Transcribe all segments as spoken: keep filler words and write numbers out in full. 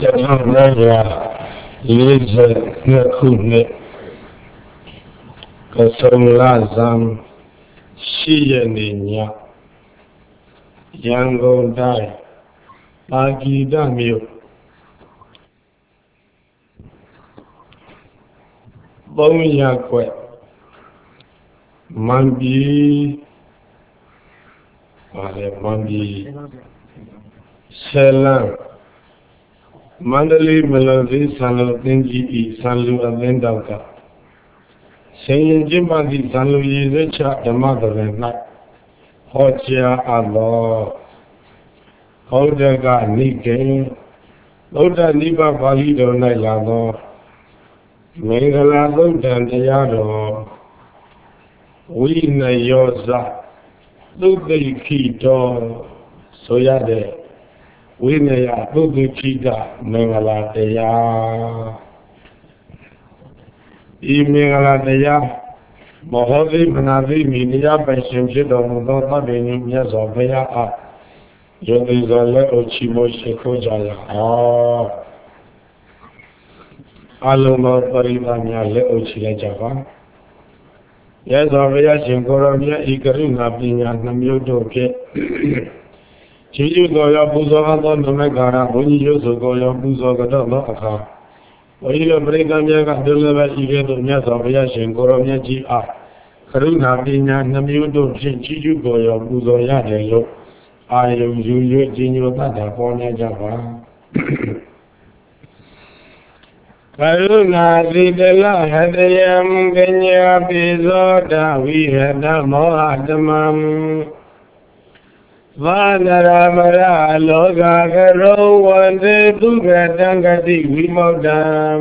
လေးဆယ်နှစ်ခုနှစ်ကဆုံလဆန်းရှိရက်နေ့ညရန်ကုန်တိုင်းပါကီတမြို့သုံးရပ်ကွက်မန်ပြည်ပါလေမန်ပြည်ဆယ်လန်းမန္တလေးမလောသီဆန်လူအသင်းကြီးဤဆန်လူအသင်းတော်ကရှင်ရင်ကျင်းပသည့်ဆန်လူရည်စက်ချဓမ္မသဘင်၌ဟောကြားအပ်သောဟောဒကနိကေဗုဒ္ဓနိဗ္ဗာန်ပါဠိတော်၌လာသောမင်္ဂလာသုတ်တံတရားတော်ဝိနယောဇသုတိခိတောဆိုရတဲ့ဝိနယသုတိခိတမင်္ဂလာတရားဤမင်္ဂလာတရားမဟောသိမနာသိမိတရားပိုင်ရှင်ဖြစ်တော်မူသောသဗ္ဗညမြတ်စွာဘုရားအားယုံကြည်စွာလက်အုပ်ချီးမွမ်းရှိခိုးကြရအောင်အလုံးစုံပရိသတ်များလက်အုပ်ချီလိုက်ကြပါမြတ်စွာဘုရားရှင်ကိုရောမြတ်ဤကရုဏာပညာနှမျိုးတို့ဖြင့်ခြေကျတော်ရောပူဇော်သောနမကာရဘုန်းကြီးရုပ်စုကိုရောပူဇော်ကြတော့သောအခါဘုန်းကြီးတို့ပရိသတ်များကဒုလဘဤကဲ့သို့မြတ်စွာဘုရားရှင်ကိုရောမြတ်ကြီးအားကရုဏာပညာနှမျိုးတို့ဖြင့်ခြေကျကိုရောပူဇော်ရတယ်လို့အာယုံယူ၍ကြီးညိုတတ်တာပေါ်များကြပါကရုဏာတိတလဟတယံကညာပိဇောတဝိဟတမောဟတမံဗာနရမရလောကကရောဝန္တေဒုက္ခတံဂတိဝိမု क्त ံ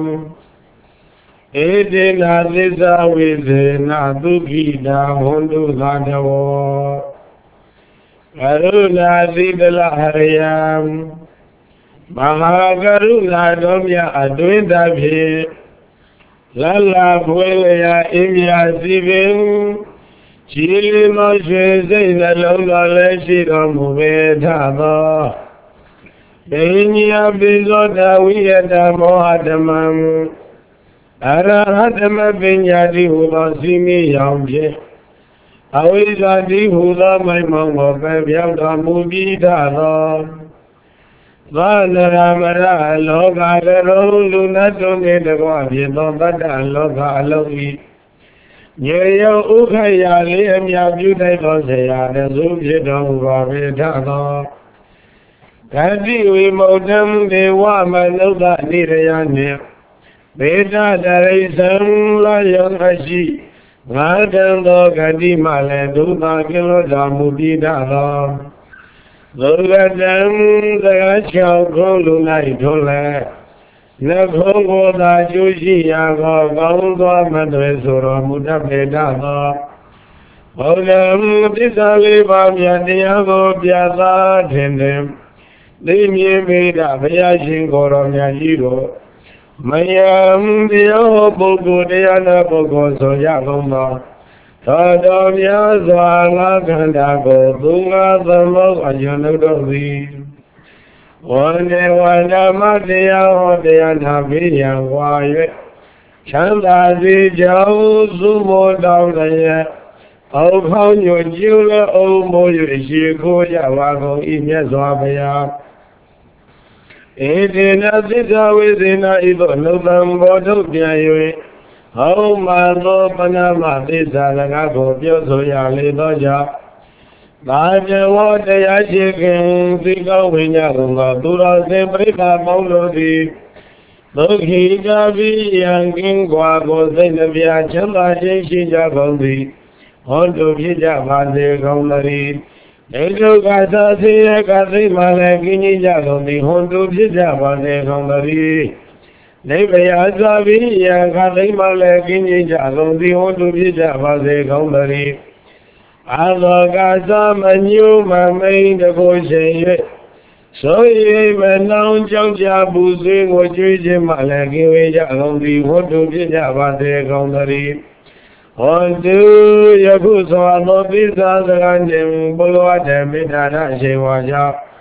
ဧတေနာသစ္စာဝိသေနဒုက္ခိတာဟွန်တုသာတဝောကရုဏာတိတလဟရယံမဟာကရုဏာတော်မြတ်အတွင်းတဖြင့်လလဖွေလျာအင်းမြစီပင်ကြည်လီမောရွှေစိတ်နှလုံးတော်လည်းရှိတော်မူပေထသောပညာပိဇောတဝိယတမောဟဓမ္မံအရဟတမပညာတိဟူသောစီမီရောင်ဖြင့်အဝိဇ္ဇာတိဟူသောမိုက်မောင်ကိုပဲပြောင်းတော်မူပြီးထသောဗာနရမရလောကကရုံလူနတ်တို့နှင့်တကွဖြစ်သောတတ္တလောကအလုံးဤညေယောဥခရာလေးအမြပြုတိုက်သောဆရာတစုဖြစ်တော်မူပါပေထသောဂတိဝိမု क्त ံဒေဝမနုဿနိရယနှင့်ဘေဒတရိသံလာယံအရှိငါတံသောဂတိမှလည်းဒုက္ခကင်းလွတ်တော်မူပြီးထသောသုဂတံသက္ကချောင်းခုံးလူ၌ထွန်းလဲနှခုံးကိုသာကျိုးရှိရာကောကောင်းသောမသွေဆိုတော်မူတတ်ပေတတ်သောဘုရားသစ္စာလေးပါးမြတ်တရားကိုပြသထင်တယ်သိမြင်ပေတဘုရားရှင်ကိုယ်တော်မြတ်ကြီးတို့မယံတရားပုဂ္ဂိုလ်တရားနာပုဂ္ဂိုလ်ဆိုရကုန်သောသောတော်များစွာငါခန္ဓာကိုသူငါသမုတ်အယုံတို့သည်ဝန္ဒေဝန္ဓမတရားဟောတရားနာပြီးရန်ဝါ၍ချမ်းသာစေကြောင်းသုမောတောင်းတည်းအောက်ခေါင်းညွကျူလည်းအုံမိုး၍ရှိခိုးရပါကုန်၏မြတ်စွာဘုရားဧတေနသစ္စာဝိသေနဤသို့နှုတ်တံဘောထုတ်ပြန်၍ဟောမှသောပဏမသစ္စာစကားကိုပြောဆိုရလေသောကြောင့်သာဇဝတရားရှိခင်သိကောင်းဝိညာဉ်သောသူတော်စင်ပရိက္ခပေါင်းတို့သည်ဒုက္ခိကပိယံကင်းကွာကိုစိတ်နှပြချမ်းသာခြင်းရှိကြကုန်သည်ဟောတုဖြစ်ကြပါစေကုန်သတည်းဒေဒုက္ခသာသေယကသိမှလည်းကင်းကြီးကြကုန်သည်ဟောတုဖြစ်ကြပါစေကုန်သတည်းနိဗ္ဗာန်သာပိယံကသိမှလည်းကင်းကြီးကြကုန်သည်ဟောတုဖြစ်ကြပါစေကုန်သတည်းအသောကသမညုမမိန်တကိုရှိ၍ဆို၍မနောင်ကြောင့်ကြပူဆွေးကိုကြွေးခြင်းမှလည်းကင်းဝေးကြကုန်သည်ဝတ္ထုဖြစ်ကြပါစေကုန်သတည်းဟောတုယခုသောသောပိဿာစကားနှင့်ဘုရားတေမေတ္တာရှိဝါကြောင့်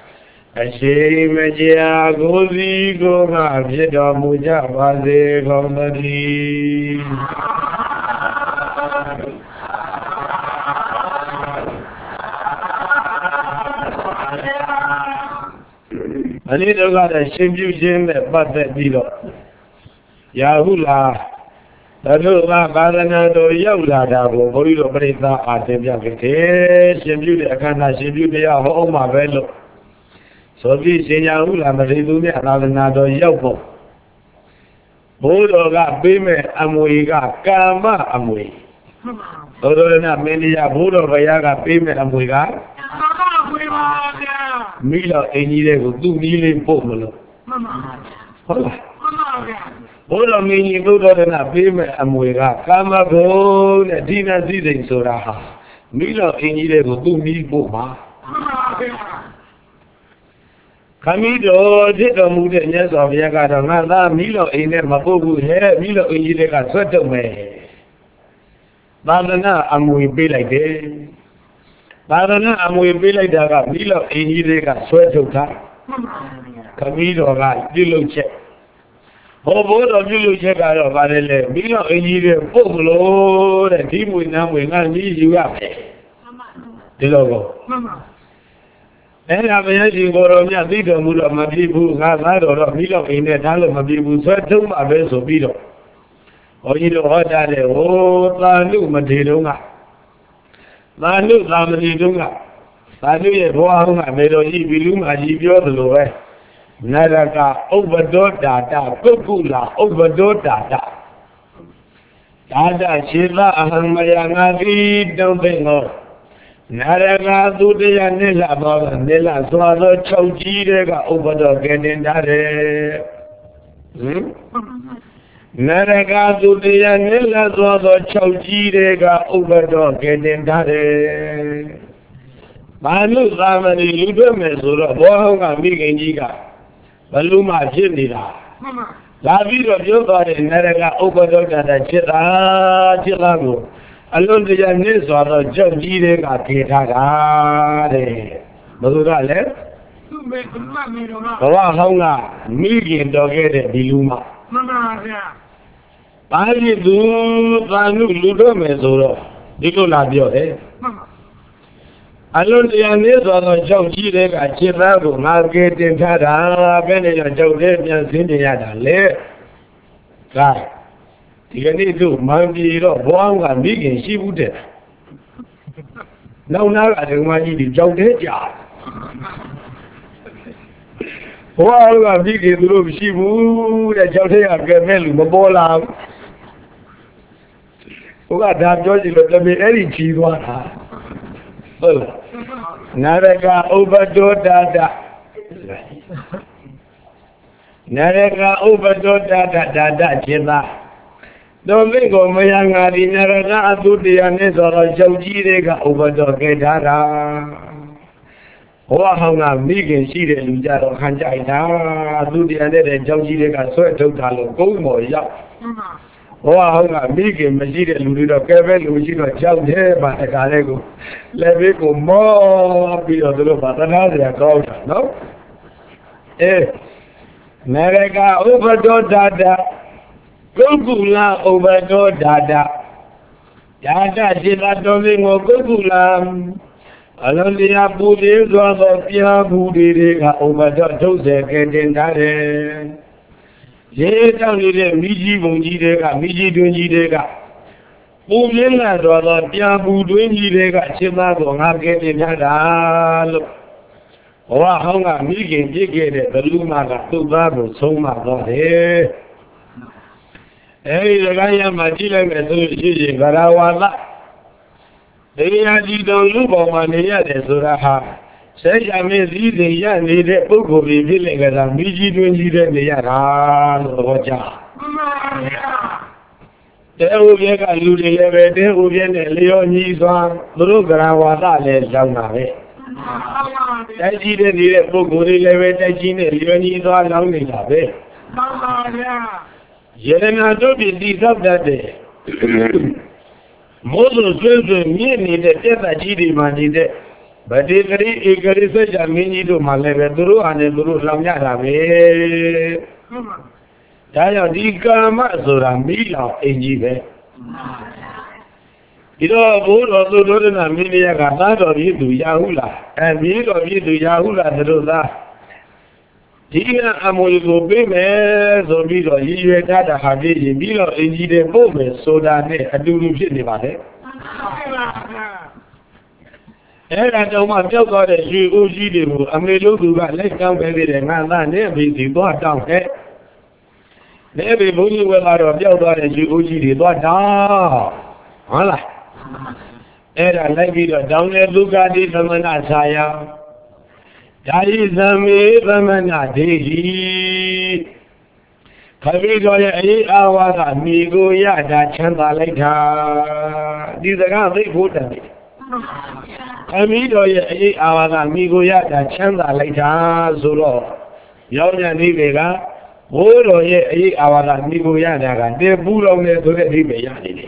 Ashe Magia Gozi Goma Vida Muja Baze Gomadi Anita got a shimmy but that below Yahula Tadula Badanado Yola Dabo Boilo Brita Atemia Shimmy Akana Shimmy Homa Velo So this in Yahula Maridunia Nadanado Yopo Bodo got Bime Amuiga Kama Amui Other than many Budo Vayaga Bime Amuiga Mila Enile do Nile Pomolo Bodo meaning Budo than a Bime Amuiga Kama Go Dina Zidin Soraha Mila Enile do Nile Poma Camido did a mood and yes of Yaga Milo in a Mabu hair, Milo in Yilega Sweater way. Badana, and we be like this. Badana, and we be like that. Milo in Yilega Sweater. Camido, right, you check. Oh, both of you check out of Adele. Milo in Yilega Polo, and team with now we not need you up. The logo. And I mean, you go on your leader, my people, have had or Milo in the Talo, my people, so to my vessel, Bido. Or you know what I say, oh, Lanu Matilunga. Lanu Lamadunga. Lanu Boanga, Medo, Biluma, Gibio, the Lowe. Naraka, overdose data, Kukula, overdose data. Dada, Shila, Ahamayangavi, don't think of. Naraga Dudia Nilla Baba Nilla Swallow Chowjirega over the Genindare. Naraga Dudia Nilla Swallow Chowjirega over the Genindare. Manu Ramani Ludamesura, Bohanga Miganjiga, Baluma Jimida. La vida of yoga in Naraga over the Chira Chilago. Alone the youngest or the judge eating a Kitagare. Bazuga left? Honga, million dogget Biluma. I do Panu Ludo Mesoro. Dico Labio, eh? Alone the youngest or the judge eating a Chilago, Market in Tada, Benny and Joe Debian Cindy Right. You need to Mandy Wong and Big and she would. No, now I don't want you to jump it. While I'm big in the room, she would a jump here and get well in the ball out. What that George let me any cheese one. Narega overdose dada. Narega overdose dada dada jilla. Domingo Mayanga Dinara Dudia Nezora Jojirega over the Gedara. Wahanga, Megan, she did Lujaro Hanjaita, Dudia and Jojirega Soto Talo, Gomo, Ya. Wahanga, Megan, Majida Ludo Kevin, Lujino, Joe here by the Galego. Let me go more be of the Batana, called, no? Eh, Narega overdose dada. Gogula overdose dada. Dada Jilla Domingo Gogula. Alonia Budi Pia Budi overdose getting dade. Jeta Miji Bunjidega, Miji Dunjidega. Umina Dada Pia Budunjidega, Chimago, getting dada. Wahanga, Migan, Jigget, the Luma, Tubago, Soma, eh. Hey, the guy am a dealer with the Garawala. They are the Lubomania, the Suraha. Say, I mean, these young lady book be feeling as a Miji doing the Yara. There will be a Ludi, there will be a Leonis one, Lulu Garawala, Jana. I didn't need a book, Leonis one, only Yerena Dobi did up that day. Moses says, me need a death, I did him and did it. Badikari ikari saja mini tu malah beduru ane duru lamnya rabe. Jaya di kamar seorang bilang ini be. Itu bulu tu dulu na mini ya kata dori tu yahulah. Eh mini dori tu yahulah terus lah. Jika amul gobe me zobi dori ye kata hadi ini lo ini deh bobe soda ne adulu sih ni bade. Era cuma jauh kau deh si uji dulu, ambil dulu kan, lekang pergi dengan lah, ni bisi dua tahun ke, ni bisi bunyi walau jauh kau deh si uji di dua tahun, malah. Era lagi dah tahun ni juga di mana saya, dari zaman mana diri, kami kaya ini awak kami goya dah canda lega, di sana ni bukan ni. Kami doya ini awak kami goya dah canda lega, solo. Yang ni mereka, boleh ini awak kami goya dah kan, dia pulau ni tu dia beya ni.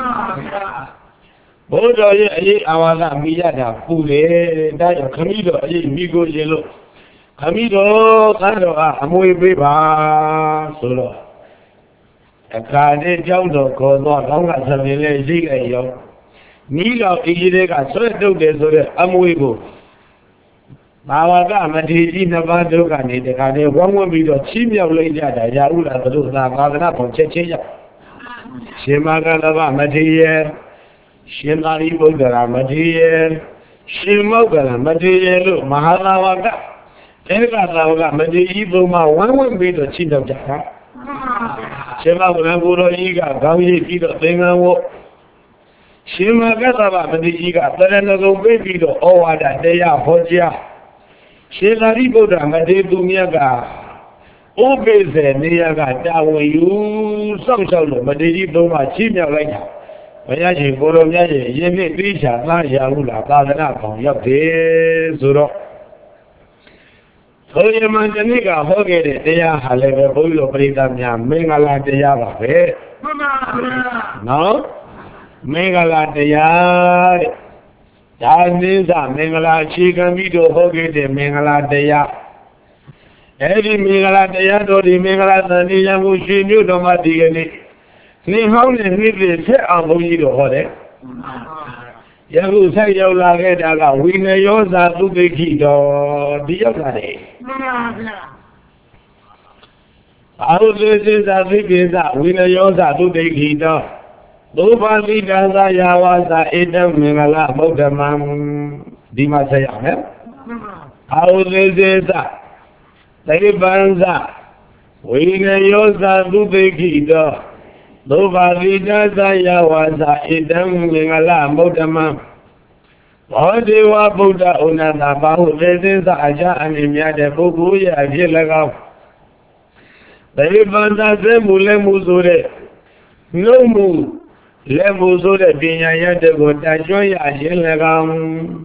Boleh ini awak kami dah pulih, dah kami doya ini goya lo. Kami doya kalau amui beba, solo. Kalau jauh tu kau tu kau nggak sambil ziga yang. Ni kalau ini kan sudah tu dia sudah amuibu. Bawa kan mati ini nampak tu kan ini kan ini orang bido cimia boleh jadi ya ulah terus nak nak pun cecah. Siapa apa mati ye, siapa ni boleh mati ye, siapa boleh mati ye lu mahal awak. Mereka tahu kan mati ibu mah orang bido cimia jadi. Siapa boleh boleh iga kau ini tidak dengar wo. Siapa kata apa mesti jika terana sampai video awak ada daya hojia. Siapa ribu dah mesti dunia ka, obese ni ya ka tahu you samsal lo mesti ribu macam ni lagi. Banyak sih korangnya je, ini bisa lah yang ulah kadang kau yang deh suruh. So yang macam ni ka hoge deh daya halau boleh beridamnya mengalah daya apa? No? Mengala daya, jangan sah mengala cikan video hoge deh mengala daya. Jadi mengala daya tu di mengala tadi yang usi ni tu mati ni. Ni hau ni ni ni saya ambil itu hoge. Yang usi jauh lagi dah kau, wina yo satu begi tu dia lagi. Aku tu satu beza, wina yo satu begi tu. Dua bida saya wasa idam mengala bodamam di masa yang ni. Auzeza, tapi bangsa, wina yosa tu begitu. Dua bida saya wasa idam mengala bodamam. Bahawa boda unana bahu rezeza aja animya de buku ya jelagau. Tapi bangsa semula musure, nomu. Lebu sudah biaya degota joya jelagam.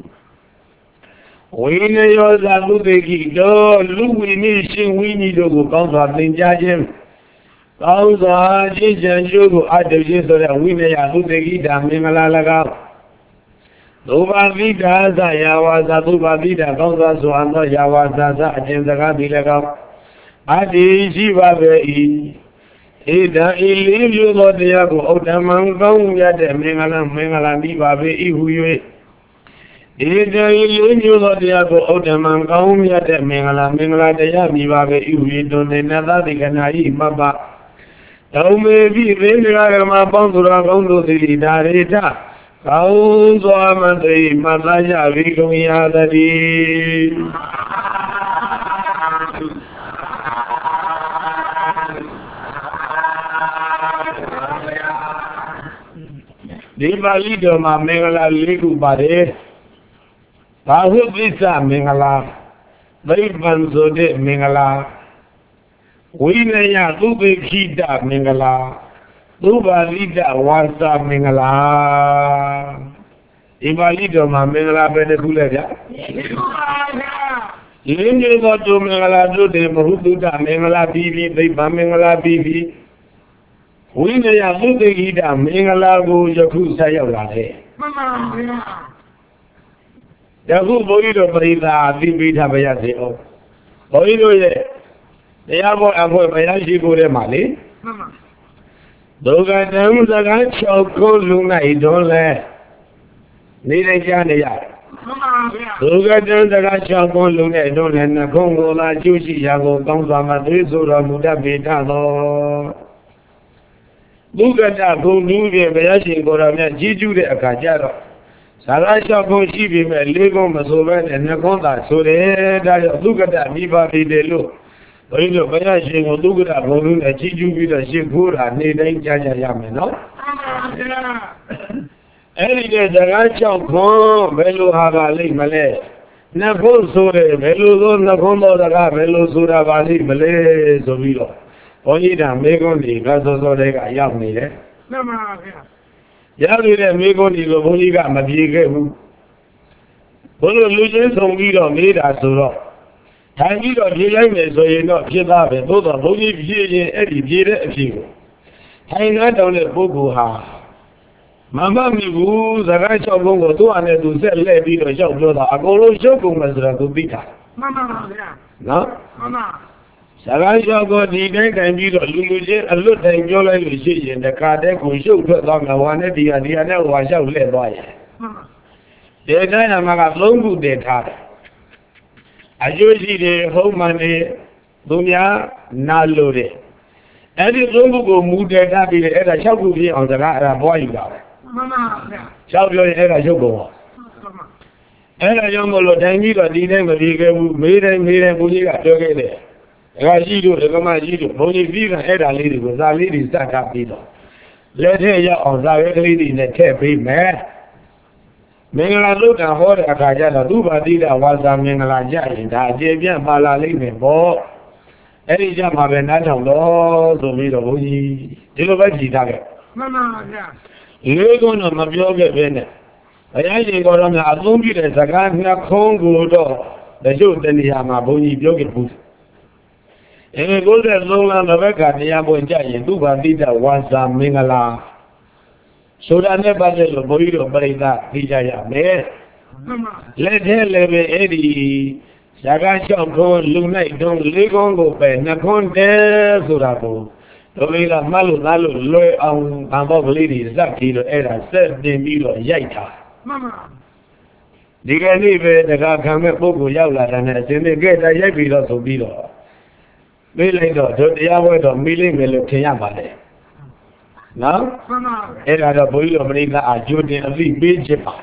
Wini yo zalu begi do lu wini sing wini dogu kau sabin jajem. Kau sahaja janju ada je sudah wini ya lu begi dah mengalalaga. Dua bida saya wasa dua bida kau sah suanda ya wasa sah jenzaga bilaga. Adi jiwa bei. Ida ilim juga dia ko udah mangkau ya deh mengalam mengalam di babe ihuye. Ida ilim juga dia ko udah mangkau ya deh mengalam mengalam dia di babe ihuye donde nada dikenai maba. Tahu mebi rendah kama pangtura kau tu di dari dah. Kau suaman dari mata jadi kau ya tadi. Di Bali do ma mengala ligu bare, bahu bisa mengala, bayi banzo de mengala, wina ya tu bekida mengala, tu Bali da wasa mengala. Di Bali do ma mengala bende kule ya. Ini do tu mengala do de mahudu da mengala bibi, bayi ba mengala bibi. Wina ya tu bekida mengala go jaku saya ulare. Dagu Boido Brida, Vibita Bayasio. Boido, the Yabo Abo Bayashi Gure Mali. Doga them the ranch of Luna, don't let. Neither Jania. Doga them the ranch of Luna, don't let the Congo La Juicy Yago, Gonza Madrizo, Muda Bitano. Lugada go Nubi Bayashi Goramia, Jiju de Akajaro. Salasha go Shibi, Lego Masovan, and Nagonda, so they look at that, Miba Videlu. Oilo Bayashi, Lugada, Golun, and Jiju with a Shigura, Nidang Jaja Yamino. Any day the ranch of Go, Velu Hava Malay. Nago Sore, Velu, Nagondo, the Velu Sura Valley, Malay, Sovilo. Only the Megoni, Gasosorega, Yamni. Yamni, Megoni, Loboniga, Mabiga. Bolo Lucian, so we don't need us to rock. Time you don't hear so you know, get up and both of only P. Eddie did a few. Hang out on the Boguha. Mamma Migu, the ranch of Bongo, two hundred to sell Levy or Shop Loda, a Golo Shoko Masra to beat her. No? Saranja got the neck and you got Luluja, a lot and Yola Lucy in the car deck will show along the one at the other was out led by it. The guy I'm a long good dead hard. I usually the home money, Dunya, now loaded. And it's long ago moved that happy at a shop will be on the boy. Shall you head a joke? And a young old tangy got the name of the made and made and put it at there. Rajido, the Gamajido, only Viva had a lady was a lady stuck up either. Let her on the lady in the cafe, man. Mengala look and hold a Kajana, Duba Dida was a Mengala Jai, that Javian Bala Lane, Bo. Any jam of an atom law, so we don't need. Dilovaji target. You're going to Mabioga Vene. I ain't got on a zombie as a gun, Congo door. The joke then the Yamaboni Yogi boot. And we go there long on the record, the Yabo and Jay, and Duba Dida was a Mingala. So that never let the boy of Breda, Vijaya, man. Let her live Eddie. Sagasha go, Luna, don't live on go, Nakon there, Surabo. The way of Malu Nalu, Loy on above ladies, Zaki, the Era, said the Milo, Yaita. The guy live the Gakame Bogo Yala, and as in the gate, I have it also below. Milling the Yaway of Milling Melotayamale. Now, Era the boy of Breda are Judy and the big Japan.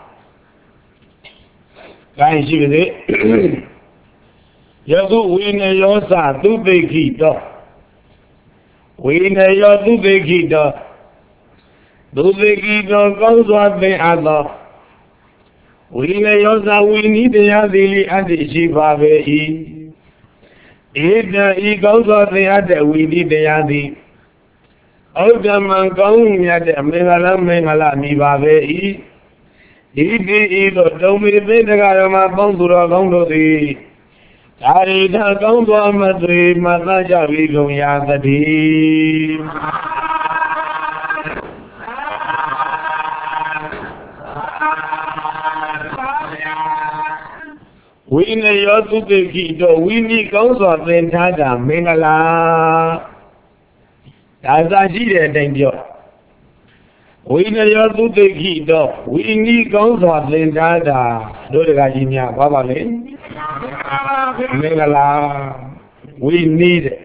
Can she with it? Yagu win a yosa, do big heat. Win a yo do big heat. Do big heat goes what they are. Win a yosa, we need the Adili and the Shiva. If the eagles are the other, we need the Adi. All the man going at the Mingala Mingala Nivabe. If the eagle don't be the Garama Bondura Gondo. Tarida Gondo Madri Mataja Vigo Yadadi. We need your to the Kito, we need Gondo Ventaja Mingala. As I see that danger. We need your to the Kito, we need Gondo Ventaja. Do the Gajinia Baba Lane. Mingala, we need it.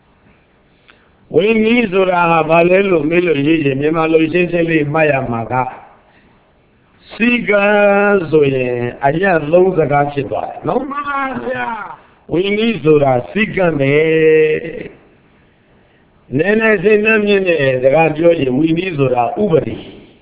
We need to have a little million, Yamalo, Maya Maga. Siga Zoye, I have loads of Gachiba. No, we need to have Siga me. Then I say, the Radio, we need to have Uberi.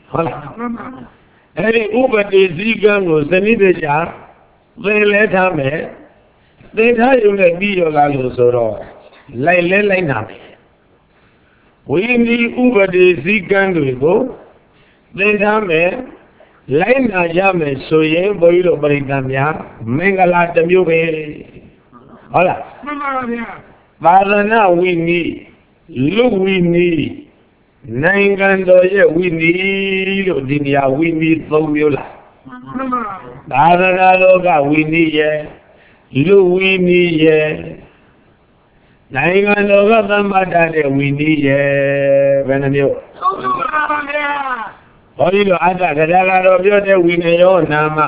Any Uberi Ziga was the leader. They let him, they tell you that be your Laluzoro. Lay lay name. We need Uber the Zigan we go. They tell me, Lena Yame, so ye boy of Britannia, Mengala the Mube. Hola. Father, now we need, look, we need, Nangandoye, we need, Dinia, we need Formula. Dharana loka winiye, lu winiye. Nainga loka tamadane winiye, benamyo. Oilo ata kadala robyo de winayo nama.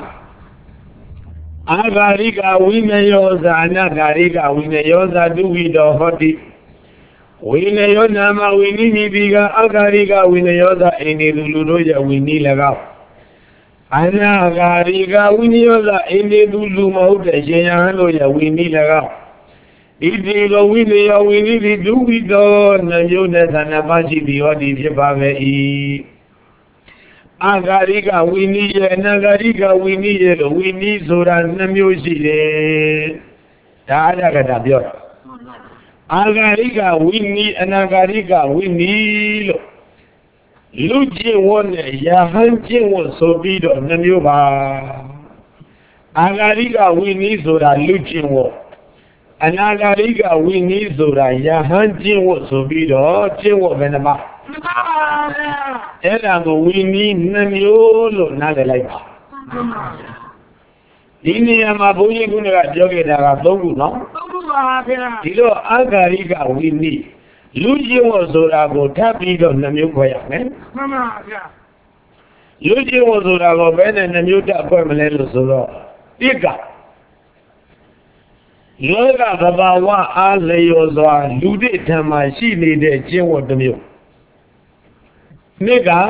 Agarika winayoza anagarika winayoza duwido hoti. Winayo nama winini biga agarika winayoza eniduludoya winilaga. Anagarika winayoza enidulu mauta shenyahaloya winilaga. Idilo winayo winini duwido na yona sanabashi diodi jebave i. Agarika winiye nagarika winiye wini sura namyoshire dada kada byo agarika wini anagarika wini lo luji wone ya hanji won sobido namyo ba agarika wini sura luji wo anagarika wini sura ya hanji won sobido chewo benama Era go wini namyo nale like. Dini ama boyi gune ga joge daga dogu no. Dilo agari ga wini. Luji wo sora go tabi do namyo koya me. Luji wo sora go bene namyo ta ko mele lo soro. Dika. Yoga baba wa ale yo so lude tama shi ni de jin wo namyo. Nigga,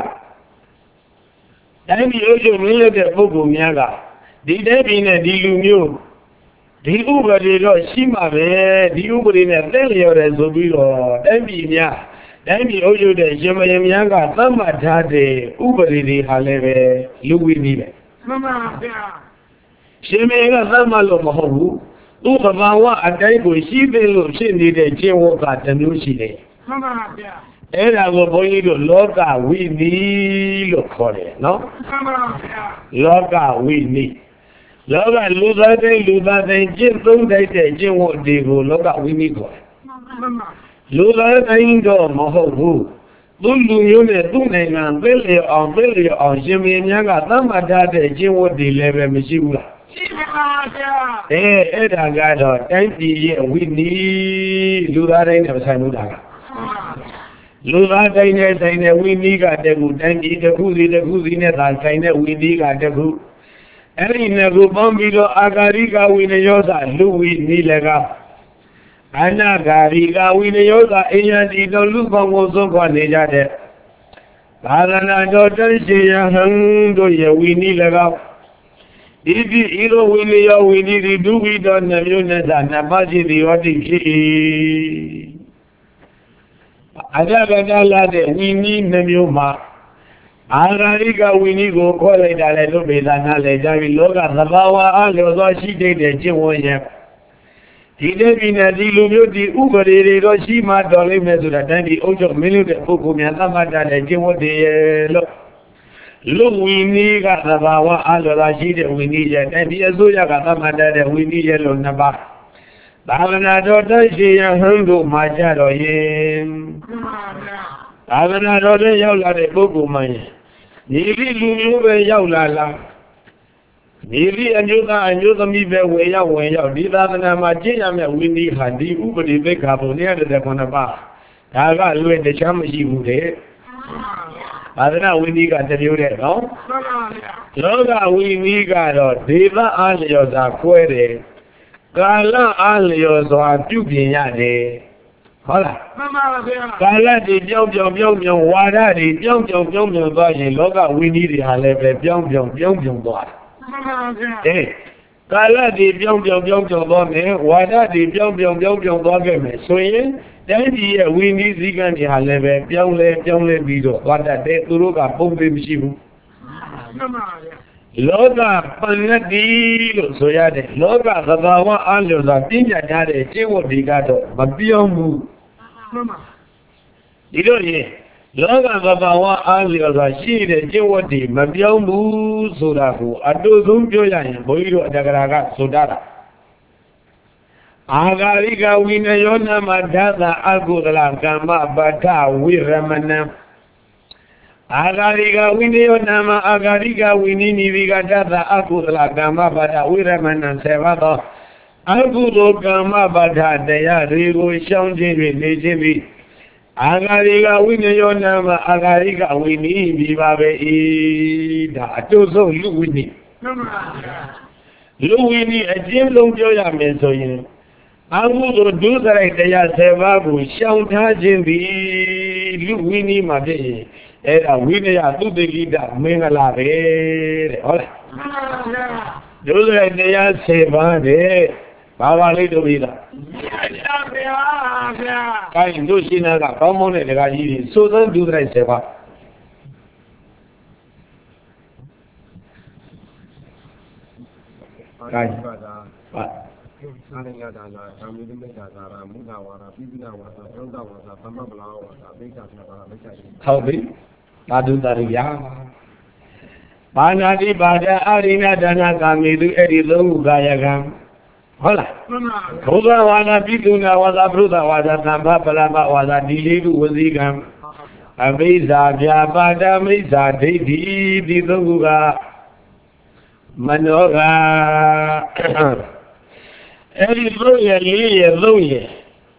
then you should really get Bogumiaga. Did they be in a dilumio? The Uber did not shima, the Uber in a failure as a below. Then be ya. Then you owe you the Jemayamiaga, some at the Uber in Haleve, Louis Nive. Mamma, Shemega Samalo Mahu, Ukawa, a day with she will send the Jewoka and Nushi. Mamma, Era go boy to loga we need look for it, no? Loga we need. Loga luda de luda de jin don't they jin what they go loga we need go. Luda de go moho. Lulu yune dune and belly on belly on Jimmy Yaga Tamada de jin what they live in Mishula. Eh, Eda Gado, thank you, we need luda de Samudaga. Luda Dine Dine, we need at the good, and eat the good, the good in it, and Dine, we need at the good. And in the good Bombido Agariga, we neyosa, Louis Nilega. Anna Gariga, we neyosa, and the Luba was so one nejade. Adana daughter, she hung do ye, we need lega. If you we need, we need to do it on the unit and the body, the body. Adagala de wini nemyuma. Agariga wini go kole dale lo bedana le javi loga zabawa ale ozo shide de jiwoye. Dide bina dilu yo di ugore ro shima dole mesura dandi ojo minu de fuku mi atama dale jiwo de lo. Lo wini ga zabawa ale ro shide wini je dandi ezo ya ga tama dale wini je lo naba. Bhavana daughter she hundu majaro ye. Bhavana daughter yaula de bogu manye. Nili lulu be yaula la. Nili anjuka anjuka mi be we yaw we yaw. Di bhavana ma jinya me wini handi ubadi be kabo ne de de kona ba. Daga lue de cham shi bu de. Bhavana wini ga de de no. Loga wini ga do deva alyo za kwe de. Kala alyo so atu pinya de. Hola. Kala de byong byong byong byong wada de byong byong byong byong ba yin loga wini de ha le be byong byong byong byong ba. Eh. Kala de byong byong byong byong ba ne wada de byong byong byong byong ba ge me. So yin dan di ye wini zigan de ha le be byong le byong le bi do wada de tu ro ga pong be mchi bu. Loga panadi lo soya de loga gawa alyo la pinya ya de chewo diga do mabyo mu dido ye loga gawa alyo la shi de chewo di mabyo mu soda ko ado sum pyo ya yin boyi do adagara ga sodara agari ga wina yona madada agudala kama bata wiramana Agariga Winio Nama Agariga Winini Vigadata Akula Gama Bada Wiraman Sevado Akulo Gama Bada Dea Rigo Shanji Nijibi Agariga Winio Nama Agariga Wini Vivabe Ida Tozo Luwini Luwini a Jim Longjoya Mensoyin Akulo Duzare Dea Sevabu Shantajin Luwini Made Era Winnie tu de Lida, Mengala, hola. Yo le decía se va de Baba Lido Vida. Caen dos chinaga, como le gallini, Sudan Dudra se va. Caen. How big? Adu Daria Banadi Bada Arina Dana Kamidu Edilu Gayagam. Hola. Hoga Wana Biduna was a brother was a Namba Palama was a Dilidu Wazigam. Aviza Jabada Miza Dedi Diluga Manora Ediluya Lia Luya.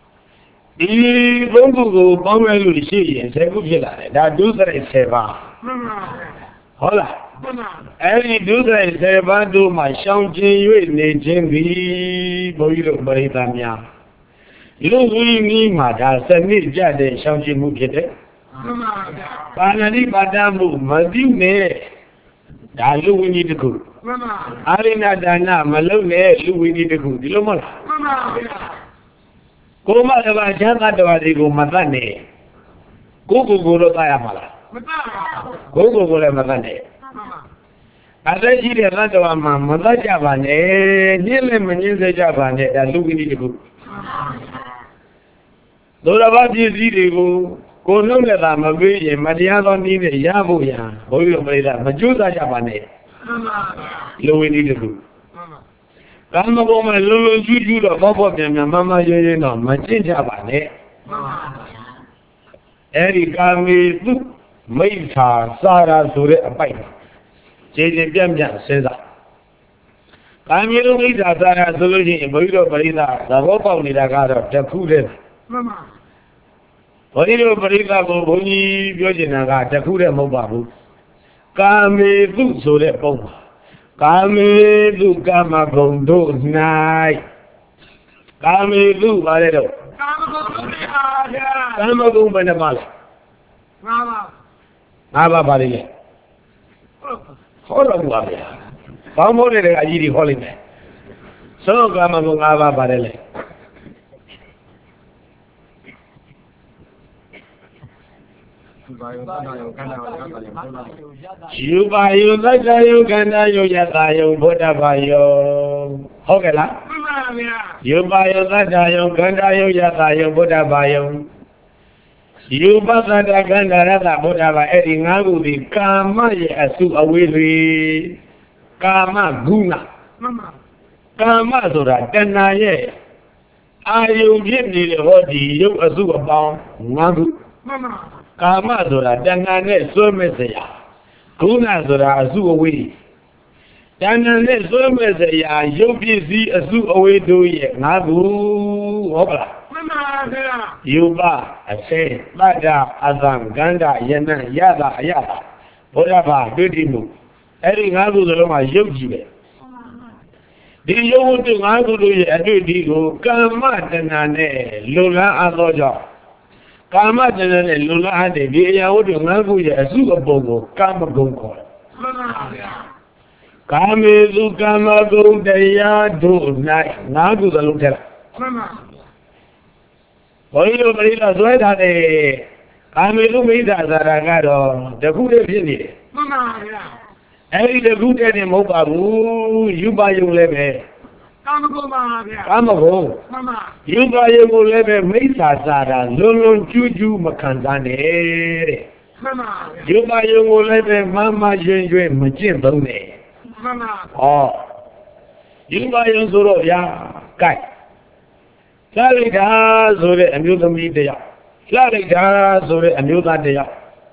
I Bungu Bongalu Shi, Segula, that Dudra Seva. Hola. Any Dudra Seva do my Shanji with Nijin Boyo Baritania. You don't really need my dad, send me Jade Shanji Mukete. Panani Badamu, Madine. Dalu we need to cook. Arina Dana, Malone, we need to cook. Dilomala. Kuma eva janga dawadi go matane. Kuku guru taya mala. Kuku guru matane. Ada jiri ada dawa mata jabane. Nile menjadi jabane. Dalu ini go. Dora bagi jiri go. Kono le da mabe madia don ni le ya bu ya. Boyo berida majuda jabane. Lu ini go. Kama goma lolo juju da babo pya mama yeye no ma chin cha ba ne eri kami tu mai tha sara so de apai chin chin pian pian sin sa kami lo mai tha sara so lo chin boi do parida da bo pauk ni da ka do takhu de mama boi do parida ko boni pyo chin na ka takhu de mhok ba bu kami tu so de pauk Kami lu kama gondo nai. Kami lu bale do. Kama gondo bana bale. Ngaba. Ngaba bale le. Hora bua be. Pamo le ga yiri holi me. So kama gondo ngaba bale le. Yubayo Lagayo Ganayo Yatayo Buddhabayo Hogela Yubayo Lagayo Ganayo Yatayo Buddhabayo Yubata Gandarata Buddhaba Eringagu di Kama Yasu Awiri Kama Guna Kama Sura Danaye Ayu Gini Hodi Yu Asu Abang Nangu Kama Dora Dangane Somesaya Kuna Dora Azu away Dangane Somesaya Yobizi Azu away do ye Nagu Hopla Yuba Ase Bada Azam Ganda Yana Yada Yada Bodaba Dudinu Eri Nagu Loma Yogi Di Yogu Nagu Adu Kama Dangane Lula Azoja Kama jana lula ade biya wudu ngaku ya su abongo kama gongo. Kame su kama gongo ya do na ngaku dalu tera. Oyo berita soal ade kame lu berita zara do deku de sini. Eh deku de mau baru yuba yung lebe. Kama go. Yuba yung lebe mai sasara lolon juju makandane. Yuba yung lebe mama yun yun machin bone. Oh. Yuba yung suro ya kai. Lari da sore amyu thami de ya. Lari da sore amyu tha de ya.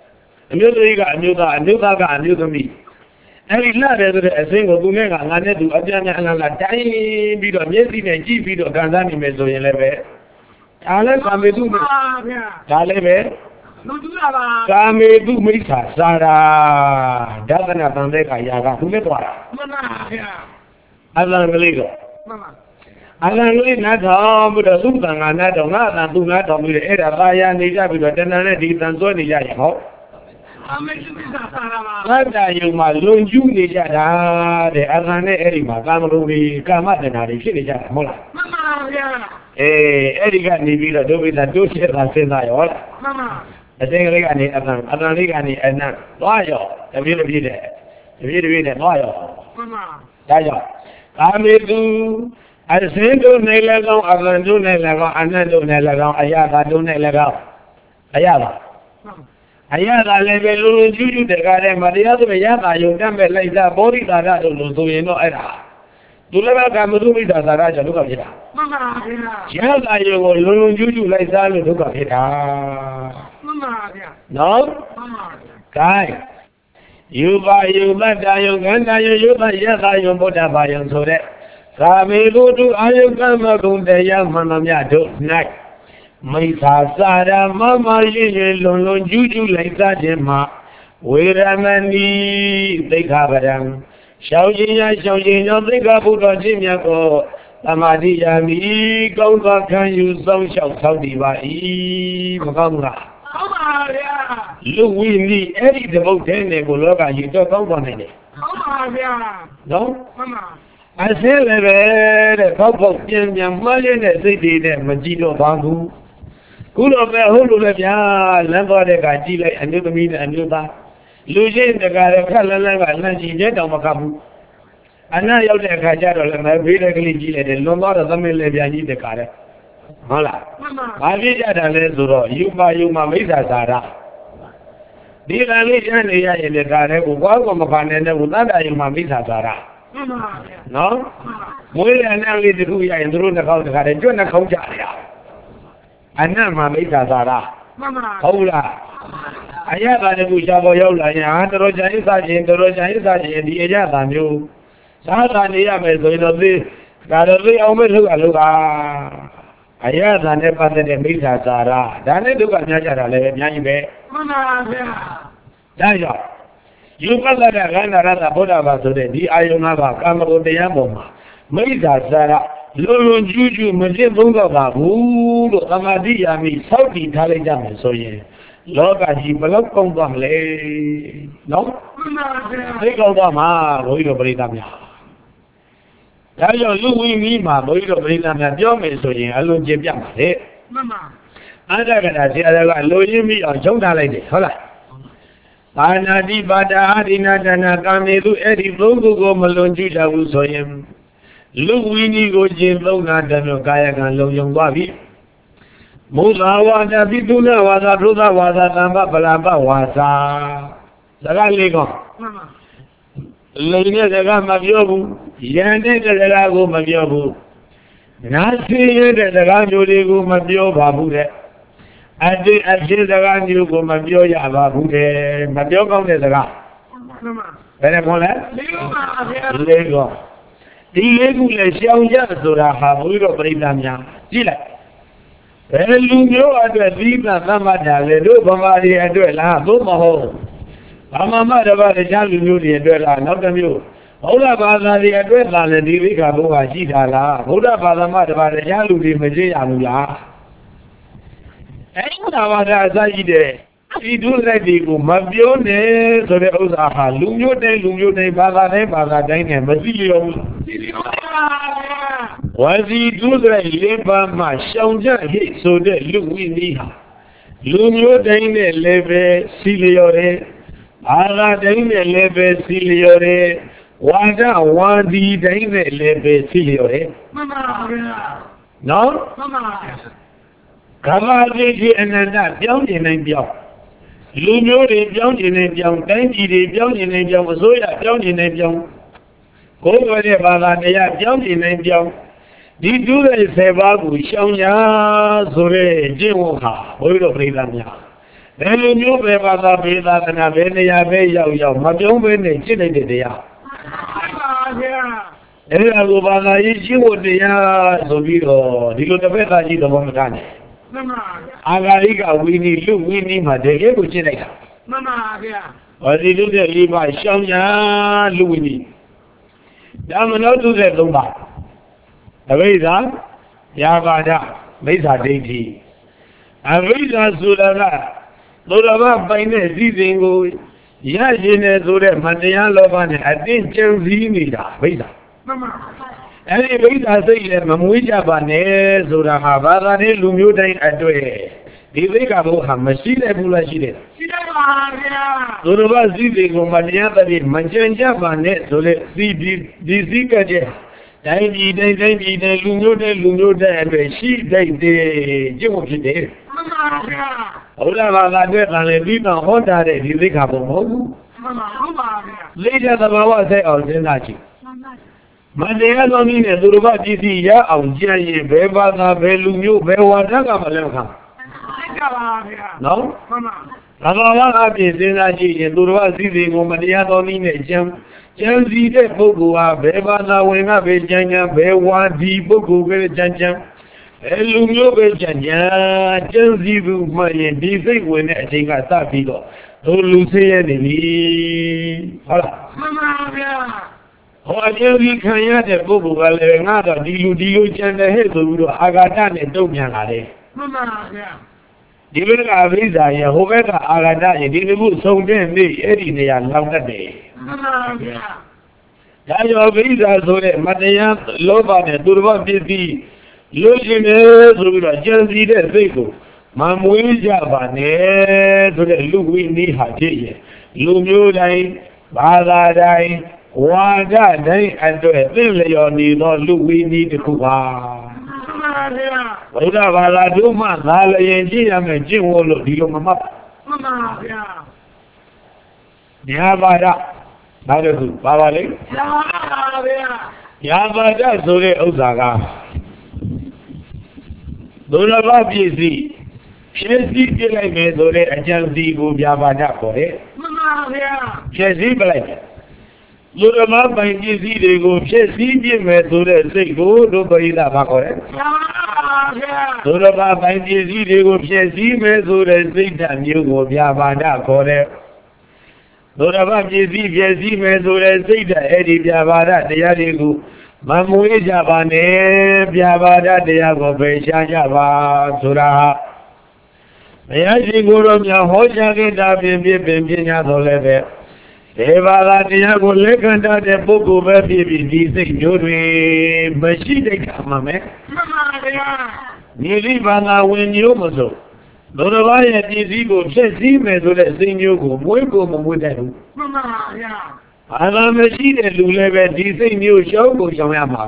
မျိုးသမီးကအမျိုးသားအမျိုးသားကအမျိုးသမီးအဲ့ဒီလှတယ်ဆိုတဲ့အစင်းကိုသူနဲ့ကငါနဲ့သူအပြန်ပြန်အလားလားတိုင်းပြီးတော့မျက်စိနဲ့ကြည့်ပြီးတော့ခံစားနိုင်မယ်ဆိုရင်လည်းပဲဒါလည်းကာမေတုပါဗျာဒါလည်းပဲလူတူတာပါကာမေတုမိစ္ဆာစာရာဒသနာတန်တဲ့ခါရာကသူနဲ့သွားတာမှန်ပါဗျာအလံကလေးတော့မှန်ပါအလံကလေးနတ်တော်ပြီးတော့သူ့တန်ခါနတ်တော်ငါတန်သူ့နတ်တော်ပြီးတော့အဲ့ဒါသာယာနေကြပြီးတော့တဏ္ဍာနဲ့ဒီတန်ဆွဲနေကြရဟောအမေသူမိစ္ဆာစာရာပါဘတ်တာယုံမှာလွန်ကျူးနေကြတာတဲ့အလံနဲ့အဲ့ဒီမှာကာမဂုဏ်တွေကာမတဏ္ဍာတွေဖြစ်နေကြတာမဟုတ်လားမှန်ပါဗျာအေးအဲ့ဒီကနေပြီးတော့ဒုဗိဒတိုးချက်တာစဉ်းစားရောလားမှန်ပါအစင်းကလေးကနေအတန်အတန်လေးကနေအနံ့သွားရောတပြည့်တပြည့်နဲ့တပြည့်တပြည့်နဲ့သွားရောမှန်ပါဒါကြောင့်ကာမေတုအစင်းတို့နဲ့လည်းကောင်းအတန်တို့နဲ့လည်းကောင်းအနံ့တို့နဲ့လည်းကောင်းအယတာတို့နဲ့လည်းကောင်းအယတာအယတာလည်းပဲလူလူကျူးကျူးတကားတဲ့မတရားဆိုရတာယုံတတ်မဲ့လိုက်တာဘောဓိတာရတို့လို့ဆိုရင်တော့အဲ့ဒါသူလည်းပဲကာမတုမိစ္ဆာစာရကြောင့်ဒုက္ခဖြစ်တာမှန်ပါဗျာရတာယုံကိုလုံလုံကျူးကျူးလိုက်စားလို့ဒုက္ခဖြစ်တာမှန်ပါဗျာနော်မှန်ပါဗျာ gain ယူပါယုတ္တယုကန္တယုယုတယတာယုဗုဒ္ဓဘာယုဆိုတဲ့ကာမေတုတုအာယုကမ္မဂုံတရားမှန်သမျှတို့၌မိစ္ဆာစာရမမရှိရင်လုံလုံကျူးကျူးလိုက်စားခြင်းမှာဝေရမဏီသိက္ခာပဒံရှောင်းခြင်းရရှောင်းခြင်းကြောင့်သိက္ခာပုဒ်တော်ခြင်းမြတ်ကိုသမာဓိယာမိကောင်းသောခံယူဆောင်လျှောက်ဆောက်တည်ပါ၏မကောင်းဘူးလားကောင်းပါဗျာလူဝိနည်းအဲ့ဒီတပုတ်တဲ့နဲ့ကိုလောကကြီးတော့ကောင်းသွားနိုင်တယ်ကောင်းပါဗျာနော်မှန်ပါအစင်းလည်းပဲတဲ့ဖောက်ဖောက်ပြန်ပြန်မှားရတဲ့စိတ်တွေနဲ့မကြည့်တော့ပါဘူးခုတော့ပဲဟုတ်လို့လည်းဗျာလမ်းသွားတဲ့ကကြည့်လိုက်အမျိုးသမီးနဲ့အမျိုးသားလူချင်းတကားလည်းခက်လန်းလန်းကလမ်းကြည့်တဲ့တောင်မကဘူးအနာရောက်တဲ့အခါကျတော့လည်းမဘေးတဲ့ကလေးကြည့်လိုက်တယ်လွန်သွားတော့သမင်းလည်းပြန်ကြည့်တကားတဲ့ဟုတ်လားမှန်ပါဘာဖြစ်ကြတာလဲဆိုတော့ယူပါယူမှာမိစ္ဆာစာရဒီကလေးကျန်နေရရင်လည်းဒါလည်းကိုကွာကွာမခါနဲ့တဲ့ကိုသတ္တယူမှာမိစ္ဆာစာရမှန်ပါဗျာနော်မွေးရတဲ့လေးတခုရရင်သူတို့နှခေါင်းတကားတဲ့ကျွတ်နှခေါင်းကြရအနတ်မှာမိစ္ဆာစာရမှန်ပါဟုတ်လားအရသာတခုရှားပေါ်ရောက်လာရင်ဟာတော်ကြိုင်းစားခြင်းတော်ကြိုင်းစားခြင်းဒီအရသာမျိုးစားတာနေရမယ်ဆိုရင်တော့သိဒါတော့သိအောင်မဲ့ထုတ်ရလို့ကအရသာနဲ့ပတ်သက်တဲ့မိစ္ဆာစာရဒါနဲ့ဒုက္ခများကြတာလည်းအများကြီးပဲမှန်ပါဗျာဒါကြောင့်ယူပလဒကန္နာရသဗုဒ္ဓဘာဆိုတဲ့ဒီအာယုံ၅ပါးကာမဂုဏ်တရားပေါ်မှာမိစ္ဆာစာရလုံလုံကျူးကျူးမပြည့်သုံးတော့ပါဘူးလို့သမာဓိယာမိစောင့်တည်ထားလိုက်ကြမယ်ဆိုရင်လောကကြီးဘယ်လောက်ကောင်းသွားမလဲနော်မှန်ပါဗျာသိကောင်းသွားမှာဘုန်းကြီးတို့ပရိသတ်များဒါကြောင့်လူဝိနည်းမှာဘုန်းကြီးတို့ပရိသတ်များပြောမယ်ဆိုရင်အလွန်ကျပြပါလေမှန်ပါအတ္တကတာဆရာတော်ကလိုရင်းမိအောင်ချုပ်ထားလိုက်တယ်ဟုတ်လားပါဏာတိပါဒာအရိနာတနာကာမေတုအဲ့ဒီသုံးခုကိုမလွန်ကျူးကြဘူးဆိုရင်လူဝိနည်းကိုကျင့်သုံးတာတမျိုးကာယကံလုံုံသွားပြီမုသာဝါဒပိတုလဝါဒဒုသဝါဒသံဃပလာပဝါစာစကားလေးကောမှန်ပါလိန်တဲ့စကားမပြောဘူးရန်တဲ့စကားကိုမပြောဘူးနာစီရတဲ့စကားမျိုးတွေကိုမပြောပါဘူးတဲ့အတိအဖြစ်စကားမျိုးကိုမပြောရပါဘူးတဲ့မပြောကောင်းတဲ့စကားမှန်ပါဘယ်နဲ့ခေါ်လဲလေးပါဗျာလေးကောဒီလေးခုလည်းရှောင်ကြဆိုတာဟာဘုရားပရိသတ်များကြည့်လိုက်ဘယ်လူမျိုးအတွက်သီးသန့်သတ်မှတ်တာလဲတို့ဗမာတွေအတွက်လားသို့မဟုတ်ဗမာမတပါးတခြားလူမျိုးတွေအတွက်လားနောက်တစ်မျိုးဗုဒ္ဓဘာသာတွေအတွက်သာလဲဒီဝိခါဘုရားရှိတာလားဗုဒ္ဓဘာသာမတပါးတခြားလူတွေမကြည့်ရဘူးလားအဲ့ဒါဘာသာအစရှိတဲ့ဒီဒုစရိုက်တွေကိုမပြောနဲ့ဆိုတဲ့ဥစ္စာဟာလူမျိုးတိုင်းလူမျိုးတိုင်းဘာသာတိုင်းဘာသာတိုင်းနဲ့မသိရဘူးသိရပါဝါစီဒုစရိုက်လေးပါးမှရှောင်ကြဟိဆိုတဲ့လူဝိနည်းဟာလူမျိုးတိုင်းနဲ့လည်းပဲစီလျော်တယ်ဘာသာတိုင်းနဲ့လည်းပဲစီလျော်တယ်ဝါဒဝါဒီတိုင်းနဲ့လည်းပဲစီလျော်တယ်မှန်ပါဗျာနော်မှန်ပါဗျာကမ္ဘာကြီးကြီးအနန္တပြောင်းကျင်နိုင်ပြောင်းလူမျိုးတွေပြောင်းကျင်နိုင်ပြောင်းတိုင်းပြည်တွေပြောင်းကျင်နိုင်ပြောင်းအစိုးရပြောင်းကျင်နိုင်ပြောင်းကိုယ်တော်ရဲ့ဘာသာတရားပြောင်းကျင်နိုင်ပြောင်းဒီဒုရဲ့ဆယ်ပါးကိုရှောင်ညာဆိုတဲ့ကျင့်ဝတ်ဟာဘုရားတော်ပြိဿများ Then you knew about the Veda and a very young, but you win chili the ya. And I will buy you with the Zobio, the good Veda, the Montana. Agariga, we need you, we need my day, which is like. Or they do the Levi Shanya Louis. Damn, not to the Luma. A Veda, Yavada, Veda Dainty. A Veda Sudana. Lorava by the Zizingo, Yajin, Zure, Mania Lovan, I didn't tell Zimida, Veda. Anyway, I say, Mamuja Bane, Zura Havara, Lumuda, Adwe. The Vegabo Hamashida Bulashide. Zurava Zizingo, Mania, Manjanja Bane, Zule, Zizika. Dainty, Dainty, Lumuda, Lumuda, and she, they, Jimmy. Ola la de la lina honda de di cabo mo. Later the Bawa say on Zenachi. Mandea domine Duruba Dizia, Augia, Beva, Belumio, Bewa, Nagamaleka. No? Lava Zenachi, and Duruba Zizi, Momadia domine, Jam, Jam Zide, Bogua, Beva, Nawena, Bejanga, Bewa, Di Bogu, Janjam. Lumio Bejanya, Janzibu, my Dizi, when I think I start people. Don't lose any. Hola. Oh, I tell you, can you have a book? Well, another do you do you change the head of Agatan and don't yanade? Given a visa, whoever Agatan, didn't so then they Eddie and longer day. That your visa so that Matayan, Lovan, and Durban busy. Looking at the Jersey, the people, Mamuja Bane, to the Louis Haji, Lumio Day, Bala Day, Wada Day, and to a village on the Louis need to Kuba. Oda Bala Duma, Lala and Jim and Jim will be your mama. Yabada, Badu, Babale, Yabada, Zore Ozaga. Dorava busy. Chesy like me, Dore, and Janzi go Yavana for it. Chesy like Dorava by Gizzy, they go Chesy, Dore, say go, nobody la Macore. Dorava by Gizzy, they go Chesy, Dore, say that you go Yavana for it. Dorava Gizzy, Jessy, Dore, say that Eddie Yavana, they are go. Mamui Javane, Biavada, Diago, Java, Sura. May I see Guru Yahoja, Bimbinia, Soleve. Eva, Diago, Leganda, the book of baby, decent, Yuri, Machine, Kamame. Nilivana, when you must. Doravaya, Dizigo, Chesime, to the same you go, Mugo, Mudan. I'm a machine to live at this new show, which I am.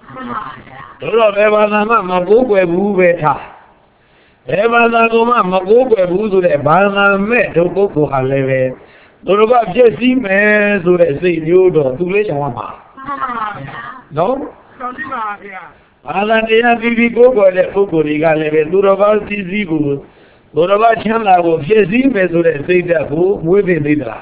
Ever book where move it. Ever Mamma go where who the Bana met to book who have lived. Dorova Jessie man to the same you don't to let Mama. No? Alania Vivi go where the Fukuriga live, Durova Zizibu. Dorova Chana will Jessie man to the same that who within Lidra.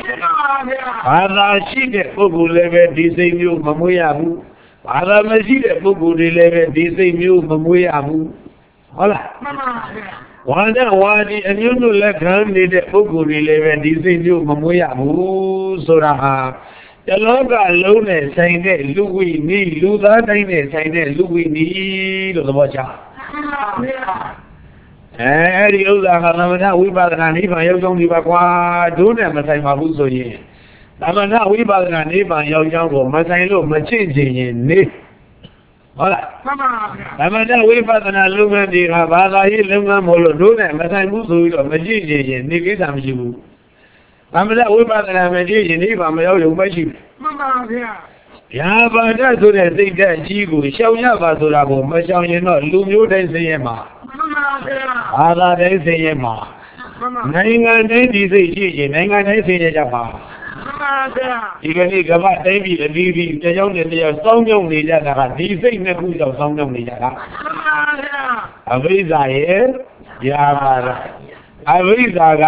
Ada she the Fugu level, this same you, Mamuyamu. Ada Maji the Fugu level, this same you, Mamuyamu. Hola. Wanda Wadi and you know like Randy the Fugu level, this same you, Mamuyamu, Soraha. The longer alone saying that Louis need, Luda, saying that Louis need the Bacha. And you are we bother an even you don't give a qua, do them as I'm a who's on ye. Now we bother an even young young machine look, machine in me. Hola. I'm a we bother an aluminum, the Havana, Iluma, Molo, them as I'm who's on machine, Nicky, I'm you. I'm a we bother an machine, if I'm a young machine. Yabba, so that they get Chigu, show Yabba to the home, Machine, you know, Lumio, they say, Emma. Ada they say Emma. Nanga they say Gigi, Nanga they say Java. Even if about David and Vivi, the young and they are so young, they are these things who are so young. A visa here, Yavara. အဝိဇ္ဇာက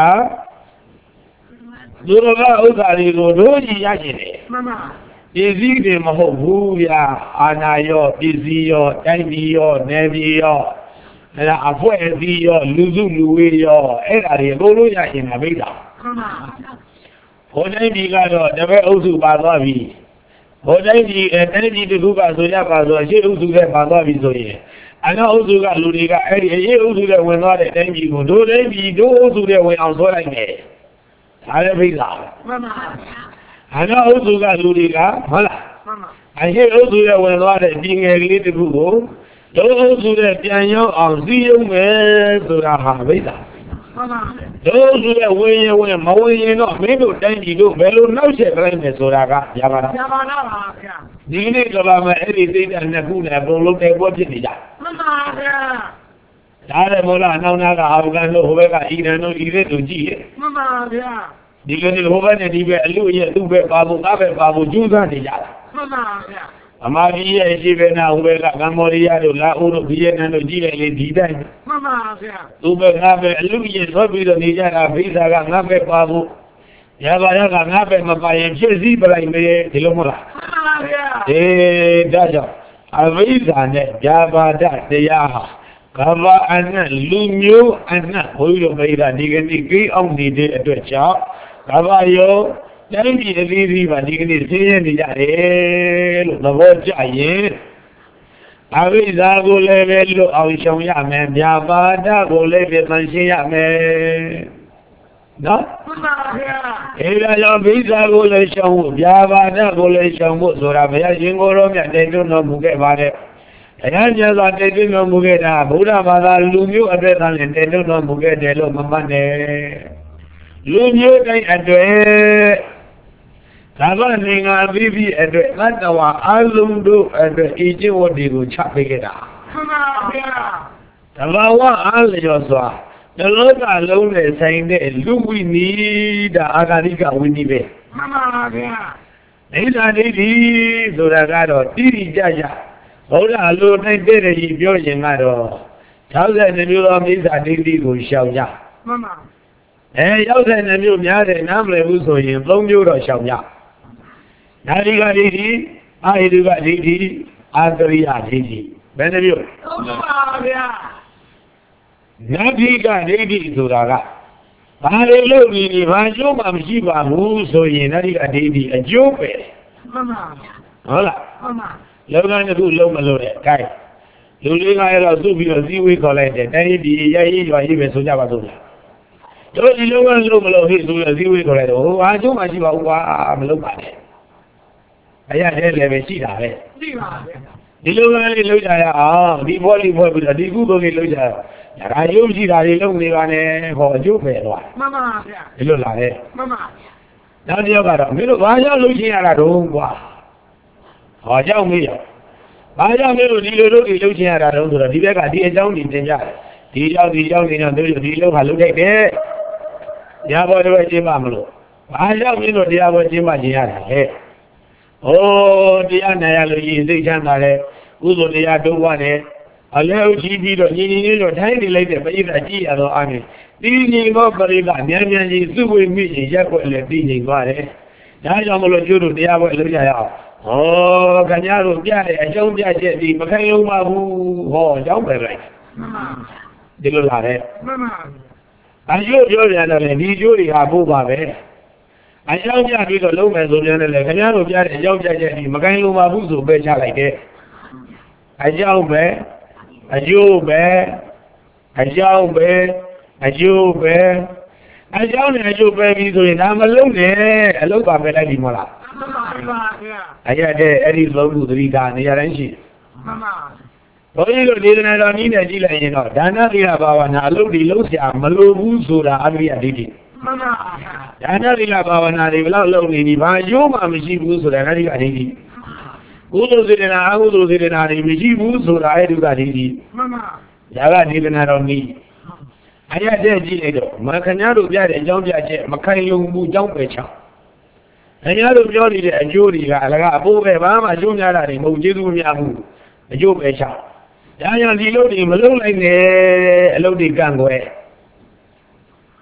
သူတို့ကဥစ္စာတွေကိုတို့ကြီးရရှိတယ်မှန်ပါပစ္စည်းတွေမဟုတ်ဘူးဗျာအာနာရောပစ္စည်းရောတိုင်းပြည်ရောနယ်ပြည်ရောအဲ့ဒါအဖွဲ့အစည်းရောလူစုလူဝေးရောအဲ့ဒါတွေအကုန်လုံးရရှိနေပြီလားမှန်ပါဘုံတိုင်းပြည်ကတော့တပည့်အုပ်စုပါသွားပြီဘုံတိုင်းပြည်အဲတိုင်းပြည်တစ်ခုကဆိုရပါဆိုရှေ့အုပ်စုကပါသွားပြီဆိုရင်အနောက်အုပ်စုကလူတွေကအဲ့ဒီအရေးအုပ်စုတွေဝင်သွားတဲ့တိုင်းပြည်ကိုတို့တိုင်းပြည်တို့အုပ်စုတွေဝင်အောင်ဆွဲလိုက်မယ်ဒါလည်းပြီလားမှန်ပါအနောက်အုပ်စုကလူတွေကဟုတ်လားမှန်ပါအရေးအုပ်စုတွေဝင်သွားတဲ့ပြည်ငယ်ကလေးတစ်ခုကိုတို့အုပ်စုတွေပြန်ရောက်အောင်စည်းရုံးမယ်ဆိုတာဟာပြီလားမှန်ပါတို့ဆိုတဲ့ဝင်ရင်ဝင်မဝင်ရင်တော့မင်းတို့တိုင်းပြည်တို့ဘယ်လိုနှောက်ချက်လိုက်မယ်ဆိုတာကရပါလားရပါလားပါဗျာဒီနေ့ကဘာမှအဲ့ဒီသိတဲ့နှစ်ခုနဲ့ဘုံလုံးတဲ့ပွဲဖြစ်နေကြမှန်ပါဗျာဒါလည်းမို့လားနောက်နာကအာဖဂန်တို့ဟိုဘက်ကအီရန်တို့အီရတ်တို့ကြည့်ရမှန်ပါဗျာဒီကနေ့ဟိုဘက်နဲ့ဒီဘက်အလူရဲ့သူ့ဘက်ပါဖို့ငါ့ဘက်ပါဖို့ကြိုးစားနေကြတာမှန်ပါဗျာအမာကြီးရဲ့ရှိပဲနာဟိုဘက်ကကမ္ဘောဒီးယားတို့လာအိုတို့ဗီယက်နမ်တို့ကြည့်လိုက်လေဒီတိုင်းမှန်ပါဗျာသူ့ဘက်ငါ့ဘက်အလူရဲ့ဆွဲပြီးတော့နေကြတာဗိဇာကငါ့ဘက်ပါဖို့ရပါရကငါ့ဘက်မပါရင်ဖြစ်စည်းပလိုက်မယ်ဒီလိုမဟုတ်လားမှန်ပါဗျာအေးဒါကြောင့်အဝိဇ္ဇာနဲ့ဗျာပါဒတရားဟာကဘာအနတ်လူမျိုးအနတ်ဘုရားမိတာဒီကနေ့ကိအောင်နေတဲ့အတွက်ကြောင့်ကဘာရောတိုင်းပြည်အသီးသီးပါဒီကနေ့ဆင်းရဲနေကြတယ်လို့သဘောကျရင်အဝိဇ္ဇာကိုလည်းပဲလို့အောင်ရှောင်ရမယ်ဗျာပါဒကိုလည်းပဲသင်ရှင်းရမယ်နော်မှန်ပါဗျာအဲဒါကြောင့်ဝိဇ္ဇာကိုလည်းရှောင်ဖို့ဗျာပါဒကိုလည်းရှောင်ဖို့ဆိုတာဘုရားရှင်ကိုယ်တော်မြတ်တိုက်တွန်းတော်မူခဲ့ပါတယ်တရားကျမ်းစာတိုက်တွန်းတော်မူခဲ့တာဗုဒ္ဓဘာသာလူမျိုးအသက်သာနဲ့တိုက်တွန်းတော်မူခဲ့တယ်လို့မမှတ်နဲ့လူမျိုးတိုင်းအတွက်သာဝနေငါပြီးပြီးအတွက်သတ္တဝါအလုံးတို့အတွက်ဤကျင့်ဝတ်တွေကိုချပေးခဲ့တာမှန်ပါဗျာသဘာဝအားလျော်စွာတလောကလုံးနဲ့ဆိုင်တဲ့လူဝိနီးတာအာဂါရိကဝိနီးပဲမှန်ပါဗျာအိဒါဒိဋ္ဌိဆိုတာကတော့တိတိကျကျဘုရားလိုတိုင်းတဲ့ကြီးပြောရင်ကတော့၆၂မျိုးသောမိစ္ဆာဒိဋ္ဌိကိုရှောင်ကြမှန်ပါအဲရောက်တဲ့နှမျိုးများတယ်နားမလည်ဘူးဆိုရင်သုံးမျိုးတော့ရှောင်ကြနာရိကဒိဋ္ဌိအာဟိတုကဒိဋ္ဌိအာတရိယဒိဋ္ဌိဘယ်နှမျိုးသုံးပါဗျာနာတိကဒိဋ္ဌိဆိုတာကဘာလို့လို့ဒီဘာကျိုးမှမရှိပါဘူးဆိုရင်နာရိကဒိဋ္ဌိအကျိုးပဲမှန်ပါဗျာဟုတ်လားမှန်ပါလောကတစ်ခုလုံးမလို့တဲ့ gain လူလေးကရတော့သူ့ပြီးတော့စည်းဝေးခေါ်လိုက်တယ်တိုင်းပြည်ရရေးရွာရေးပဲဆိုကြပါစို့လားတို့ဒီလုံးကလုံးမလို့ဟိဆိုရစည်းဝေးခေါ်လိုက်တော့ဟိုအားကျုံးမှရှိပါဘူးကွာမလုပ်ပါနဲ့အရာတဲ့လည်းပဲရှိတာပဲရှိပါပဲဒီလိုကလေးလုံးကြရအောင်ဒီဘောလေးဖွဲ့ပြီးတော့ဒီကုသိုလ်လေးလုံးကြရဒါရုပ်ရှိတာတွေလုံးနေပါနဲ့ဟောအကျိုးပဲတော့မှန်ပါဗျာဒီလိုလာတယ်မှန်ပါနောက်တစ်ယောက်ကတော့မင်းတို့ဘာကြောင့်လုံးချင်ရတာတုံးကွာဟောကြောင့်မေးရဘာကြောင့်မင်းတို့ဒီလိုလုပ်ပြီးလုံးချင်ရတာတုံးဆိုတော့ဒီဘက်ကဒီအကြောင်းဒီသင်ကြတယ်ဒီကြောင့်ဒီကြောင့်နေတော့တို့ဒီလုံးဟာလုံးလိုက်တယ်တရားပေါ်တော့ကျင်းပါမလို့ဘာကြောင့်မင်းတို့တရားပေါ်ကျင်းပါခြင်းရတာလဲဩတရားနာရလို့ရည်စိတ်ချမ်းသာတယ်ကုသိုလ်တရားတိုးပွားတယ်အလဲဥချီးပြီးတော့ညီညီလေးတော့ထိုင်းနေလိုက်တဲ့ပရိသတ်ကြည့်ရတော့အားဖြင့်ဒီညီသောပရိသတ်မြန်မြန်ကြီးစုဝေမိရင်ရက်ွက်လည်းပြီးနေသွားတယ်ဒါကြောင့်မလို့ကျိုးတို့တရားပွဲလုပ်ကြရအောင်ဟောခင်ဗျားတို့ပြတဲ့အကြောင်းပြချက်ဒီမခိုင်လုံးပါဘူးဟောအကြောင်းပဲလိုက်မှန်ပါဒီလိုလာတယ်မှန်ပါအကျိုးပြောပြန်တယ်ဒီကျိုးတွေဟာဖို့ပါပဲအကြောင်းပြပြီးတော့လုံးမယ်ဆိုပြန်တယ်ခင်ဗျားတို့ပြတဲ့အကြောင်းပြချက်ဒီမခိုင်လုံးပါဘူးဆိုပဲချလိုက်တယ်အကြောင်းပဲအကျိုးပဲအကြောင်းပဲအကျိုးပဲအကြောင်းနဲ့အကျိုးပဲပြီးဆိုရင်ဒါမလုံးနဲ့အလုံးပါပဲလိုက်ဒီမလားမှန်ပါဗျာအရာတဲ့အဲ့ဒီလုံးခုသတိထားနေရာတိုင်းရှိမှန်ပါဘုန်းကြီးတို့ဒေသနာတော်နည်းနဲ့ကြည့်လိုက်ရင်တော့ဒါနသီလဘာဝနာအလုပ်ဒီလုံးဆရာမလိုဘူးဆိုတာအရိယဒိဋ္ဌိမှန်ပါဒါနသီလဘာဝနာတွေဘယ်လောက်လုပ်နေပြီဘာရိုးမှမရှိဘူးဆိုတာအရိယဒိဋ္ဌိကုသိုလ်စေတနာအကုသိုလ်စေတနာတွေမရှိဘူးဆိုတာအဲ့ဒီကဒိဋ္ဌိမှန်ပါဒါကဒေသနာတော်နည်းအရာတဲ့ကြည့်လိုက်တော့မခင်ဗျားတို့ပြတဲ့အကြောင်းပြချက်မခိုင်လုံမှုအကြောင်းပဲချောင်းခင်ဗျားတို့ပြောနေတဲ့အကျိုးတွေကအလကအပိုးပဲဘာမှအကျိုးများတာတွေမဟုတ်ကျေးဇူးမများဘူးအကျိုးပဲချောင်းဒါကြောင့်ဒီလုပ်တွေမလုပ်လိုက်နဲ့အလုပ်တွေကန့်ကွယ်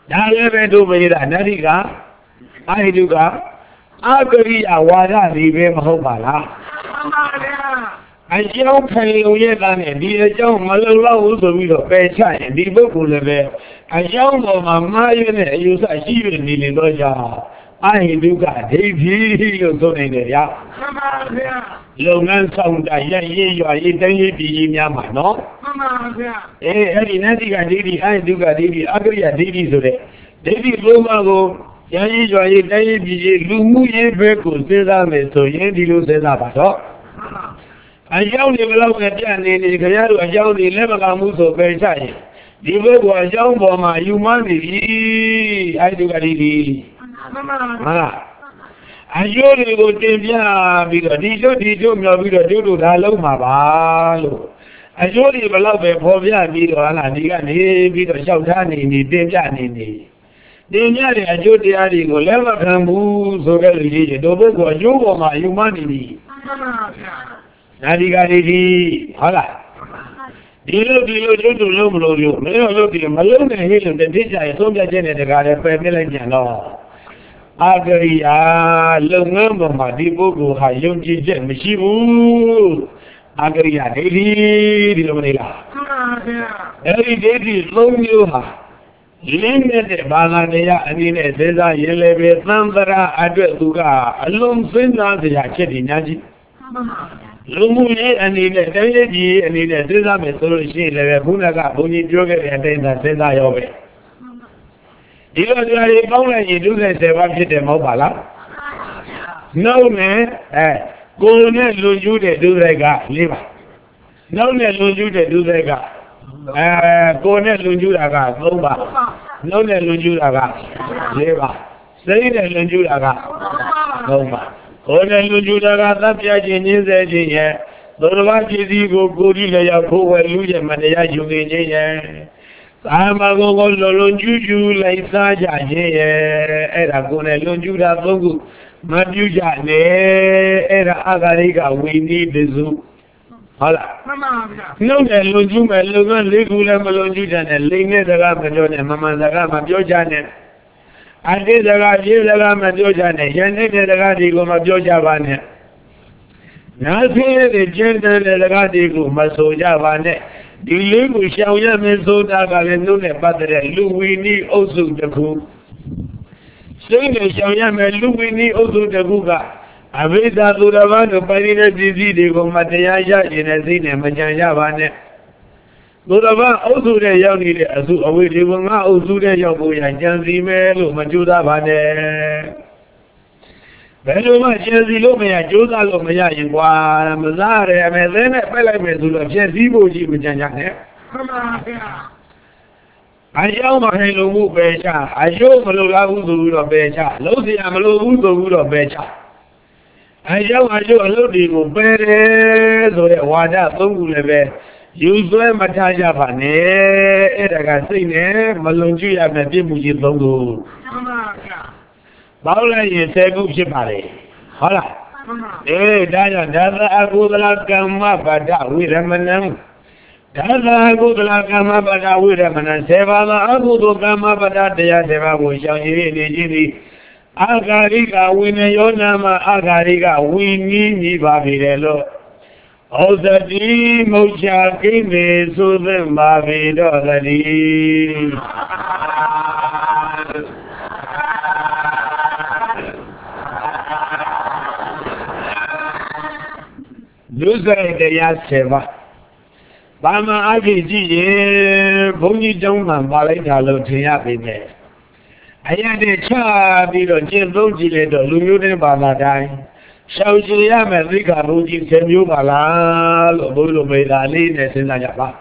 Nalebedo Veda Nadiga, Aiduga, Agri Awada Ribe Mahobala. And young Payuyan and the young Malala the widow Pecha and the Bokule, and young Mamma use a human in Loja. I do got Davy or something there. Long sound that you are eating in Yama, no? Eh, Nadia Didi, I do got Didi, Agri Didi today. Didi Lumago, Yayi, Davy, Lumu, Yebeco, Cesar, so Yendi Cesar. I young developed a jan in the Gayado, a young Lebamuso Perchai. The word was young for my humanity. I do got it. I surely go to India because he showed he showed me a video to Dalo Mabalo. I surely love a Povia video and I began here because Shautani in the Dejani. Dejani, I showed the article, never can move so very double for you or my humanity. Nadigari, hola. Dilo, Dilo, Dilo, Dilo, Dilo, Dilo, Dilo, Malone, and Hill, the teacher, I saw the Janet, a family and law. Agaria, Lumber, Madibo, Hayunji, Mishibu, Agaria, Daily, Dilomanilla. Every day is long you have. Limited Balanea, and in a Cesar, Yelebe, Sambara, Adretuga, alone Sinna, the Yaketi Naji. Lumuni and in a Daily, and in a Cesar, Mesology, Levunaga, Buni, Joga, and then the Cesar Yobe. You don't you do this about the mobile. No, man, eh, go net lose you to do the guy, live. No, net lose you to do the guy. Eh, go net lose you the guy, go back. No, net lose you the guy, live. Say that lose you the guy, go back. Go net lose you the guy, that's the genius, eh, don't want you to go good in the Yaku, lose your money, you get. I'm a go on you like Saja, era con el Lonjuda Bogu, Maduja, era Agariga, we need the zoo. Hola. No, the Lonjuma, Logan, Ligula, Malonjujan, and Lina the Ramajon, and Mamma the Rama, Jojanet. I did the Raji, the Rama Jojanet, Janet, the Radigo, Majojavane. Nothing the gender, the Radigo, Masojavane. The language shall yam so that I know that but Louis also the cook. Saying the Shayam and Louis also the Guga. I read that to the one of Parina disease of Mataya in a scene and Majavane. Lodava also the young as away the one also the young and Janzi Melo Majuda Vane. Pero ma Chelsea lo me ayuda lo me ya in qua Mazare me then pela me sulla Chelsea boji me janya. Ayo ma he lo mu becha, ayo ma lo la u do lo becha, lo si am lo u do lo becha. Ayo ayo lo di go bere so de wa da thong ku le be. Yu swe ma tha ja ba ne, e da ka sai ne ma lung ju ya me pi mu ji thong ku. Baula ye segu chipare. Hola. Eh, daya dada agudala kama pada wiramanam. Dada agudala kama pada wiramanam. Seva agudu kama pada daya seva wishang ini ini. Agariga wine yonama agariga wini ni babirelo. Ozadi mocha kine sudem babiro dali. Loser the Yaseva Bama Agiji, Boni Joma, Malaya Lotia Bine. I had a child, Jim Logi, the Lulu Baladai. Shauji America, Ruji, Samu Bala, Bolo Medali, Nesinayapa.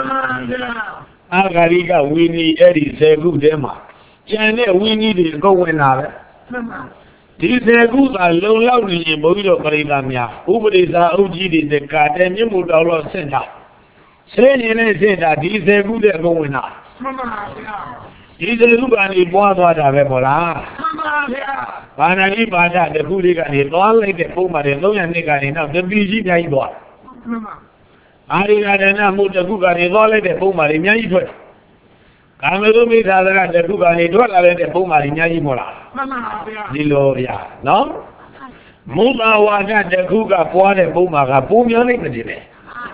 Agariga, Winnie, Eddie, Segu Dema. Janet, we need to go in our. These are good and low loudly in Bodo Paridamia. Who is our O G, the card and you would all send up. Saying anything that these are good and going up. These are good and it was what I have ever. Finally, by that, the hooligan is all like the Puma and Long and Nigga enough, the B G I got. I didn't know the Guga is all like the Puma in Yanko. ကာမဂုဏ်မိသာသနာတခုကနေထွက်လာတဲ့ပုံမှန်ကြီးများကြီးမို့လားမှန်ပါဗျာဒီလိုဗျာနော်မုသာဝါဒတခုကပွားတဲ့ပုံမှန်ကပုံများနေတယ်လေ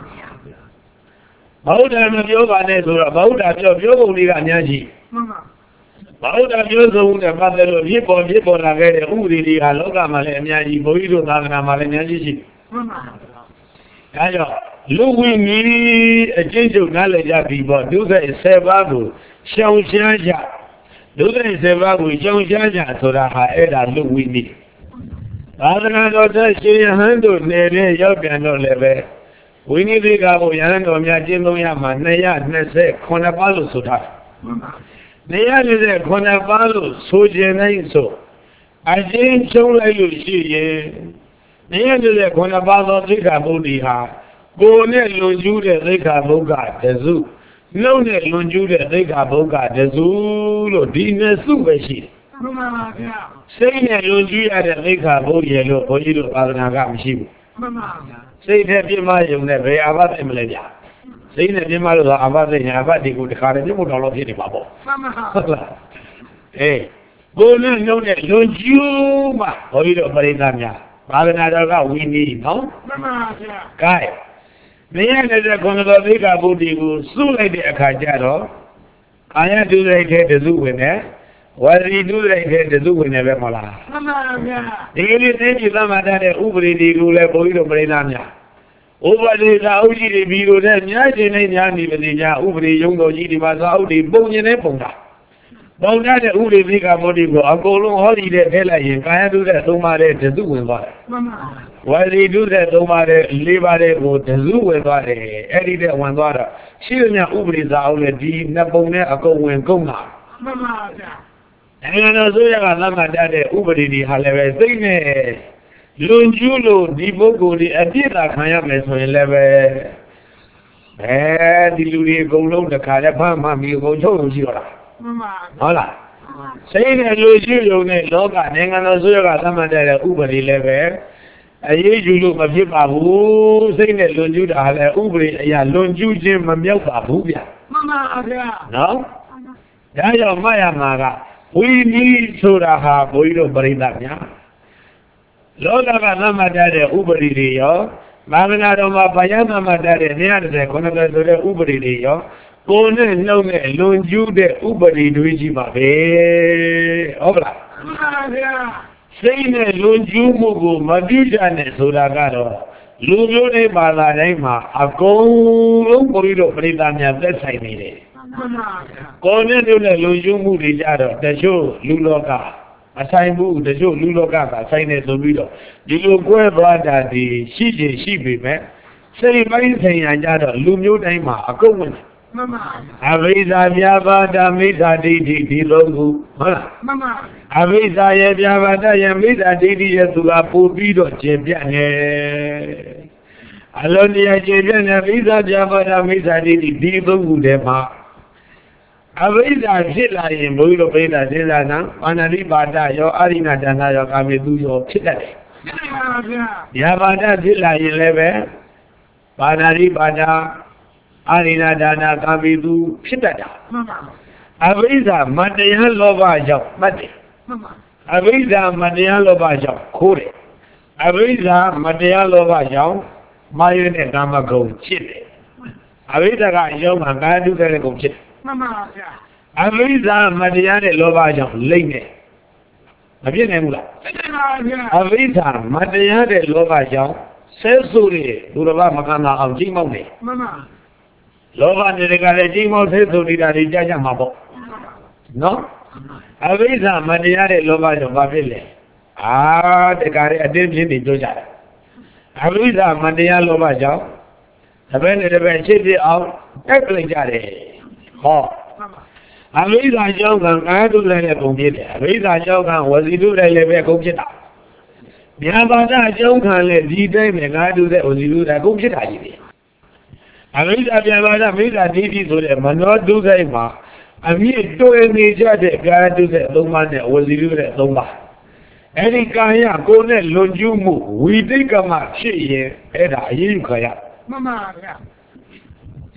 ဘုရားမပြောပါနဲ့ဆိုတော့ဘုရားပြောပြောပုံလေးကအများကြီးမှန်ပါဘုရားပြောဆုံးတဲ့ပတ်သက်လို့ဖြစ်ပေါ်ဖြစ်ပေါ်လာခဲ့တဲ့ဥပဒေတွေကလောကမှာလည်းအများကြီးဘုန်းကြီးတို့သာသနာမှာလည်းအများကြီးရှိမှန်ပါဒါကြောင့်လူဝင်ကြီးအကျဉ်းချုပ်နားလည်ကြပြီပေါ့ဒုက္ခဆယ်ပါးကိုရှောင်ရှားကြဒုက္ခဆယ်ပါးကိုရှောင်ရှားကြဆိုတာဟာအဲ့ဒါလူဝင်ကြီးသာသနာတော်သက်ရှင်ဟန်တို့နေတဲ့ရောက်ပြန်တော့လည်းပဲဝိနည်းတွေကဘုရားတော်များကျင့်သုံးရမှာနှစ်ရာနှစ်ဆယ်ခုနှစ်ပါးလို့ဆိုထားတယ်နှစ်ရာနှစ်ဆယ်ခုနှစ်ပါးလို့ဆိုခြင်းတိုင်းဆိုအကျဉ်းချုံးလိုက်လို့ရှိရင်နှစ်ရာနှစ်ဆယ်ခုနှစ်ပါးသောသိက္ခာပုဒ်ဒီဟာကိုယ်နဲ့လွန်ကျူးတဲ့သိက္ခာပုဒ်ကတစုနှုတ်နဲ့လွန်ကျူးတဲ့သိက္ခာပုဒ်ကတစုလို့ဒီနှစ်စုပဲရှိတယ်မှန်ပါဗျာစိတ်နဲ့လွန်ကျူးရတဲ့သိက္ခာပုဒ်ရဲ့လို့ဘုန်းကြီးတို့သာသနာကမရှိဘူးမှန်ပါဗျာစိတ်နဲ့ပြမယုံနဲ့ဘယ်အာဘသိမလဲဗျာစိတ်နဲ့ပြမလို့ဆိုအာဘသိညာအာဘဒီကိုတခါတည်းပြဖို့တော်လို့ဖြစ်နေပါပေါ့မှန်ပါဟုတ်လားအေးကိုယ်နဲ့နှုတ်နဲ့လွန်ကျူးမှဘုန်းကြီးတို့ပရိသတ်များသာသနာတော်ကဝိနည်းနော်မှန်ပါဗျာ gain နေရတဲ့ခုနတော်သိက္ခာပုဒ်ဒီကိုစုလိုက်တဲ့အခါကျတော့ကာယတုလိုက်တဲ့တစုဝင်တယ်ဝါရီတုလိုက်တဲ့တစုဝင်တယ်ပဲမဟုတ်လားမှန်ပါဗျာဒီကနေ့သိကြည်သမတ်တဲ့ဥပဒေတွေကိုလည်းဘုန်းကြီးတို့ပြိဿများဥပဒေသာအုပ်ကြီးတွေပြီးလို့တဲ့များခြင်းနဲ့များနေပါစေညာဥပဒေရုံးတော်ကြီးဒီမှာသာအုပ်တွေပုံကျင်တဲ့ပုံတာပုံတဲ့ဥပဒေသိက္ခာပုဒ်ဒီကိုအကုန်လုံးဟောဒီတဲ့ထည့်လိုက်ရင်ကာယတုတဲ့သုံးပါးတဲ့တစုဝင်သွားတယ်မှန်ပါဝါရီတုတဲ့သုံးပါးတဲ့လေးပါးတဲ့ကိုတစုဝင်သွားတယ်အဲ့ဒီတဲ့ဝင်သွားတော့ရှိသမျှဥပဒေသာအုပ်နဲ့ဒီနှစ်ပုံနဲ့အကုန်ဝင်ကုန်တာမှန်ပါဗျာနိုင်ငံတော်ဆိုရကသတ်မှတ်တဲ့ဥပဒေတွေဟာလည်းပဲသိနေလွန်ကျူးလို့ဒီပုဂ္ဂိုလ်ဒီအပြစ်သာခံရမယ်ဆိုရင်လည်းပဲအဲဒီလူတွေအကုန်လုံးတစ်ခါလည်းဖမ်းမှပြီးအကုန်ချုပ်လို့ရှိတော့လားမှန်ပါဟုတ်လားစိတ်နဲ့လူရှိရုံနဲ့လောကနိုင်ငံတော်ဆိုရကသတ်မှတ်တဲ့ဥပဒေလည်းပဲအရေးယူလို့မဖြစ်ပါဘူးစိတ်နဲ့လွန်ကျူးတာလည်းဥပဒေအရာလွန်ကျူးခြင်းမမြောက်ပါဘူးဗျမှန်ပါဗျာနော်ဒါကြောင့်မှတ်ရမှာကဝိနည်းဆိုတာဟာဘုန်းကြီးတို့ပရိသတ်များလောကကသတ်မှတ်တဲ့ဥပဒေတွေရောသာသနာတော်မှာဗယသတ်မှတ်တဲ့နေရာတစ်ခုနှစ်ဆိုတဲ့ဥပဒေတွေရောကိုယ်နဲ့နှုတ်နဲ့လွန်ကျူးတဲ့ဥပဒေတွေကြီးပါပဲဟုတ်လားမှန်ပါဗျာစိတ်နဲ့လွန်ကျူးမှုကိုမပြုကြနဲ့ဆိုတာကတော့လူမျိုးတွေဘာသာတိုင်းမှာအကုန်လုံးဘုန်းကြီးတို့ပရိသတ်များသက်ဆိုင်နေတယ်မှန်ပါဗျာကိုယ်နဲ့တို့နဲ့လွန်ကျူးမှုတွေကြတော့တချို့လူလောကအဆိုင်ဘူးတချို့လူလောကကဆိုင်နေဆိုပြီးတော့ဒီလိုကွဲသွားတာဒီရှိချင်ရှိပေမဲ့စိတ်ပိုင်းဆိုင်ရာကြတော့လူမျိုးတိုင်းမှာအကုန်ဝင်မှန်ပါအဘိဓါပြပါဒမိစ္ဆာဒိဋ္ဌိဒီလုံးခုဟုတ်လားမှန်ပါအဘိဓါရဲ့ပြပါဒရဲ့မိစ္ဆာဒိဋ္ဌိရဲ့သူကပို့ပြီးတော့ကျင့်ပြနေအလုံးတရားကျင့်ပြနေမိစ္ဆာပြပါဒမိစ္ဆာဒိဋ္ဌိဒီသုံးခုတည်းမှာအဘိဓါဖြစ်လာရင်ဘုရားပိဋကစေသာနာပါဏာတိပါဒရောအာရိဏတဏရောကာမေသူရောဖြစ်တတ်တယ်မှန်ပါဗျာ။ယာပါဒဖြစ်လာရင်လည်းပဲပါဏာတိပါဒအာရိဏတဏကာမေသူဖြစ်တတ်တာမှန်ပါအဘိဓါမတရားလောဘကြောင့်မှတ်တယ်မှန်ပါအဘိဓါမတရားလောဘကြောင့်ခိုးတယ်အဘိဓါမတရားလောဘကြောင့်မာယနဲ့ကာမဂုဏ်ဖြစ်တယ်အဘိဓါကအယုံမှာကာယတုတဲ့ကုံဖြစ်တယ်မှန်ပါဗျာအဘိဓါမတရားတဲ့လောဘကြောင့်လိမ့်နေမဖြစ်နိုင်ဘူးလားဖြစ်ပါဗျာအဘိဓါမတရားတဲ့လောဘကြောင့်ဆဲဆူတွေလူတော်ဘာမကနာအောင်ကြီးမောက်နေမှန်ပါလောဘတွေကလည်းကြီးမောက်ဆဲဆူနေတာတွေကြားကြမှာပေါ့နော်အဘိဓါမတရားတဲ့လောဘကြောင့်ဘာဖြစ်လဲအာတကားရဲ့အတင်းပြင်းနေကြကြတယ်အဘိဓါမတရားလောဘကြောင့်တပည့်နဲ့တပည့်ချစ်ပြအောင်တက်ပလိုက်ကြတယ်ဟောအဘိဓါကြောင့်ကကာယတုလည်းလည်းကုန်ဖြစ်တယ်အဘိဓါကြောင့်ကဝစီတုလည်းလည်းပဲကုန်ဖြစ်တာမြာပါဒအကြောင်းခံလည်းဒီတိုင်းပဲကာယတုတဲ့ဝစီတုလည်းကုန်ဖြစ်တာကြီးတယ်အဘိဓါပြန်ပါဒမိစ္ဆာဒိဋ္ဌိဆိုတဲ့မနောဒုက္ခိမှာအမြင့်တွယ်နေကြတဲ့ကာယတုတဲ့သုံးပါးနဲ့ဝစီတုတဲ့သုံးပါးအဲ့ဒီကာယကိုယ်နဲ့လွန်ကျူးမှုဝိသိကမဖြစ်ရင်အဲ့ဒါအရေးယူခရမှန်ပါဗျာ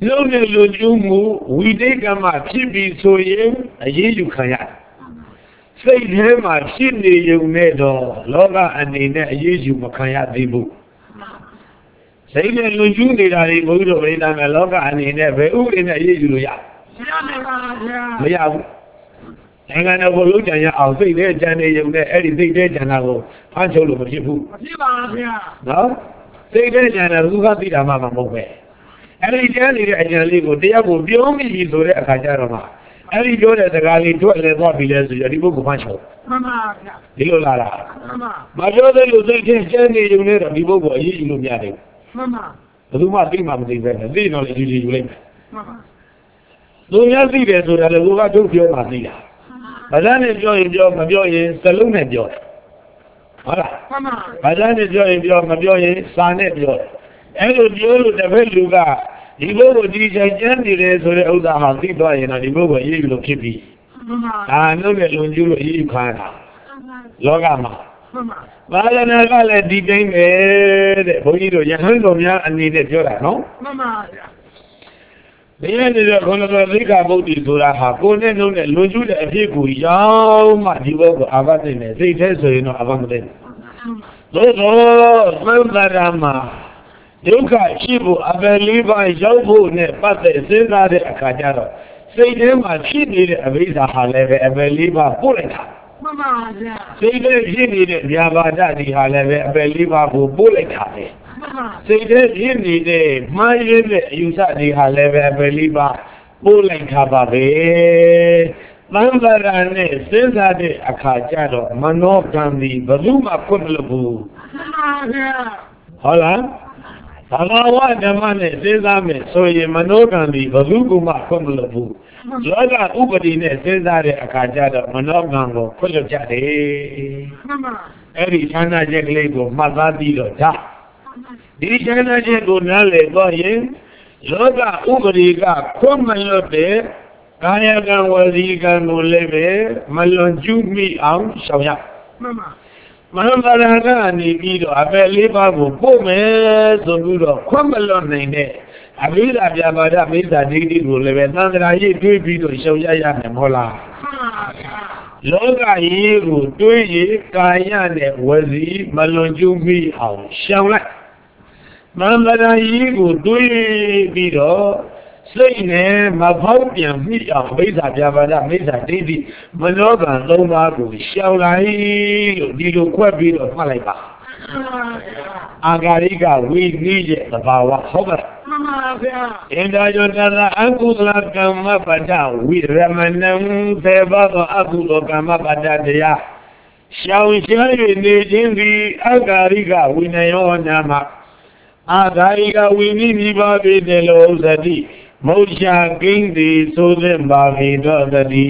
လုံးနဲ့လူကျူးမှုဝိသေကမှဖြစ်ပြီးဆိုရင်အရေးယူခံရတယ်စိတ်ထဲမှာဖြစ်နေုံနဲ့တော့လောကအနေနဲ့အရေးယူမခံရသေးဘူးစိတ်နဲ့လူကျူးနေတာတွေဘုရားတို့ပြိတ္တာမဲ့လောကအနေနဲ့ဘယ်ဥပဒေနဲ့အရေးယူလို့ရမရဘူးနိုင်ငံတော်ကိုလုံးကြံရအောင်စိတ်ထဲကြံနေုံနဲ့အဲ့ဒီစိတ်ထဲကြံတာကိုဖမ်းချုပ်လို့မဖြစ်ဘူးမဖြစ်ပါဘူးဗျာနော်စိတ်ထဲကြံတာဘုရားသိတာမှမဟုတ်ပဲအဲ့ဒီကျမ်းနေတဲ့အကြံလေးကိုတရားကိုပြောမိပြီဆိုတဲ့အခါကျတော့မှအဲ့ဒီပြောတဲ့စကားလေးတွေ့လဲသွားပြီလဲဆိုရဒီပုဂ္ဂိုလ်ဖမ်းချုပ်မှန်ပါဗျာဒီလိုလားလားမှန်ပါမပြောသေးလို့စိတ်ထဲကျမ်းနေုံနဲ့တော့ဒီပုဂ္ဂိုလ်အရေးယူလို့မရသေးဘူးမှန်ပါဘယ်သူမှသိမှမသိပဲနဲ့သိတော့လေယူယူလိုက်မယ်မှန်ပါလူများသိတယ်ဆိုတာလေကိုကတို့ပြောမှသိတာဘာသာနဲ့ပြောရင်ပြောမပြောရင်စလုံးနဲ့ပြောတယ်ဟုတ်လားမှန်ပါဘာသာနဲ့ပြောရင်ပြောမပြောရင်စာနဲ့ပြောတယ်အဲ့လိုပြောလို့တစ်ဖက်လူကဒီဘုရားဒီချိန်ကျမ်းနေတယ်ဆိုတဲ့ဥစ္စာဟာသိသွားရင်တော့ဒီဘုရားရေးလို့ဖြစ်ပြီမှန်ပါဒါနှုတ်နဲ့လွန်ကျူးလို့ရေးခါတာလောကမှာမှန်ပါဘာလနာကလည်းဒီတိုင်းပဲတဲ့ဘုန်းကြီးတို့ယဟန်တော်များအနေနဲ့ပြောတာနော်မှန်ပါဗျာဒီနေ့နေတဲ့ခေါင်းတော်သိက္ခာပုဒ်တီဆိုတာဟာကိုယ်နဲ့နှုတ်နဲ့လွန်ကျူးတဲ့အဖြစ်ကိုရောက်မှဒီဘုရားအာဘသိနေစိတ်ထဲဆိုရင်တော့အာဘမသိဘူးသို့သောသံဃာရမှာဒုက္ခရှိဖို့အပယ်လေးပါးရောက်ဖို့နဲ့ပတ်သက်စဉ်းစားတဲ့အခါကျတော့စိတ်ထဲမှာဖြစ်နေတဲ့အဘိဓါဟာလည်းပဲအပယ်လေးပါးပို့လိုက်တာမှန်ပါဗျာစိတ်ထဲဖြစ်နေတဲ့ဉာဏ်ပါဒဒီဟာလည်းပဲအပယ်လေးပါးကိုပို့လိုက်တာပဲမှန်ပါစိတ်ထဲဖြစ်နေတဲ့မှားရင်းတဲ့အယူဆဒီဟာလည်းပဲအပယ်လေးပါးပို့လိုက်တာပါပဲသံဃာရနဲ့စဉ်းစားတဲ့အခါကျတော့မနောကံဒီဘယ်သူမှခွင့်မလို့ဘူးမှန်ပါဗျာဟုတ်လားဘာသာဝဓမ္မနဲ့စဉ်းစားမယ်ဆိုရင်မနောကံဒီဘယ်သူမှခွင့်မလို့ဘူးလောကဥပဒေနဲ့စဉ်းစားတဲ့အခါကျတော့မနောကံကိုခွင့်လွှတ်ကြတယ်မှန်ပါအဲ့ဒီဌာနချက်ကလေးကိုမှတ်သားပြီးတော့ဒါဒီဌာနချက်ကိုနားလည်တော့ရင်လောကဥပဒေကခွင့်မလွတ်တဲ့ကာယကံဝစီကံကိုလည်းပဲမလွန်ကျူးမိအောင်ရှောင်ရမှန်ပါမဟာဗရဏကနေပြီးတော့အပယ်လေးပါးကိုပို့မယ်ဆိုပြီးတော့ခွင့်မလွတ်နိုင်တဲ့အဘိဓါပြပါဒမိစ္ဆာဒိဋ္ဌိကိုလည်းပဲသံဃာရေးတွေးပြီးတော့ရှောင်ရရမယ်မဟုတ်လားလောကရေးကိုတွေးရကာယနဲ့ဝစီမလွန်ကျူးမိအောင်ရှောင်လိုက်မန္တရာရေးကိုတွေးပြီးတော့စိတ်နဲ့မဖောက်ပြန်မိအောင်မိစ္ဆာပြပါဒမိစ္ဆာဒိဋ္ဌိမနောကံသုံးပါးကိုရှောင်လိုက်လို့ဒီလိုခွက်ပြီးတော့မှတ်လိုက်ပါအာဂါရိကဝိနည်းရဲ့သဘာဝဟုတ်ပါမှန်ပါဗျာအင်္ဂါယောတရအကုသလကမ္မပတ္တဝိရမဏံသေဘသောအကုသလကမ္မပတ္တတရားရှောင်ရှား၍နေခြင်းသည်အာဂါရိကဝိနယောနာမအာဂါရိကဝိနည်းမိပါပေတယ်လို့သတိမௌရှာကိန်းသည်သို့သင့်ပါပေတော့သတိ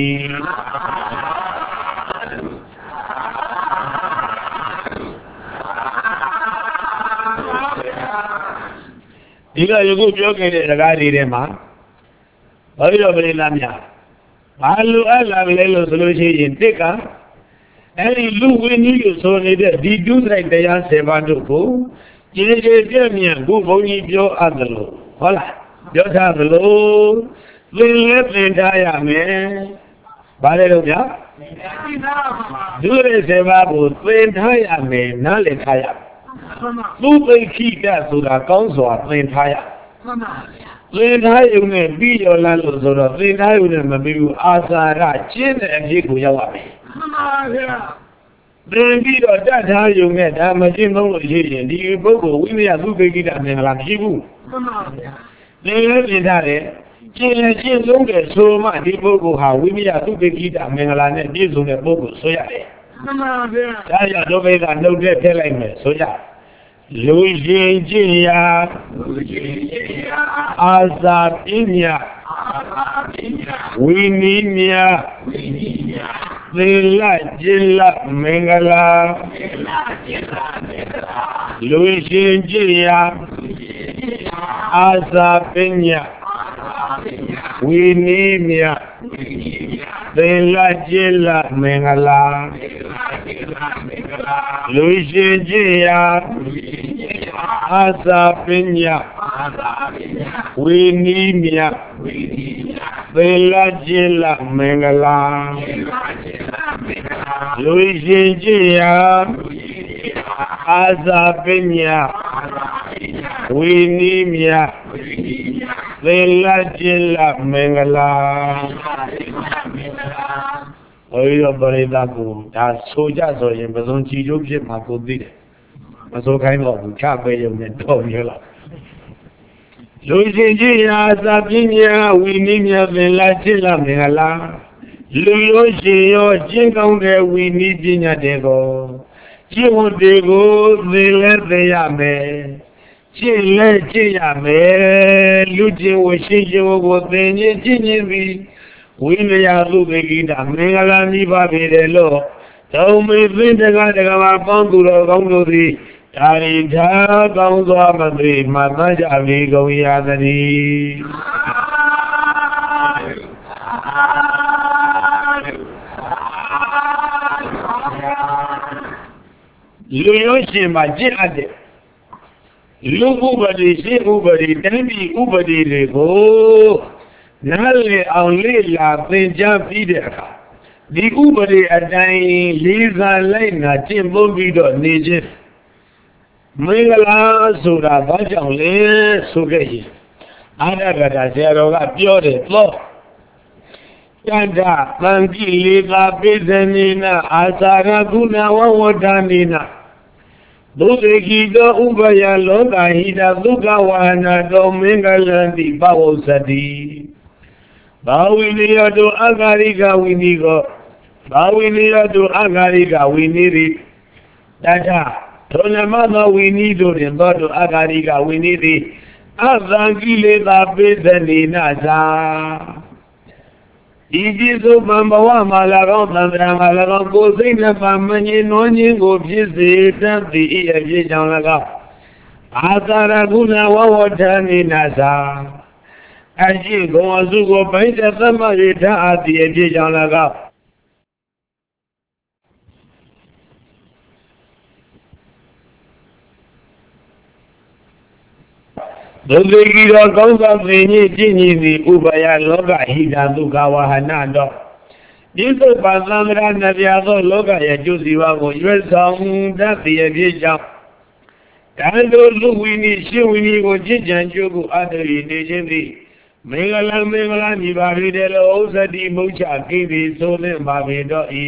ဒီကယခုပြောခဲ့တဲ့စကားတွေထဲမှာဘာလို့ပြိလာများဘာလို့အလားလဲလို့ဆိုလို့ရှိရင်တစ်ကအဲ့ဒီလူဝိနည်းကိုဆိုနေတဲ့ဒီဒုစရိုက်တရားဆယ်ပါးတို့ကိုကျေကျေပြည့်မြတ်ဘုဘုန်းကြီးပြောအပ်တယ်လို့ဟုတ်လားပြောထားသလိုသင်လည်းသင်ထားရမယ်ဘာလဲလို့ဗျာဒုရစေပါကိုသင်ထားရမယ်နားလည်ထားရသူပိခိတဆိုတာကောင်းစွာသင်ထားရသင်ထားရုံနဲ့ပြီးရောလားလို့ဆိုတော့သင်ထားရုံနဲ့မပြီးဘူးအာစာရကျင့်တဲ့အဖြစ်ကိုရောက်ရမယ်မှန်ပါဗျာသင်ပြီးတော့တတ်ထားရုံနဲ့ဒါမရှင်းသုံးလို့ရှိရင်ဒီပုဂ္ဂိုလ်ဝိနည်းသူပိခိတမင်္ဂလာမရှိဘူးမှန်ပါဗျာသင်လည်းသင်ထားတယ်ကျင့်လည်းကျင့်ဆုံးတယ်ဆိုမှဒီပုဂ္ဂိုလ်ဟာဝိမယသုပိခိတမင်္ဂလာနဲ့ပြည့်စုံတဲ့ပုဂ္ဂိုလ်ဆိုရတယ်မှန်ပါဗျာဒါရဒုပိကနှုတ်တဲ့ထည့်လိုက်မယ်ဆိုရလူရှင်ကျင့်ရာလူရှင်ကျင့်ရာအာသာပညာအာသာပညာဝိနည်းမြဝိနည်းမြသင်္လကျင့်လမင်္ဂလာသင်္လကျင့်လမင်္ဂလာလူရှင်ကျင့်ရာအာသာပညာဝိနည်းမြသင်္လကျင့်လမင်္ဂလာလူရှင်ကျင့်ရာအာသာပညာဝီနီးမြတ်သေလကျင်းလမင်္ဂလာလူရှင်ကြည်ရာအာသာပညာဝီနီးမြတ်သေလကျင်းလမင်္ဂလာဘုရားပရိသတ်ကိုဒါဆိုကြဆိုရင်ပဇွန်ကြည်တို့ဖြစ်မှာကိုသိတယ်မဆိုခိုင်းတော့ဘူးချပေးရုံနဲ့တော့မျိုးလားလူရှင်ကြည်ရာသာပညာဝီနိမြပင်လာจิตလာမင်္ဂလာလူရောရှင်ရောကျင့်ကောင်းတဲ့ဝီနိပညာတွေကိုကျင့်ဝတ်တွေကိုသိလဲသိရမယ်ကျင့်လဲကျင့်ရမယ်လူကျင့်ဝရှင်ကျင့်ဝကိုသိရင်ကျင့်ရင်ပြီးဝိနည်းသုတေကိတာမင်္ဂလာနိဗ္ဗာန်ပြီတယ်လို့သုံးမေသိတကတကမှာပေါင်းသူတော်ကောင်းတို့သည်ဒါရိသာကောင်းစွာမသိမှတ်သားကြပြီကုန်ရသည်လူရောရှင်မှာကျင့်အပ်တယ်လူဥပဒေရှိဥပဒေတန်းပြီးဥပဒေတွေကိုနားလည်အောင်လေ့လာသင်ကြားပြီးတဲ့အခါဒီဥပဒေအတိုင်းလေးစားလိုက်နာကျင့်သုံးပြီးတော့နေခြင်းမင်္ဂလာဆိုတာဘာကြောင့်လဲဆိုခဲ့ရင်အာရဂတာဆရာတော်ကပြောတယ်တော့တန္တသံကြည်လေးသာပိသနေနာအာသာရကုဏဝဝဋ္ဌာနေနာဒုတိကိတောဥပယလောကဟိတဒုက္ခဝဟနာတောမင်္ဂလံတိပဝုစတိဘာဝိနိယတုအဂါရိကဝိနိကောဘာဝိနိယတုအဂါရိကဝိနိရိတထသောနမသောဝိနိတို့တွင်သောတုအဂါရိကဝိနိရိအသံကိလေသာပိသနေနာသာဤจิตသုပံဘဝမှာ၎င်းသံဃာမှာ၎င်းကိုယ်စိတ်နှပါမငြင်းနွမ်းခြင်းကိုဖြစ်စေတတ်သည့်အဖြစ်ကြောင့်၎င်းအာသာရကုဏဝဝဋ္ဌာနေနာသာအရှိကုံအစုကိုပိုင်းတဲ့သမရထအသည့်အဖြစ်ကြောင့်၎င်းဒုတိယသောကောင်းသောပင်ကြီးကျင့်ကြည်သည့်ဥပယလောကဟိတဒုက္ခဝဟနာတော့ဒီသုပ္ပသံဃာနဗျာသောလောကရဲ့ကျိုးစီဝါကိုရွေးဆောင်တတ်သည့်အဖြစ်ကြောင့်တန်တိုလူဝိနည်းရှင်ဝိနည်းကိုကျင့်ကြံကြိုးကိုအတ္တရည်နေခြင်းသည်မင်္ဂလာမင်္ဂလာညီပါပြီတယ်လို့ဥစ္စတိမုတ်ချကိပြီဆိုသင့်ပါပြီတော့ဤ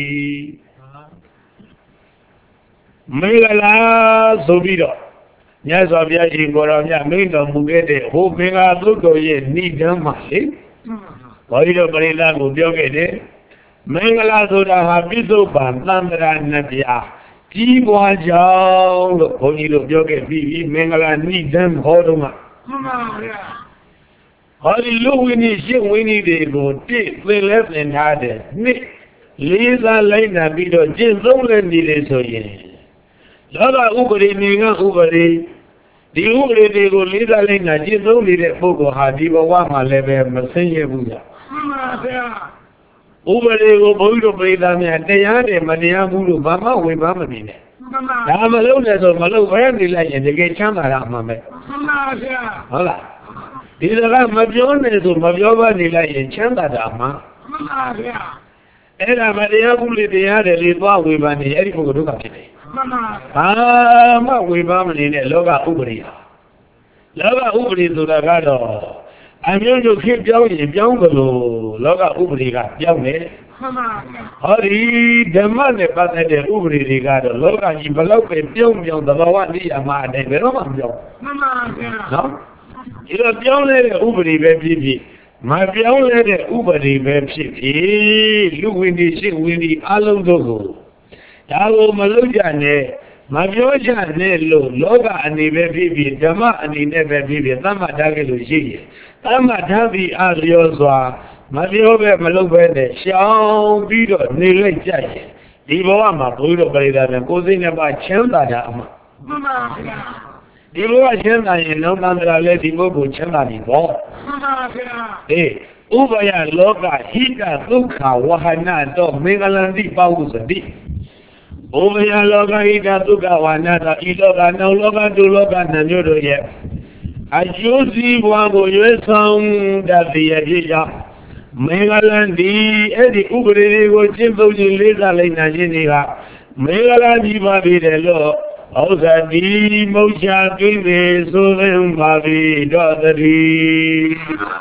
မင်္ဂလာဆိုပြီးတော့မြတ်စွာဘုရားရှင်ကိုယ်တော်မြတ်မိန့်တော်မူခဲ့တဲ့ဟိုမင်္ဂလာသုတ်တော်ရဲ့ဏိဒမ်းမှာလေဘုရားတော်ပရိသတ်ကိုပြောခဲ့တယ်မင်္ဂလာဆိုတာဟာပြစ္ဆုတ်ပံသံဃာနှစ်ပြားကြီးပွားကြောင်းလို့ဘုန်းကြီးတို့ပြောခဲ့ပြီးမင်္ဂလာဏိဒမ်းဟောတော့မှာမှန်ပါဗျာဟောဒီလူဝိနည်းရှင်းဝိနည်းတွေကိုတိသင်လဲသင်ထားတယ်နှစ်လေးစားလိုက်နာပြီးတော့ကျင့်သုံးလဲနေလေဆိုရင်လောကဥပဒေနေကဥပဒေဒီဥပဒေတွေကိုလေးစားလိုက်နာကျင့်သုံးနေတဲ့ပုဂ္ဂိုလ်ဟာဒီဘဝမှာလည်းပဲမဆင်းရဲဘူးဗျာမှန်ပါဗျာဥပဒေကိုဘုန်းကြီးတို့ပြိဿများတရားတယ်မတရားဘူးလို့ဘာမှဝေဖန်မနေနဲ့မှန်ပါဒါမလုပ်နဲ့ဆိုမလုပ်ဘဲနေလိုက်ရင်တကယ်ချမ်းသာတာမှန်ပဲမှန်ပါဗျာဟုတ်လားဒီစကားမပြောနဲ့ဆိုမပြောဘဲနေလိုက်ရင်ချမ်းသာတာမှန်မှန်ပါဗျာအဲ့ဒါမတရားဘူးလေတရားတယ်လေသွားဝေဖန်နေအဲ့ဒီပုဂ္ဂိုလ်ဒုက္ခဖြစ်တယ်မှန်ပါဘာမှဝေဖန်မနေနဲ့လောကဥပဒေဟာလောကဥပဒေဆိုတာကတော့အမျိုးမျိုးခေတ်ပြောင်းရင်ပြောင်းကြလို့လောကဥပဒေကပြောင်းတယ်မှန်ပါဟောဒီဓမ္မနဲ့ပတ်သက်တဲ့ဥပဒေတွေကတော့လောကကြီးဘလောက်ပဲပြောင်းပြောင်းသဘာဝနေရာမှာအတိုင်းဘယ်တော့မှမပြောင်းမှန်ပါဗျာနော်ဒီတော့ပြောင်းလဲတဲ့ဥပဒေပဲဖြစ်ဖြစ်မပြောင်းလဲတဲ့ဥပဒေပဲဖြစ်ဖြစ်လူဝင်ဒီရှိဝင်ဒီအလုံးစုံကိုဒါကိုမလုပ်ကြနဲ့မပြောကြနဲ့လို့လောကအနေပဲဖြစ်ဖြစ်ဓမ္မအနေနဲ့ပဲဖြစ်ဖြစ်သတ်မှတ်ထားကြလို့ရှိရင်သတ်မှတ်ထားပြီးအားလျော်စွာမပြောပဲမလုပ်ပဲနဲ့ရှောင်ပြီးတော့နေလိုက်ကြရင်ဒီဘဝမှာဘုရားတော်ပရိသတ်များကိုယ်စိတ်နဲ့ပါချမ်းသာတာအမှန်မှန်ပါဗျာဒီဘဝချမ်းသာရင်လောကန္တရာလည်းဒီပုဂ္ဂိုလ်ချမ်းသာပြီပေါ့မှန်ပါဗျာအေးဥပယလောကဟိတဒုက္ခဝဟနာတော့မင်္ဂလံတိပဝုစတိဘုရားလောကဟိတဒုက္ခဝဟနာတော့ဤလောကနောလောကဒုလောကနှမျိုးတို့ရဲ့ Ajuzi wango yesang dati yajiya. Megalandi edi ugre go chimbo jilida lena jiniga. Megalandi babidelo. Ausadi mocha kime sovem babi dodari.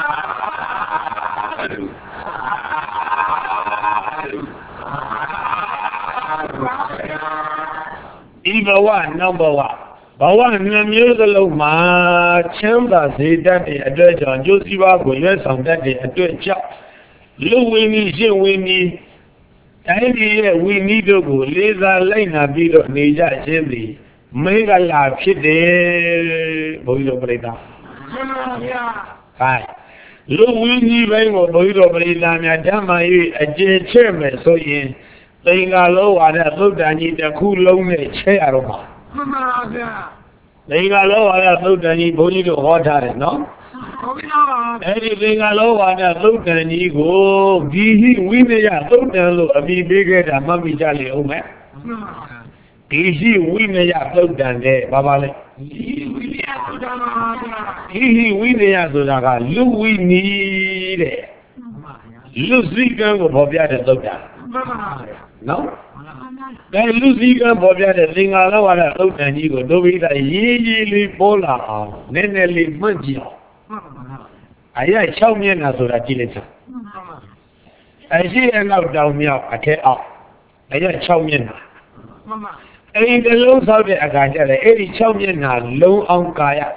Eva one, number one. Bawan Namyolo Ma Chamba said that the address on Josiva Goyes on that the address. Low Winnie, Jim Winnie, Tiny, we need to go, Laser Lena Bido, Nija, Jimmy, Mega Lab, Chide, Boyo Breda. Hi. Low Winnie, Bango, Boyo Breda, Dama, a J chairman, so in. Saying a low one that looked and eat a cool lonely chair. Saying a low one that looked and eat bony to water, no? Anything a low one that looked and you go, be he winning a look and look, be bigger than Mummy Jolly, oh man. Be he winning a look than there, Babale. He winning a look, look, we need it. Lucy can go for the other look down. No? Then Lucy can forget the thing I know what I look and you go do it a yearly polar, Nenelli Mungio. I show me an Azura. I see a love down me up, I can't up. I just show me now. And the low south, I got any show me now, low on Kaya.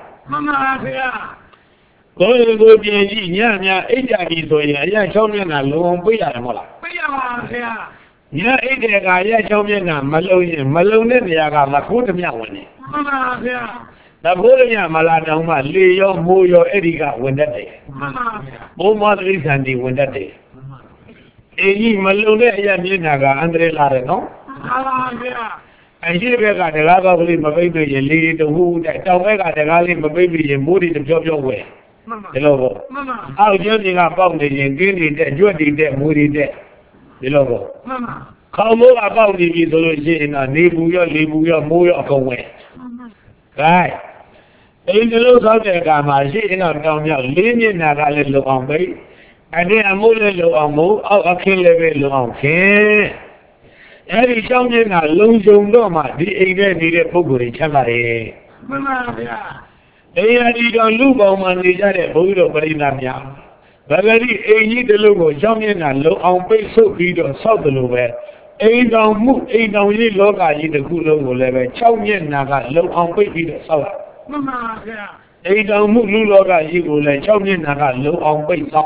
Go to go to Yanya, Aja, so yeah, show me now, low on Puyamala. Yeah, it I show me now, Malone, Malone, Yaga, Makuta Yawane. The Boya Malana, Leo, Moyo, Ediga, when that day. More mother is handy when that day. Egi Malone, Yanaga, Andre Lareno. And she got a lot of my baby, and lead the wood, that got a lot of my baby, and moody the job your way. Hello. How judging about the Yangini, that you did that moody there. Hello. How more about the resolution and Nibuya, Nibuya, Moya away. Right. In the low south of Gama, she in our town, Linian Naga look on me, and then I'm more low on move, I can't live low on care. Every champion, I lose your doma, the Ada needed Puguri Chamari. They are the Lugo man, the other Budo Barinamia. But I need the logo, champion, and look on pay so good or south the lower. Ain't down move, ain't down you look at you the good logo level, champion Naga, look on pay the south. Ain't down move, look at you go like champion Naga, look on pay south.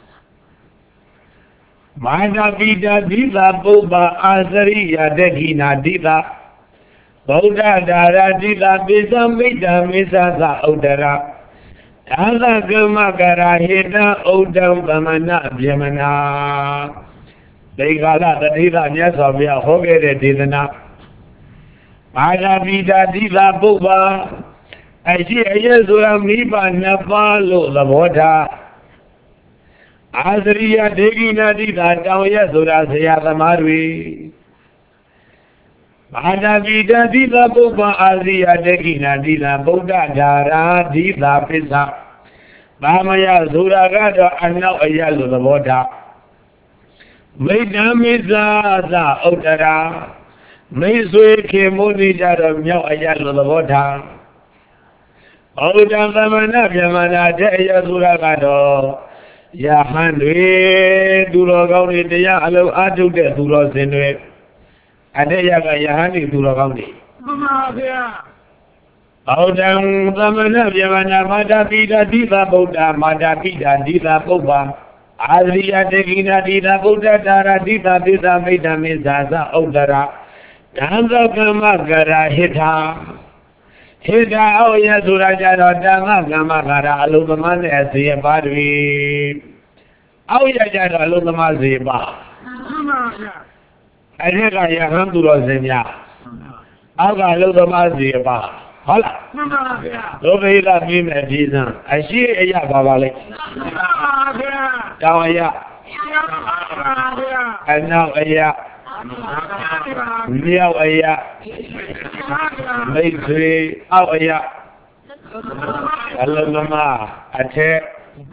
Mana vida dila boba azariya degina dila. Boda dara dila bisa mida misa sa udara. Tala gema gara hida udam bamana bhyamana. Degala dila nyasa vya hogere dilana. Mana vida dila boba. Aji ayazura miba nafalo laboda. Azriya Degina Dida Dawya Sura Sayada Marvi Bada Vida Dida Boba Azriya Degina Dida Boda Dara Dida Pisa Bamaya Sura Gada Anna Ayalu the Boda Maida Miza Odara Maiswe Kemuni Jada Mya Ayalu the Boda Oda Zamana Yamana Jaya Sura Gado Yahanwe Duro Gauni, the Yalo Adu de Duro Zinwe, and the Yaga Yahani Duro Gauni. Audam Zamana Yamana Mada Vida Diva Boda, Mada Vida Diva Boba, Azria Degina Dida Boda Dara Diva Vida Vida Mizaza Odara, Tanza Gamagara Hita. Hida Oya Durajana Dama Gamagara Aluman as the Badwi Oya Jada Lumazeba. I think I am to Rosemia. Aga Lumazeba. Hola. Over that me, Medina. I see a Yabavale. Dawaya. And now a ya. Meow a ya. Make three. Oh, yeah. အလုံးသမားအထက်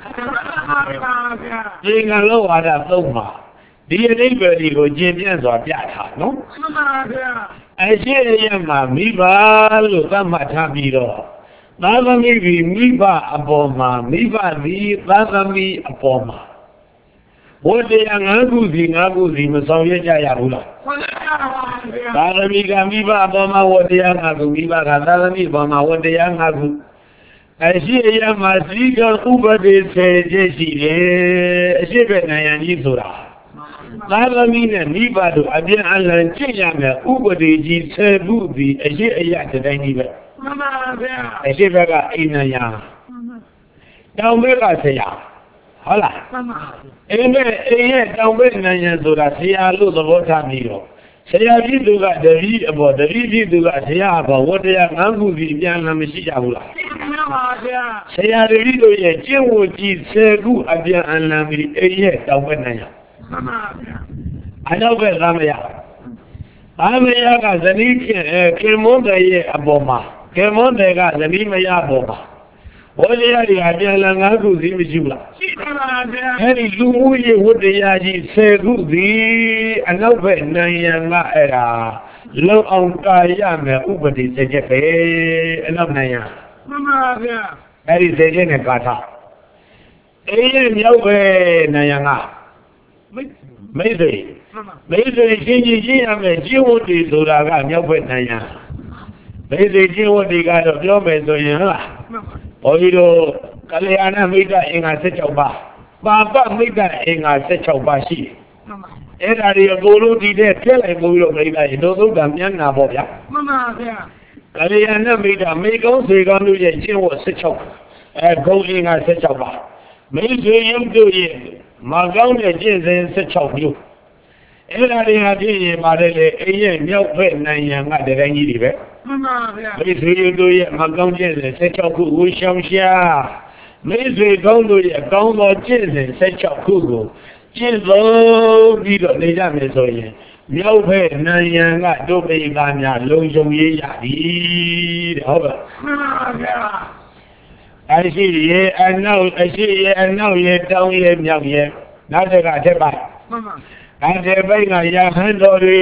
သင်္ကန်းလောက်ဝါဒသုံးပါဒီအနိဗ္ဗာန်ကိုကျင့်ပြန့်စွာပြထားနော်အရှိအယမှာမိဘလို့သတ်မှတ်ထားပြီးတော့သာသမီပြီးမိဘအပေါ်မှာမိဘပြီးသာသမီအပေါ်မှာဝတ္တရားငါးခုစီငါးခုစီမဆောင်ရွက်ကြရဘူးလားသာသမီကမိဘအပေါ်မှာဝတ္တရားငါးခုမိဘကသာသမီအပေါ်မှာဝတ္တရားငါးခုအရှိအယမှာစီကဥပဒေဆယ်ချက်ရှိတယ်အရှိပဲနိုင်ငံကြီးဆိုတာသာသမီနဲ့မိဘတို့အပြန်အလှန်ကြည့်ရမယ်ဥပဒေကြီးဆယ်ခုဒီအရှိအယတဲ့တိုင်းကြီးပဲမှန်ပါဗျာအရှိဘက်ကအိမ်နရာတောင်ဘက်ကဆရာဟုတ်လားမှန်ပါအိမ်နဲ့အိမ်ရဲ့တောင်ဘက်နိုင်ငံဆိုတာဆရာလို့သဘောထားပြီးတော့ဆရာပြည်သူကတပည့်အပေါ်တပည့်ပြည်သူကဆရာအပေါ်ဝတ္တရားငါးခုစီပြန်လာမရှိကြဘူးလားမှန်ပါဗျာဆရာတပည့်တို့ရဲ့ကျင့်ဝတ်ကြီးဆယ်ခုအပြန်အလှန်ပြီးအိမ်ရဲ့တောင်ဘက်နိုင်ငံမှန်ပါဗျာအနောက်ဘက်သမယသမယကဇနီးခင်ခင်မွန်းတဲ့ရဲ့အပေါ်မှာခင်မွန်းတဲ့ကဇနီးမရပေါ်မှာဝတ္တရားတွေအပြန်အလှန်ငါးခုစီမရှိဘူးလားရှိပါပါဗျာအဲ့ဒီလူမှုရေးဝတ္တရားကြီးဆယ်ခုစီအနောက်ဘက်နိုင်ငံကအဲ့ဒါလုံအောင်ကာရမယ်ဥပဒေစကြက်ပဲအနောက်နိုင်ငံမှန်ပါဗျာအဲ့ဒီစကြက်နဲ့ကာထအေးရဲ့မြောက်ဘက်နိုင်ငံကမိတ်ဆွေမိတ်ဆွေချင်းချင်းချင်းရမယ်ကျင့်ဝတ်တွေဆိုတာကမြောက်ဘက်နိုင်ငံမိတ်ဆွေကျင့်ဝတ်တွေကတော့ပြောမယ်ဆိုရင်ဟုတ်လားဘောကြီးတို့ကလျာဏမိတ်ကအင်္ဂါ၁၆ပါးပါပမိတ်ကအင်္ဂါ၁၆ပါးရှိတယ်အဲ့ဒါတွေအကုန်လုံးဒီတဲ့ထည့်လိုက်ပြီးတော့မိတ်ကရေတို့သုတ်တံပြန်နာပေါ့ဗျာမှန်ပါဗျာကလျာဏမိတ်ကမိကောင်းစေကောင်းတို့ရဲ့ကျင့်ဝတ်၁၆အဲဂုံအင်္ဂါ၁၆ပါးမိတ်ဆွေရုပ်တို့ရဲ့မကောင်းတဲ့ကျင့်စဉ်၁၆မျိုးအဲ့ဒါတွေဟာဖြစ်ရင်ပါတယ်လေအိမ်ရဲ့မြောက်ဘက်နိုင်ငံကတတိုင်းကြီးတွေပဲမှန်ပါဗျာမိတ်ဆွေတို့ရဲ့မကောင်းကျင့်စဉ်၁၆ခုကိုရှောင်ရှားမိတ်ဆွေကောင်းတို့ရဲ့ကောင်းသောကျင့်စဉ်၁၆ခုကိုကျင့်သုံးပြီးတော့နေကြမယ်ဆိုရင်မြောက်ဘက်နိုင်ငံကတို့ပိသားများလုံခြုံရေးရပြီတဲ့ဟုတ်ပါမှန်ပါဗျာအရှိရဲ့အနောက်အရှိရဲ့အနောက်ရဲ့တောင်ရဲ့မြောက်ရဲ့နောက်တစ်ခါထက်ပါမှန်ပါအဲဒီဘက်ကရဟန်းတော်တွေ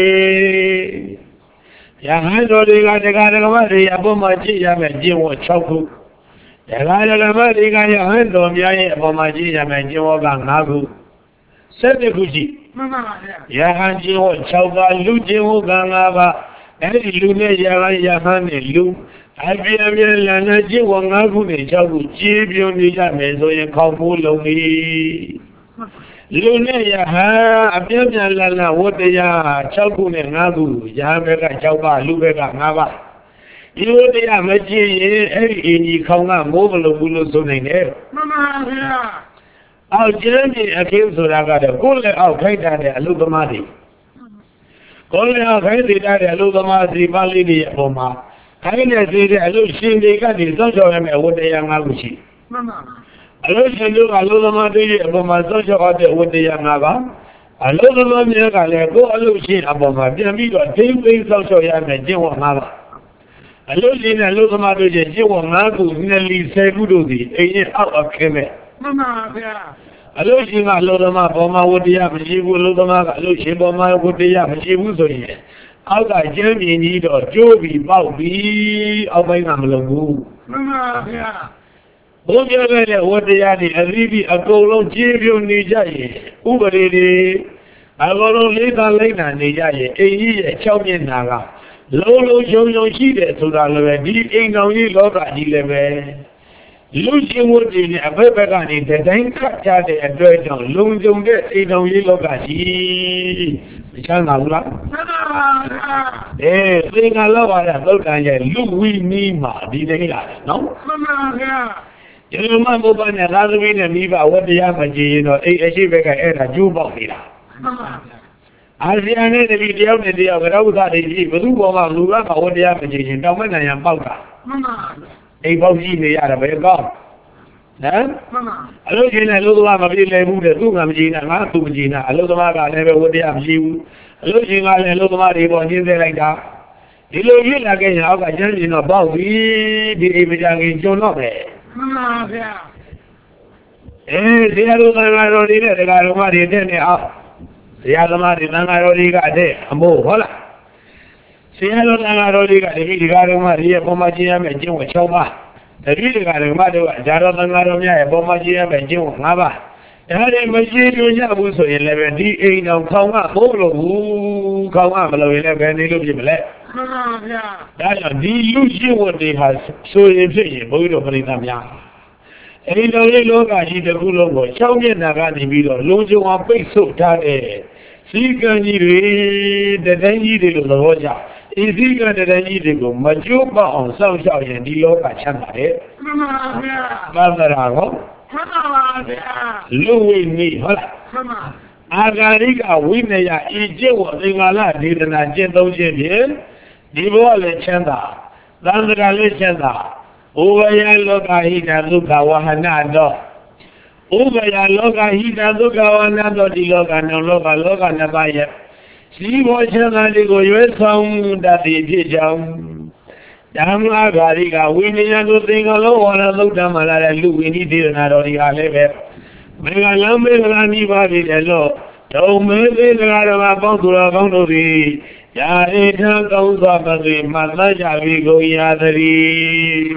ရဟန်းတော်တွေကတရားဓမ္မတွေအပေါ်မှာကြည့်ရမယ်ကျင့်ဝတ်၆ခုတရားဓမ္မတွေကရဟန်းတော်များရဲ့အပေါ်မှာကြည့်ရမယ်ကျင့်ဝတ်က၅ခု၁၁ခုရှိမှန်ပါဗျာရဟန်းကျင့်ဝတ်၆ပါးလူကျင့်ဝတ်က၅ပါးအဲဒီလူနဲ့ရဟန်းရဟန်းနဲ့လူအပြည့်အပြည့်လမ်းနဲ့ကျင့်ဝတ်၅ခုနဲ့၆ခုကြည်ပြုံနေကြမယ်ဆိုရင်ခေါင်းမိုးလုံးပြီလူနဲ့ရဟန်းအပြည့်ပြည့်လမ်းလမ်းဝတ္တရား၆ခုနဲ့၅ခုရဟန်းဘက်က၆ပါးလူဘက်က၅ပါးဒီဝတ္တရားမကြည့်ရင်အဲ့ဒီအင်ကြီးခေါင်းကမိုးမလုံးဘူးလို့ဆိုနိုင်တယ်မှန်ပါဗျာအောက်ကျင်းပြီးအခင်းဆိုတာကတော့ကိုယ်လည်းအောက်ခိုက်တာတဲ့အလုသမားတွေကိုယ်လည်းအောက်ခိုက်တည်တဲ့အလုသမားစီပါဠိတွေအပေါ်မှာခိုင်းနေသေးတဲ့အလုရှင်တွေကနေစောင့်ရှောက်ရမယ့်ဝတ္တရား၅ခုရှိမှန်ပါအလုရှင်တို့ကအလုသမားတွေရဲ့အပေါ်မှာစောင့်ရှောက်ရတဲ့ဝတ္တရား၅ပါးအလုသမားများကလည်းကိုယ်အလုရှင်အပေါ်မှာပြန်ပြီးတော့ထိမ့်သိမ်းစောင့်ရှောက်ရမယ့်ကျင့်ဝတ်၅ပါးအလုရှင်နဲ့အလုသမားတို့ရဲ့ကျင့်ဝတ်၅ခုနဲ့လီ၁၀ခုတို့သည်အိမ်ရဲ့အောက်အခင်းမဲ့မှန်ပါဗျာအလုရှင်ကအလုသမားပေါ်မှာဝတ္တရားမရှိဘူးအလုသမားကအလုရှင်ပေါ်မှာဝတ္တရားမရှိဘူးဆိုရင်အောက်ကကျမ်းမြင်ကြီးတော့ကျိုးပြီးပေါက်ပြီးအောက်ပိုင်းကမလုံးဘူးမှန်ပါဗျာဘုရားရဲ့ဝတ္တရားတွေအသီးပြီးအကုန်လုံးကြည်ပြုံနေကြရင်ဥပဒေတွေအကုန်လုံးလေးသာလိုက်နာနေကြရင်အိမ်ကြီးရဲ့၆မျက်နှာကလုံးလုံးချုံချုံရှိတယ်ဆိုတာလည်းပဲဒီအိမ်တော်ကြီးလောကကြီးလည်းပဲလူချင်းဝတ်တွေနဲ့အဘက်ဘက်ကနေတိုင်းခတ်ကြတဲ့အတွက်ကြောင့်လုံခြုံတဲ့အိမ်တော်ကြီးလောကကြီးမချမ်းသာဘူးလားမှန်ပါပါအေးသင်္ကန်းလောက်ပါတဲ့သုတ်တန်ရဲ့လူဝီနီးမှာဒီနေ့လာတယ်နော်မှန်ပါဗျာဒီလိုမှဘုရားနဲ့သာသမီနဲ့မိဘဝတ္တရားမကြည်ရင်တော့အိမ်အရှိဘက်ကအဲ့ဒါကျိုးပေါက်နေတာမှန်ပါဗျာအာဆီယံနဲ့တပီတယောက်နဲ့တယောက်ကြောက်ဥစ္စာတွေကြီးဘယ်သူပေါ်မှာလူကမှဝတ္တရားမကြည်ရင်တောင်မနိုင်ရန်ပေါက်တာမှန်ပါအိမ်ပေါက်ကြီးနေရတာပဲကောင်းဟမ်မှန်ပါအလုပ်ရှင်နဲ့အလုပ်သမားမပြေလည်ဘူးတဲ့သူကမကြည်နဲ့ငါသူမကြည်နဲ့အလုပ်သမားကလည်းပဲဝတ္တရားမရှိဘူးအလုပ်ရှင်ကလည်းအလုပ်သမားတွေပေါ်ညှင်းဆဲလိုက်တာဒီလိုဖြစ်လာခဲ့ရင်အောက်ကကျမ်းရှင်တော့ပေါက်ပြီဒီအိမ်မကြခင်ကျွန်းတော့ပဲမှန်ပါဗျာအဲဆရာတို့သံဃာတော်တွေနဲ့တရားတော်မတွေတဲ့နဲ့အောက်ဆရာသမားတွေသံဃာတော်တွေကတဲ့အမို့ဟုတ်လားဆရာတော်သံဃာတော်တွေကတတိတရားတော်မတွေရဲ့ပုံမှန်ကျင့်ရမယ့်ကျင့်ဝတ်၆ပါးတတိတရားတော်မတွေကဇာတော်သံဃာတော်များရဲ့ပုံမှန်ကျင့်ရမယ့်ကျင့်ဝတ်၅ပါးဒါတွေမရှိလို့ရဘူးဆိုရင်လည်းပဲဒီအိမ်တော်ခေါင်းကမိုးလို့ဘူးခေါင်းကမလို့ရင်လည်းပဲနေလို့ဖြစ်မလဲမှန်ပါဗျာဒါကြောင့်ဒီလူကျင့်ဝတ်တွေဟာဆိုရင်ဖြစ်ရင်ဘုန်းကြီးတို့ပြိဿများအိမ်တော်လေးလောကကြီးတစ်ခုလုံးကို၆မျက်နှာကနေပြီးတော့လုံးကျုံအောင်ပိတ်ဆို့ထားတဲ့စီကံကြီးတွေတတိုင်းကြီးတွေလို့သဘောကျဤစီကံတတိုင်းကြီးတွေကိုမကျိုးပေါအောင်စောင့်ရှောက်ရင်ဒီလောကချမ်းသာတယ်မှန်ပါဗျာသာသနာကောမှန်ပါဗျာလူဝိနည်းဟုတ်လားမှန်ပါအာဂါရိကဝိနယဤကျင့်ဝတ်သင်္ကာလဒေသနာကျင့်သုံးခြင်းဖြင့်ဒီဘဝလည်းချမ်းသာသံဃာလည်းချမ်းသာဥပယလောကဟိတဒုက္ခဝဟနာတော့ဥပယလောကဟိတဒုက္ခဝဟနာတော့ဒီလောကနောလောကလောကနှစ်ပါးရဲ့စီဘောချမ်းသာတွေကိုရွေးဆောင်တတ်သည်ဖြစ်ကြောင်းဓမ္မဂါရိကဝိနည်းတို့သင်္ကလောဝါဒသုတ်တမလာတဲ့လူဝိနည်းဒေသနာတော်တွေကလည်းပဲမေဃလမ်းမေဃလာနိဗ္ဗာန်ပြည်တယ်လို့ဒုံမေသေသရာတော်မှာပေါင်းသူတော်ကောင်းတို့သည်ယာရိထံကောင်းစွာပသိမှတ်သားကြပြီးကုန်ရာသတည်း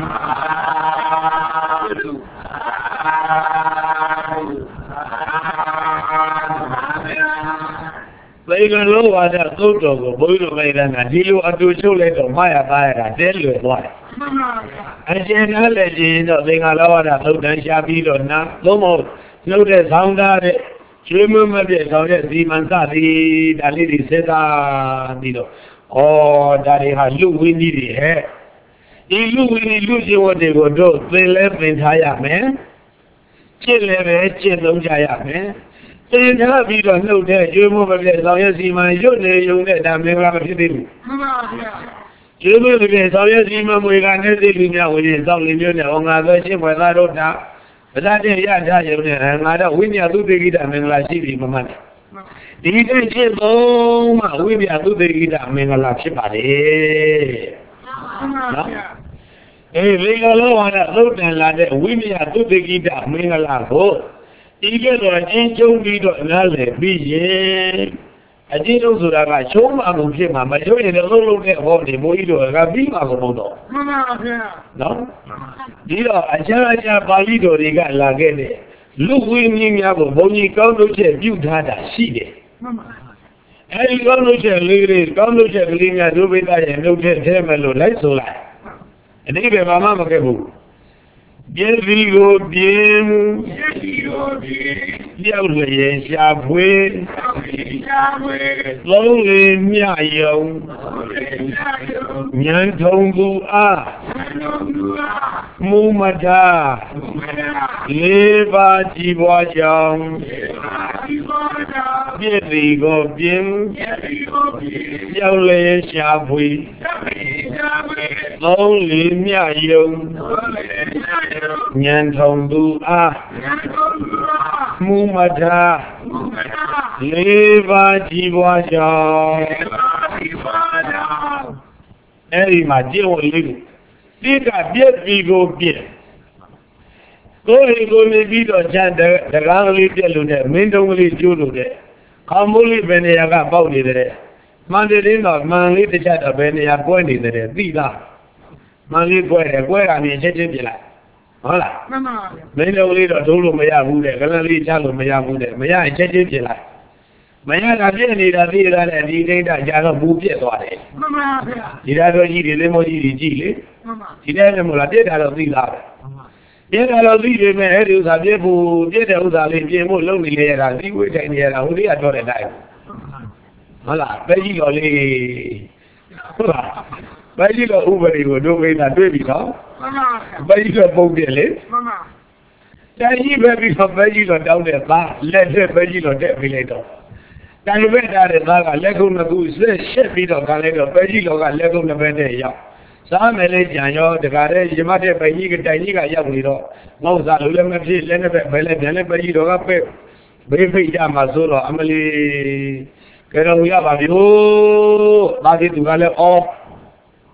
သေကလောဝါဒသုတ်တော်ကိုဘုန်းကြီးတို့လည်းကဒီလိုအတူချုပ်လိုက်တော့မှားရသားရတာတဲလွယ်သွားတယ်မှန်ပါဗျာအရှင်နားလည်းရှင်တော့သင်္ဃာလောဝါဒသုတ်တန်ရှားပြီးတော့နာသုံးဖို့နှုတ်တဲ့ဆောင်းသားတဲ့ကျွေးမွေးမပြည့်ဆောင်တဲ့ဒီမန်စသည်ဒါလေးတွေစဉ်းစားပြီးတော့ဩဒါတွေဟာလူဝင်းကြီးတွေဟဲ့ဒီလူဝင်းကြီးလူကျင့်ဝတ်တွေကိုတို့သင်လဲသင်ထားရမယ်ကျင့်လည်းပဲကျင့်သုံးကြရမယ်သင်ထားပြီးတော့နှုတ်တဲ့ကျွေးမွေးမပြည့်ဆောင်ရဲ့စီမံရွတ်နေုံနဲ့ဒါမင်္ဂလာမဖြစ်သေးဘူးမှန်ပါဗျာကျွေးမွေးမပြည့်ဆောင်ရဲ့စီမံမွေကနေသိလူများဝင်ရင်စောင့်နေမျိုးနဲ့ဟောငါသောရှင်းဖွယ်သားတို့တာပဇာတဲ့ရထားရုံနဲ့ငါတော့ဝိညာသုတေကိတမင်္ဂလာရှိပြီမမှန်ဒီတည်းချင်းသုံးမှဝိညာသုတေကိတမင်္ဂလာဖြစ်ပါလေမှန်ပါဗျာအေးဒီကလောဝါဒသုတ်တန်လာတဲ့ဝိညာသုတေကိတမင်္ဂလာကိုဒီကဲတော့အင်းကျုံပြီးတော့နားလည်ပြီးရင်အကျဉ်းလုံးဆိုတာကချုံးမှမဖြစ်မှာမချုံးရင်လည်းလုံးလုံးတဲ့ဟောနေမိုးကြီးတို့ကပြီးမှာကုန်တော့မှန်ပါဗျာနော်ဒီတော့အချာအချာပါဠိတော်တွေကလာခဲ့တဲ့လူဝိနည်းများကိုဘုန်းကြီးကောင်းလို့ချက်ပြုထားတာရှိတယ်မှန်ပါအဲဒီကောင်းလို့ချက်လေးတွေကောင်းလို့ချက်ကလေးများဒုဗိဒရဲ့နှုတ်ထည့်ထဲမယ်လို့လိုက်ဆိုလိုက်အတိပ္ပယ်ဘာမှမခဲ့ဘူးပြည့်စည်ကိုပြင်းယေစီကိုဒီပြောက်လျက်ရှာဖွေသောက်ရှာဝေသုံးလေမြယုံရှာယုံဉာဏ်ထုံသူအားသံတော်မူအားမူမထာဘုရားလေးပါးကြည်ပွားကြောင်းဒီပါဒီပါတော်ပြည့်စည်ကိုပြင်းယေစီကိုဒီပြောက်လျက်ရှာဖွေသောက်ရှာဝေသုံးလေမြယုံသောက်ရှာယုံဉာဏ်ထုံသူအားသံတော်မူအားမူမထာဘုရားလေးပါးကြည်ပွားကြောင်းဒီပါဒီပါတော်အဲ့ဒီမှာကျင့်ဝတ်လေးတွေတိကပြည့်ပြီကိုပြည့်ကိုယ်ဟိကိုနေပြီးတော့ချမ်းတကားကလေးပြည့်လို့နဲ့မင်းတုံးကလေးကျိုးလို့တဲ့ခေါမိုးလေးဘယ်နေရာကပေါက်နေတယ်မှန်တယ်တင်းတော့မှန်လေးတစ်ချက်တော့ဘယ်နေရာကွဲနေတယ်သိလားမှန်လေးကွဲတယ်ကွဲတာမြင်ချက်ချင်းပြလိုက်ဟုတ်လားမှန်ပါဗျာမင်းတုံးလေးတော့ဒုလို့မရဘူးတဲ့ကလလေးချလို့မရဘူးတဲ့မရရင်ချက်ချင်းပြလိုက်မရတာပြည့်နေတာသိရတဲ့ဒီဒိဋ္ဌကြာတော့ဘူးပြည့်သွားတယ်မှန်ပါဗျာဒီဓာတ်တော်ကြီးတွေလက်မောကြီးတွေကြည့်လေမှန်ပါဒီတဲ့လည်းမလားပြည့်တာတော့သိလားပဲပြည့်တာတော့သိပေမဲ့အဲ့ဒီဥစ္စာပြည့်ဖို့ပြည့်တဲ့ဥစ္စာလေးပြင်ဖို့လုပ်နေလေရတာဒီဝိထိုင်နေရတာဟိုလေးကတော့တဲ့တိုင်းဟုတ်လားပဲကြီးတော်လေးဟုတ်လားပဲကြီးတော်ဥပဒေကိုတို့ဝိညာတွေ့ပြီနော်မှန်ပါဗျာပဲကြီးတော်ပုံပြလေမှန်ပါတိုင်းကြီးပဲပြီးတော့ပဲကြီးတော်တောင်းတဲ့သားလက်ဆက်ပဲကြီးတော်တက်ပြီးလိုက်တော့တိုင်းပဲတားတဲ့သားကလက်ခုပ်နှစ်ခုဆက်ရှက်ပြီးတော့ခံလိုက်တော့ပဲကြီးတော်ကလက်ခုပ်နှစ်ဘက်နဲ့ရောက်စားမယ်လေကြံရောတခါတည်းရမတဲ့ပဲကြီးကတိုင်ကြီးကရောက်နေတော့ငေါ့စားလို့လည်းမဖြစ်လည်းနဲ့ပဲဘယ်လဲပြန်လဲပဲကြီးတော်ကပဲဘေးဖိတ်ကြမှာဆိုတော့အမလီကဲတော့ရပါပြီဟိုသားကြီးသူကလည်းအော်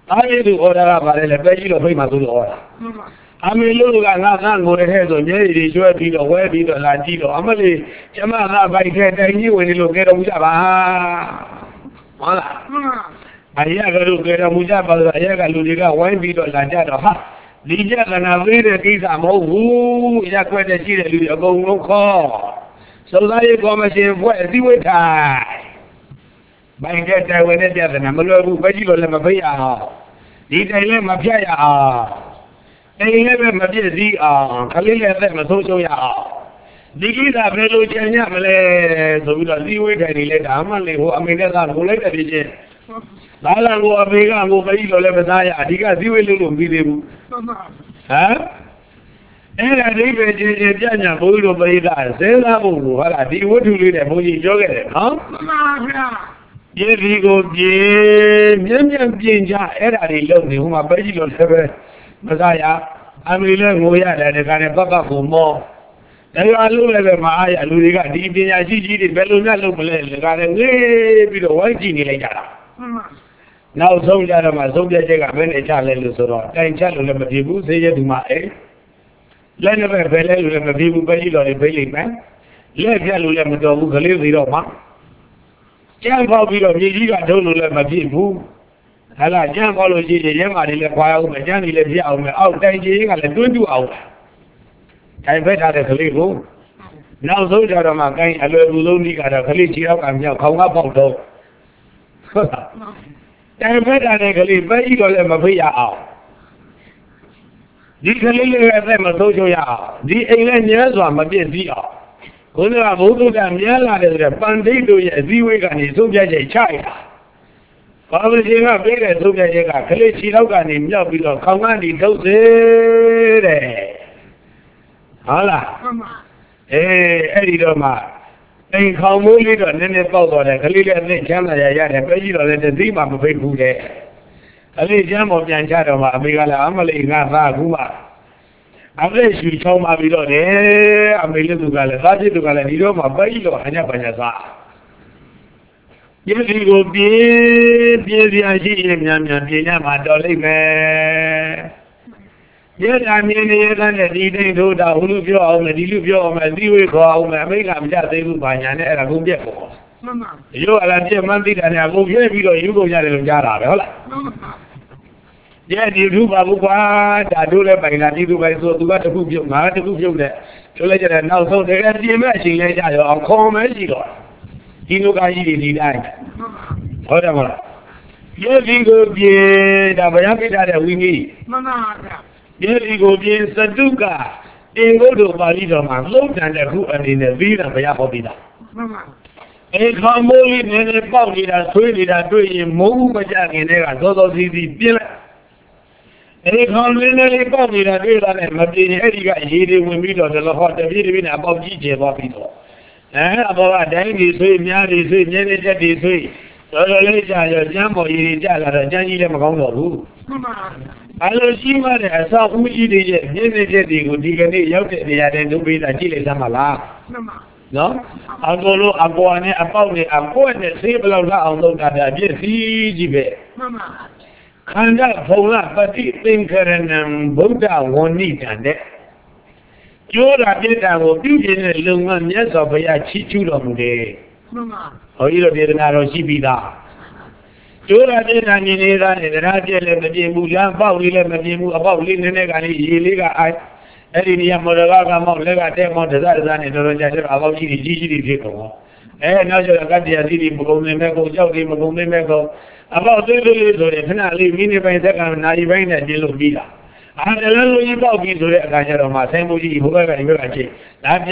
I do order about a veggie of him as order. I mean, look at that go ahead on Jerry, Joe, be the way be the Latino. Amelie, Yamana by getting you when you look at a Mujaba. I yaga look at a Mujaba, I yaga Ludiga, one be the Lajada. Dija and I read a case I'm all Yakwa the Chile, you go no call. So like commercial, where do we die? By that time when it doesn't, I'm a little bit of a Mafia. Did I let Mafia? They never Mafia, Kalila, a social yard. Did I fellow Janyamale, so we don't see what I let Amali, who I mean, that's not who later did. Lala go a big and go by your Lebanon, because you will be able. Huh? And I think that Janya Bull by that, say that, what I did, what do you do? You joke at it, huh? Yes, he goes, Yam Jinja, Eddie Lonely, whom I bet you don't have Messiah. I'm really Moya and a kind of Papa for more. Then I look at my eye, Ludiga, D B I G G, the Belluna local, the garden way below one genie later. Now, so that my soldier take a minute, challenge, so then challenge them, people say to my egg. Let them have a people by you or a belly man. Let them have a dog who lives in Roma. Jam Bobby of Yiga don't let my people. Hala Jam Bology, the Yama, the Quao, the Johnny Levy out, danger, and don't do out. I bet I have a little. Now, so that I'm a kind of lonely got a collegiate and you'll come up on though. I bet I have a little, but you don't let my way out. This little of them a social yard. The alien years one, but yes, we are. When I go to them, yell at the Pandito, yes, we wake and it's so just a child. Publishing a big and so just a collegiate and in your below, come on, it goes there. Hola. Eh, Eddie Doma. Then come only on any photo that Kalila and the China, and pay you let the dream of a people there. A little jam of Janchadoma, Migala Amali, Nasa, Guma. Unless you told my below there, I'm a little Galati to Galanido, my bailo, and Yapanaza. Yes, you go be, be the idea, my darling man. Yes, I mean, the eating to the Huluvio, the Diluvio, my Ziwi call, my American just able by an era go get for. You are a Monday and I go here because you go Yara. Yes, you do Babuba, I do that by Nadu by so to got a book you, my book you there. So later and now, so they have the imagine I'll call Mexico. He look at you, he died. Whatever. Yes, we go be the Bayaki that we need. Yes, we go be in Saduka. They go to Balidom and look and the group and in the Villa Bayapobida. A family in a body that twenty that doing move in there, so those easy bill. A family body that will and Madina Ediga, he did when we got the hot of it above G J Bobito. And about a dang is way, Yari is way, Yenny is way. So the later, Jambo, you did a Janny Magongo. I don't see what I saw who you did, Yenny, who did a yoke at the end to be the Chile Samala. No? I'll go look upon it about it. I'm going to say below now, look at that. Yes, easy bit. And that for that, but he think and Buddha won't need and that. You're a bit I will do in a little one, yes, of a chichu on the. Oh, you did not see that. You're a bit and in it and the Raja and the Mulan, Pauli and the Mu about Linen and illegal. Eddie Yamaraga, Lega, Demon, the Zazan, and the Raja about G G G. And now you got the Azili Mego, Jody Mego, about the little, definitely, Minivan, and Naivan, and Yellow Villa. And the little you talk into the Gajaroma, Samuji, whoever you are, that's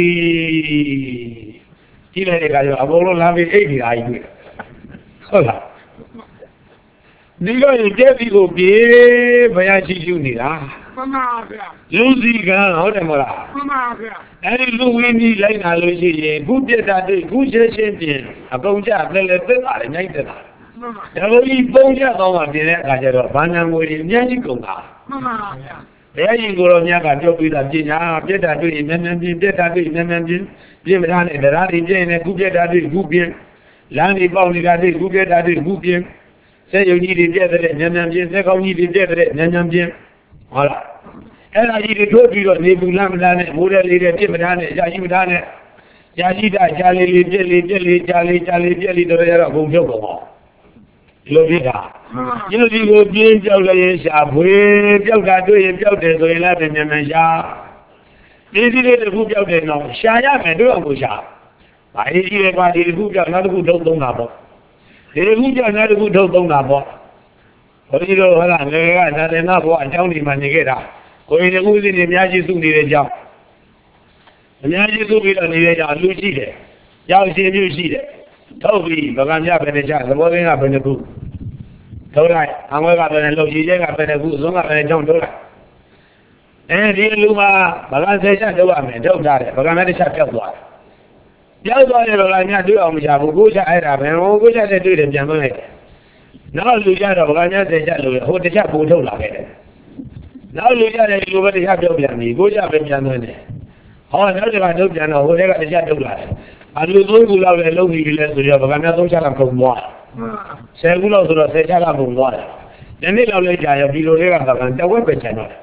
the Tina, I will have it eighty, I do. Hola. Digo, you get to be Bayachi Junior. Lucy gun, Odemora. And Louis Lane, I lose who did that, who just champion, a Boja, the United. There will be Boja on the Gajaro, Banam with Yaniko. There you go on Yaga, Joby, the Gina, did I do it, Memendin, did I do it, Memendin, Jim Ran, and the Radi Jane, and who get that is Gubian, Landy Bounty, that is who get that is Gubian. sẽ dùng gì để chết đấy nhầm nhầm chiến sẽ không gì để chết đấy nhầm nhầm chiến hả là cái là gì để thôi bị rồi nếu muốn làm ra này mua ra lấy ra tiền mà ra này giá gì mà ra này giá gì đã giá lấy lấy tiền lấy tiền lấy giá lấy giá lấy tiền lấy rồi ra cũng thiếu không lo biết à nhưng mà điều kiện cho cái xã hội cho cả đôi cho để rồi là bên nhà mình xã đi đi để phụ cho để nó xã nhà mình đâu có xã phải đi đi qua đi phụ cho nó cũng đâu đâu nào bỏ để phụ cho nó cũng đâu đâu nào bỏ bởi vì đó là người ta nói là nó bỏ trong đi mà như cái đó coi như cái gì này nhà chỉ xuống đi để chào nhà chỉ xuống đi là đi để chào lưu chi đấy chào xin lưu chi đấy thâu vì bà con nhà bên này chào bố bên nhà bên này phụ thâu lại anh ấy gặp bên này lâu chi chứ gặp bên này phụ xuống gặp bên này trong thâu lại ê đi lưu mà bà con sẽ chào đâu à mình thâu ra đấy bà con mới chào kéo qua kéo qua rồi là nhà đứa ông chào phụ cố chào ai ra bên ông cố chào để đứa đến nhà bên này nó lưu ra rồi bà con nhà sẽ chào lưu hốt để chào phụ thâu lại cái nó lưu ra đây lưu bên chào kéo bên này cố chào bên nhà bên này họ nói là đâu nhà nào hốt để chào thâu lại anh lưu tôi cũng lao lên lâu thì lên rồi bà con nhà tôi chào làm công mua xe cũng lâu rồi xe chào làm công mua nên đi lao lên chạy đi rồi đấy là bạn cháu quét bên chạy rồi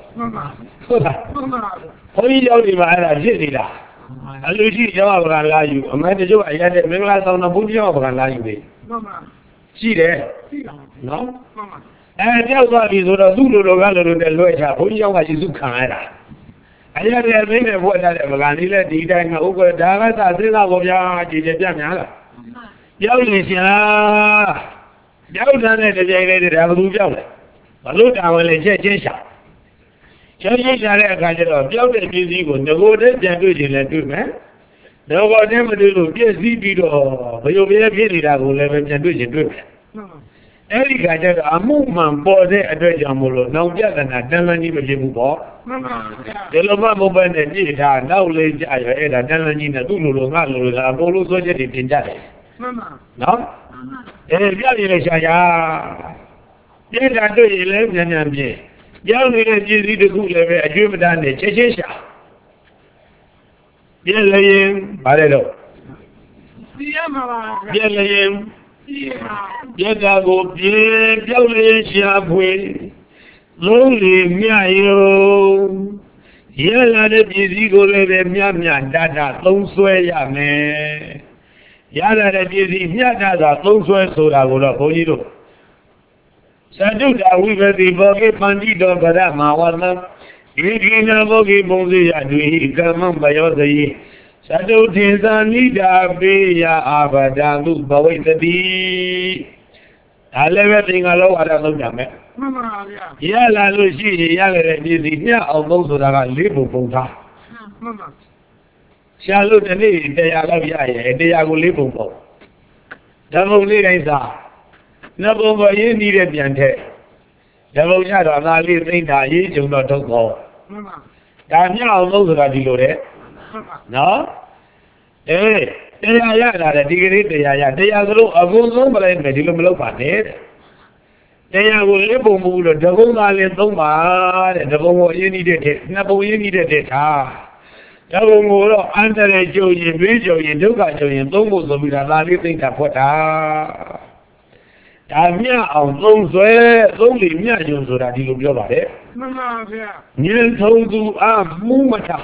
thôi đi đâu đi mà là gì đi là anh lưu chi cho bà con lạiอยู่mấy đứa chú ấy ra đây mấy la sau nó bốn cho bà con lại đi chi đấy nó à theo tôi đi rồi giúp được rồi rồi để lôi ra bốn cho mà chỉ giúp kháng ra anh ra đây mấy người vợ ra đây bà con đi lên đi đây mà ủa đã cái sao thế nào cũng ra chỉ để biết nhá là giáo lý xia giáo ra này để dạy này để làm đúng giáo này và lúc nào lại chơi chơi sao chơi chơi ra đây cái đó giáo để cái gì cũng đâu có để chơi cái gì là được mà đâu có để mà được cái gì bị đó bây giờ bây giờ cái gì là cũng là mình chơi cái gì được ấy cái đó amu mà bỏ để ở đây làm luôn nào biết là nó đang làm gì mà chịu bỏ để lúc mà một bên này đi ra nào lên chạy vậy là đang làm gì là tu lulu ngã lulu là bố lulu số chết thì tiền chạy đó ê cái gì này sao ya cái là tôi lấy nhận nhận gì giáo người này chỉ đi được cũng lấy về chuyên门đàn để chế chế sao cái lấy bà đây đâu cái lấy cái đó có cái giáo lấy sao vậy lâu lì mía yêu cái là để cái gì có lấy về mía mía đa đa tông xuôi ya mẹ cái là để cái gì mía đa đa tông xuôi số là có là bao nhiêu sao chúng ta quý vị thì bao cái phần đi đó cái đó mà vào nó cái cái nào bao cái bông gì ya đuôi cái măng bao nhiêu gì sao chúng thiên san đi đã bị ya abada lu bao nhiêu đi à lấy về thì ngài lâu ở đâu cũng chẳng mẹ ya là lúc gì ya là cái gì nhá ông bông số là cái lý bông bông thà sao lúc này để ya cái gì vậy để ya cái lý bông bông đó bông lý cái sao nó bông bao nhiêu đi để tiền thế đó bông nhà đó là lý tinh thà gì chúng nó đâu có đã nhá ông bông số là đi rồi đấy nó ê thế ya ya là đi cái đấy ya ya thế ya cái lúc ở vùng giống mà lại đi lúc mà lúc phản đấy thế ya cái lúc bông bông rồi đó bông là lên tông mà đó bông bao nhiêu đi để nó bông nhiêu đi để thà đó bông bông đó anh ta lại chịu gì biết chịu gì đâu cả chịu gì tông bông rồi bị là lý tinh thà phật à đã nhá ông tông xuôi tông lý nhá dùng rồi là đi lúc cho bà đấy nhân thông tu à mu mà thà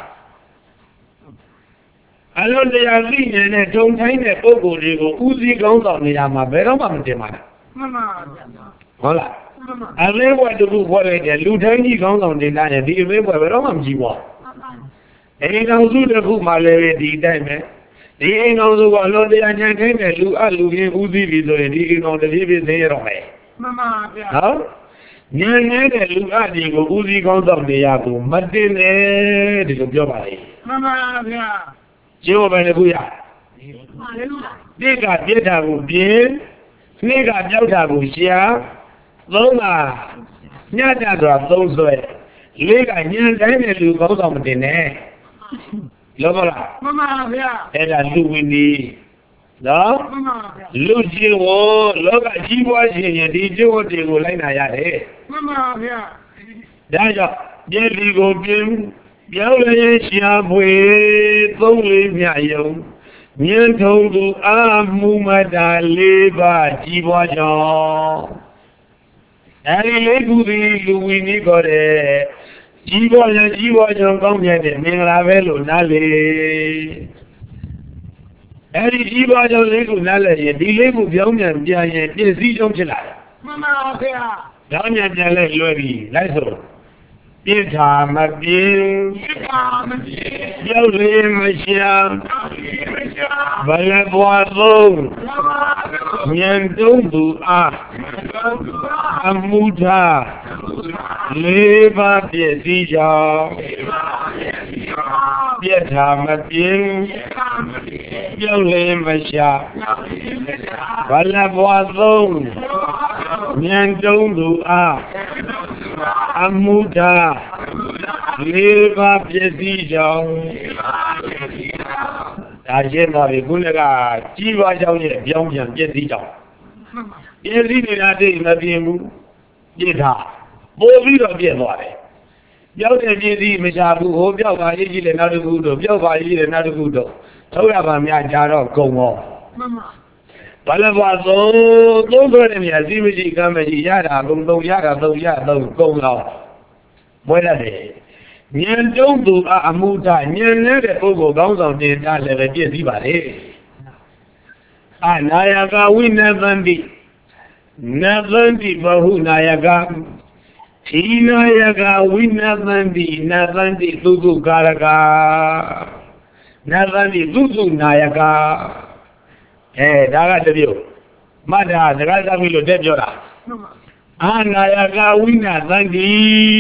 anh nói là lý này này trong thái này có cổ gì có u gì công tạo này mà bé đó mà mình tìm mà hả là anh lấy qua được qua đây để lưu thái gì công tạo này là đi lấy qua bé đó mà mình chỉ qua anh không giúp được cũng mà lấy đi đây mà đi anh không giúp qua luôn đi anh nhang thái này lưu à lưu cái u gì bị rồi đi không được đi bị thế rồi mày hả nhang nhang này lưu à đi có u gì công tạo này à cũng mất tiền đấy thì cũng cho bà đi chiếu bên này vui à đi cả biết thà cũng biết đi cả cháu thà cũng xia đúng à nhá thà rồi tông rồi đi cả nhá cái này lưu có dòng tiền này đúng không ạ đây là lưu đi đó lưu chiếu lưu cả chi qua chi nhà đi chiếu thì cũng lấy này vậy đấy rồi đi đi cũng biết giáo lấy xia bùi tông lý mía yêu nhân thông tu a mu ma đà lê ba chi bó cho အဲဒီလေးခုသည်လူဝီနည်းခေါ်တယ်ကြီးပေါ်ရင်ကြီးပေါ်ကြောင့်ကောင်းမြတ်တယ်မင်္ဂလာပဲလို့နားလေအဲဒီကြီးပေါ်ကြောင့်လေးခုနားလဲရင်ဒီလေးခုပြောင်းပြန်ပြန်ရင်ပြည့်စည်ကြောင်းဖြစ်လာတယ်မှန်ပါဗျာပြောင်းပြန်ပြန်လဲလွယ်ပြီလိုက်ဆိုပြစ်ထာမပြင်းပြစ်ထာမပြင်းပြောက်လေးမရှာဘလပွားသုံးဉာဏ်တုံးသူအားအမှုထားလေးပါးပြည့်စည်ကြောင်းပြစ်ထာမပြင်းပြောက်လေးမရှာဘလပွားသုံးဉာဏ်တုံးသူအားအမှုထားလေးပါးပြည့်စည်ကြောင်းဒါရှင်းပါပြီခုနကကြီးပွားကြောင်းရဲ့ပြောင်းပြန်ပြည့်စည်ကြောင်းပြည့်စည်နေတာတိတ်မပြင်းဘူးပြည့်ထားပို့ပြီးတော့ပြည့်သွားတယ်ပြောင်းတဲ့ပြည့်စည်မချဘူးဟိုပြောက်ပါရေးကြီးတယ်နောက်တစ်ခုတော့ပြောက်ပါရေးတယ်နောက်တစ်ခုတော့ထုတ်ရပါများကြတော့ဂုံရောဘာလဲပါသုံးသုံးဆိုတဲ့မြတ်စီမရှိကမ်းမရှိရတာဂုံသုံးရတာသုံးရသုံးဂုံတော့မွဲရတယ်ဉာဏ်တုံးသူအမှုထဉာဏ်နဲ့တဲ့ပုဂ္ဂိုလ်ကောင်းဆောင်တင်တာလည်းပဲပြည့်စည်ပါလေအနာယကဝိနသန္တိနသန္တိဘဟုနာယကသီနာယကဝိနသန္တိနသန္တိသုသုကာရကနသန္တိသုသုနာယကအဲဒါကတပြုတ်မှတ်တာစကားသမီးလို့တက်ပြောတာအနာယကဝိနသန္တိ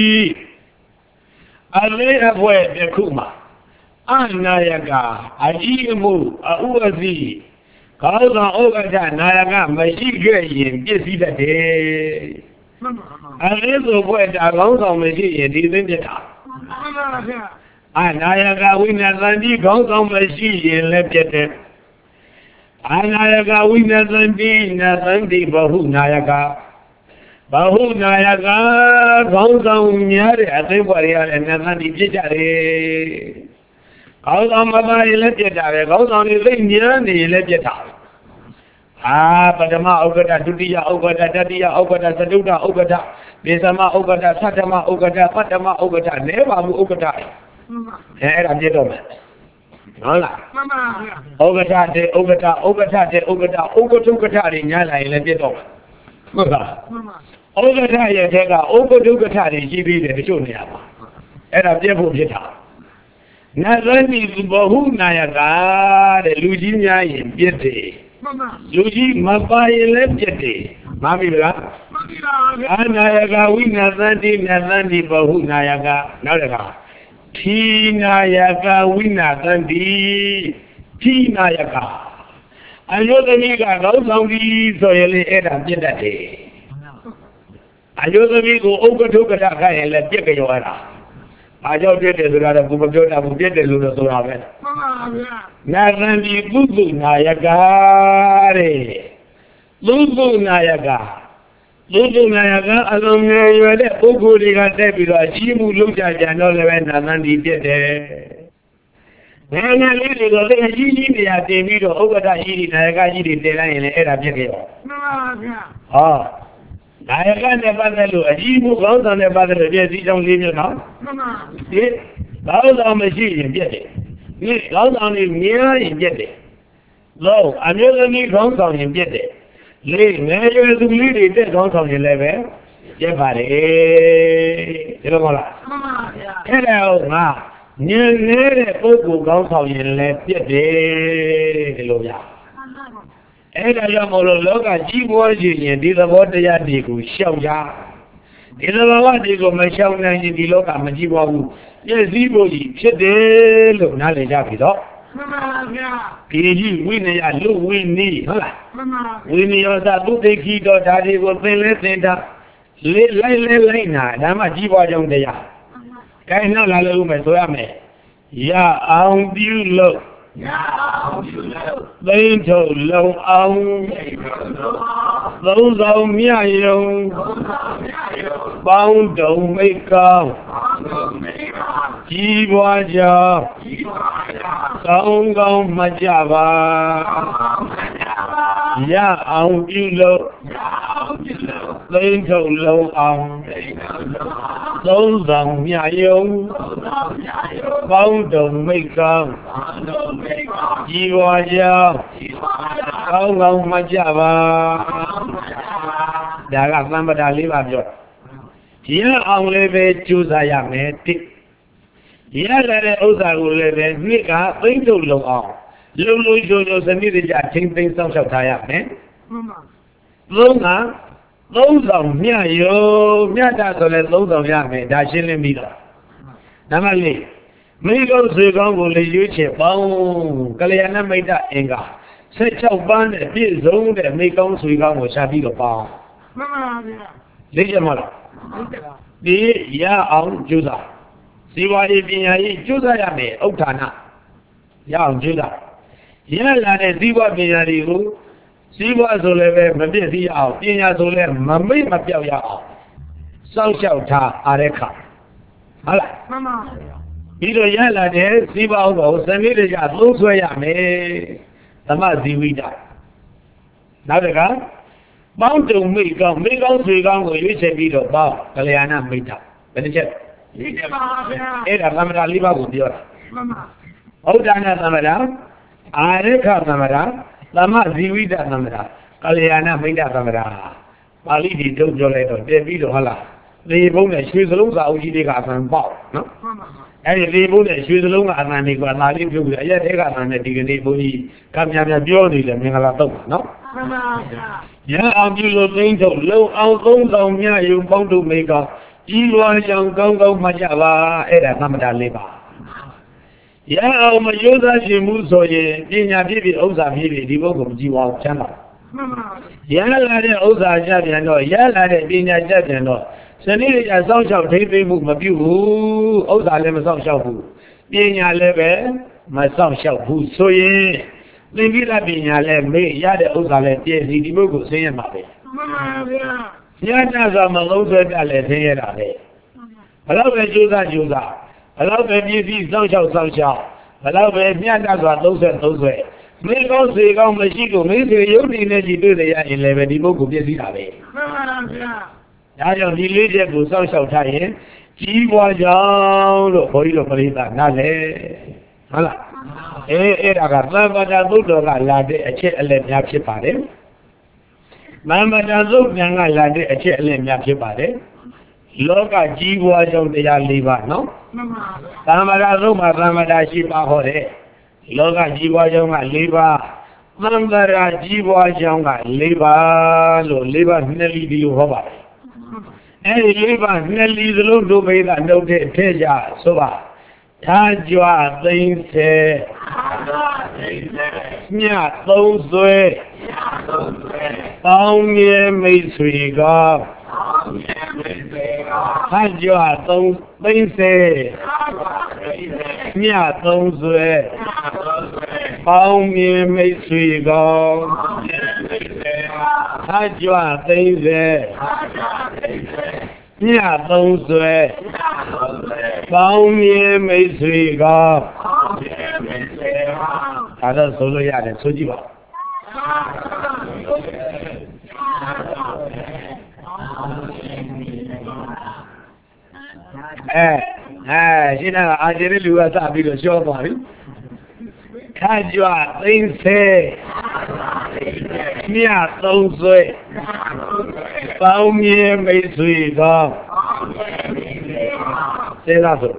အလေးအပွဲတစ်ခုမှာအနာယကအကြီးအမှုအဥအစီကောင်းဆောင်ဥက္ကဋ္ဌနာယကမရှိခဲ့ရင်ပြည့်စည်တတ်တယ်အလေးဆိုပွဲတာကောင်းဆောင်မရှိရင်ဒီသိပြတာအနာယကဝိနသန္တိကောင်းဆောင်မရှိရင်လည်းပြတ်တယ်အနာယကဝိနသန္တိနသန္တိဘဟုနာယကဘဟုနာယကခေါင်းဆောင်များတဲ့အသိဘွားတွေရတယ်နသန္တိပြစ်ကြတယ်ခေါင်းဆောင်မသားရင်လည်းပြစ်တာပဲခေါင်းဆောင်တွေသိဉာဏ်နေရင်လည်းပြစ်တာအာပထမဥက္ကဋ္ဌဒုတိယဥက္ကဋ္ဌတတိယဥက္ကဋ္ဌသတုဒ္ဓဥက္ကဋ္ဌဒေသမဥက္ကဋ္ဌသတ္တမဥက္ကဋ္ဌပတ္တမဥက္ကဋ္ဌနဲပါမှုဥက္ကဋ္ဌအဲအဲ့ဒါပြစ်တော့မယ်ဟုတ်လားမှန်ပါဗျာဥက္ကဋ္ဌတဲ့ဥက္ကဋ္ဌဥက္ကဋ္ဌတဲ့ဥက္ကဋ္ဌဥက္ကဋ္ဌဥက္ကဋ္ဌတွေညားလာရင်လည်းပြစ်တော့မယ်ဟုတ်လားမှန်ပါဥက္ကဋ္ဌရဲ့ထက်ကဥက္ကဋ္ဌဥက္ကဋ္ဌတွေရှိပြီးတယ်တချို့နေရာမှာအဲ့ဒါပြည့်ဖို့ဖြစ်တာနသန္တိဘဟုနာယကတဲ့လူကြီးများရင်ပြည့်တယ်မှန်ပါလူကြီးမပါရင်လည်းပြည့်တယ်မှန်ပြီလားမှန်ပြီပါဗျာအနာယကဝိနသန္တိနသန္တိဘဟုနာယကနောက်တစ်ခါသီနာယကဝိနသန္တိသီနာယကအယုသမီးကကောင်းဆောင်ပြီးဆိုရင်လည်းအဲ့ဒါပြည့်တတ်တယ်အယုသမီးကိုဥက္ကဋ္ဌကခတ်ရင်လည်းပြက်ကြောရတာ။အားကြောင့်ပြက်တယ်ဆိုတာတော့ကိုမပြောတာဘူးပြက်တယ်လို့တော့ဆိုတာပဲ။မှန်ပါဗျာ။နာသန္တိပုသုနာယကတဲ့။ပုသုနာယကပုသုနာယကအလုံးငယ်ရွယ်တဲ့ပုဂ္ဂိုလ်တွေကတက်ပြီးတော့အရှိမှုလုံးချကြတော့လည်းပဲနာသန္တိပြက်တယ်။ငယ်ငယ်လေးတွေတော့အကြီးကြီးနေရာတင်ပြီးတော့ဥက္ကဋ္ဌကြီးတွေနာယကကြီးတွေတင်လိုက်ရင်လည်းအဲ့ဒါပြက်ကြော။မှန်ပါဗျာ။ဟောနာယကနဲ့ပတ်သက်လို့အကြီးမှုကောင်းဆောင်နဲ့ပတ်သက်လို့ပြည့်စည်ကြောင်းလေးမျိုးနော်မှန်ပါဒီကောင်းဆောင်မရှိရင်ပြည့်တယ်ဒီကောင်းဆောင်နေမြင်ရင်ပြည့်တယ်လို့အမျိုးသမီးကောင်းဆောင်ရင်ပြည့်တယ်လေးငယ်ရွယ်သူလေးတွေတက်ကောင်းဆောင်ရင်လည်းပဲပြည့်ပါတယ်ဒီလိုမဟုတ်လားမှန်ပါဗျာအဲ့ဒါကိုငါညင်နေတဲ့ပုဂ္ဂိုလ်ကောင်းဆောင်ရင်လည်းပြည့်တယ်ဒီလိုဗျာအဲ့ဒါကြောင့်မလို့လောကကြီးပွားခြင်းရင်ဒီသဘောတရားတွေကိုရှောင်ကြဒီသဘောတွေကိုမရှောင်နိုင်ရင်ဒီလောကမကြီးပွားဘူးပြည့်စည်ဖို့ကြီးဖြစ်တယ်လို့နားလည်ကြပြီတော့မှန်ပါဗျာဒီကြီးဝိနည်းလူဝိနည်းဟုတ်လားမှန်ပါဝိနည်းသာသူသိခိတော်ဒါတွေကိုသင်လဲသင်တာလေးလိုက်လဲလိုက်နာဒါမှကြီးပွားကြောင်းတရားခိုင်းနောက်လာလို့ဦးမယ်ဆိုရမယ်ရအောင်ပြုလို့ရအောင်ပြုလို့သိမ့်ထုတ်လုံးအောင်သုံးဆောင်မြယုံပေါင်းတုံမိတ်ကောင်းကြီးပွားကြောင်းကောင်းကောင်းမှကြပါရအောင်ပြုလို့သိန်းထုတ်လုံးအောင်သုံးဆောင်မြယုံပေါင်းတုံမိတ်ကောင်းကြီးပွားကြောင်းကောင်းကောင်းမှကြပါဒါကသံပဒါလေးပါပြောရအောင်လည်းပဲကြိုးစားရမယ်တိရလာတဲ့ဥစ္စာကိုလည်းပဲနှစ်ကသိန်းထုတ်လုံးအောင်လုံလုံချိုချိုစနစ်တကျချင်းသိမ်းစောင့်ရှောက်ထားရမယ်သုံးကသုံးဆောင်မြယုံမြတ်တာဆိုလဲသုံးဆောင်ရမယ်ဒါရှင်းလင်းပြီးတော့နံပါတ်လေးမိကောင်းဆွေကောင်းကိုလည်းရွေးချယ်ပေါင်းကလျာဏမိတ်တအင်္ဂါสิบหกပန်းနဲ့ပြည့်စုံတဲ့မိကောင်းဆွေကောင်းကိုရှာပြီးတော့ပေါင်းမှန်ပါဗျာသိကြမလားဒီရအောင်ကျူးစားစီဝါရေးပညာရေးကျူးစားရမယ်ဥဋ္ဌာဏရအောင်ကျူးစားရလာတဲ့စီဝါပညာတွေကိုစီဝါဆိုလည်းပဲမပြည့်စည်အောင်ပညာဆိုလည်းမမိတ်မပြောက်ရအောင်စောင့်ရှောက်ထားအားရခဟုတ်လားမှန်ပါပြီးတော့ရလာတဲ့စီဝါကိုစနစ်တကျသုံးဆွဲရမယ်သမဇီဝိတနောက်တကပေါင်းတုံမိကောင်းမိကောင်းဆွေကောင်းကိုရွေးချယ်ပြီးတော့ပေါင်းကလျာဏမိတ်တာဘယ်နှချက်ဒီချက်ပါဗျာအဲ့ဒါသမထလေးပါးကိုပြောတာမှန်ပါဥဒ္ဒနာသမထအာရခသမထသမဇီဝိတသမထကလျာဏမိတ်တာသမထပါဠိဒီတုံးပြောလိုက်တော့တည်ပြီးတော့ဟုတ်လားလေဘုံနဲ့ရွှေစလုံးစာအုပ်ကြီးတွေကအဆန်ပေါက်နော်မှန်ပါအဲ့ဒီလေဘုံနဲ့ရွှေစလုံးကအဆန်တွေကလာလေးပြုတ်ပြီးအရက်တဲကအဆန်နဲ့ဒီကနေ့ဘုန်းကြီးကများများပြောနေတယ်မင်္ဂလာတော့နော်မှန်ပါဗျာရအောင်ပြုလို့သိန်းထုတ်လုံအောင်သုံးဆောင်မြယုံပေါင်းတို့မိကောင်းကြီးလွန်ကြောင်ကောင်းကောင်းမှကြပါအဲ့ဒါသမထလေးပါရအောင်မရိုးသားရှင်မှုဆိုရင်ပညာပြည့်ပြည့်ဥစ္စာပြည့်ပြည့်ဒီဘုတ်ကိုမကြည့်ပါဘူးချမ်းသာမှန်ပါရလာတဲ့ဥစ္စာကြပြန်တော့ရလာတဲ့ပညာကြပြန်တော့စနစ်ရစောင့်ရှောက်ထိမ့်သိမ့်မှုမပြုဘူးဥစ္စာလည်းမစောင့်ရှောက်ဘူးပညာလည်းပဲမစောင့်ရှောက်ဘူးဆိုရင်သင်္ကိတပညာလည်းမေ့ရတဲ့ဥစ္စာလည်းပြည့်စီဒီဘုတ်ကိုဆင်းရမှာပဲမှန်ပါဗျာညတာဆိုမလုံးဆွဲပြလည်းဆင်းရတာပဲဘယ်တော့ပဲကြိုးစားကြိုးစားဘယ်တော့ပဲပြည့်စည်စောင့်ရှောက်စောင့်ရှောက်ဘယ်တော့ပဲညတာဆိုသုံးဆွဲသုံးဆွဲမင်းကောင်းစေကောင်းမရှိလို့မင်းစေရုပ်တည်နေကြည့်တွေ့ရရင်လည်းပဲဒီဘုတ်ကိုပြည့်စည်တာပဲမှန်ပါဗျာဒါကြောင့်ဒီလေးချက်ကိုစောင့်ရှောက်ထားရင်ကြီးပွားကြောင်းလို့ဘုန်းကြီးတို့ပရိသတ်နားလေဟုတ်လားအေးအဲ့ဒါကသံဃာသုတ်တော်ကလာတဲ့အချက်အလက်များဖြစ်ပါတယ်မမ္မတာသုတ်ဉာဏ်ကလာတဲ့အချက်အလက်များဖြစ်ပါတယ်လောကကြီးပွားကြောင်းတရား၄ပါးနော်မှန်ပါဗျာသမ္မာတာသုတ်မှာသမ္မာတာရှိပါဟောတယ်လောကကြီးပွားကြောင်းက၄ပါးသံဃာကြီးပွားကြောင်းက၄ပါးလို့၄ပါးနှစ်လီဒီလိုဟောပါတယ်အဲ့ဒီလေးပါနှစ်လီစလုံးတို့မိသားနှုတ်တဲ့ထဲကြဆိုပါထားကြွသိမ့်စေမြတ်သုံးဆွဲပေါင်းမြဲမိတ်ဆွေကောထားကြွသုံးသိမ့်စေမြတ်သုံးဆွဲပေါင်းမြဲမိတ်ဆွေကောထားကြွသိမ့်စေမြတ်သုံးဆွဲပေါင်းမြဲမိတ်ဆွေကောဒါတော့ဆိုလို့ရတယ်ဆိုကြည့်ပါအဲအဲရှင်းတာအာကျေတဲ့လူကစပြီးတော့ရှော့သွားပြီခါကြွသိမ့်စေမြတ်သုံးဆွဲပေါင်းမြဲမိတ်ဆွေကောစေသာဆို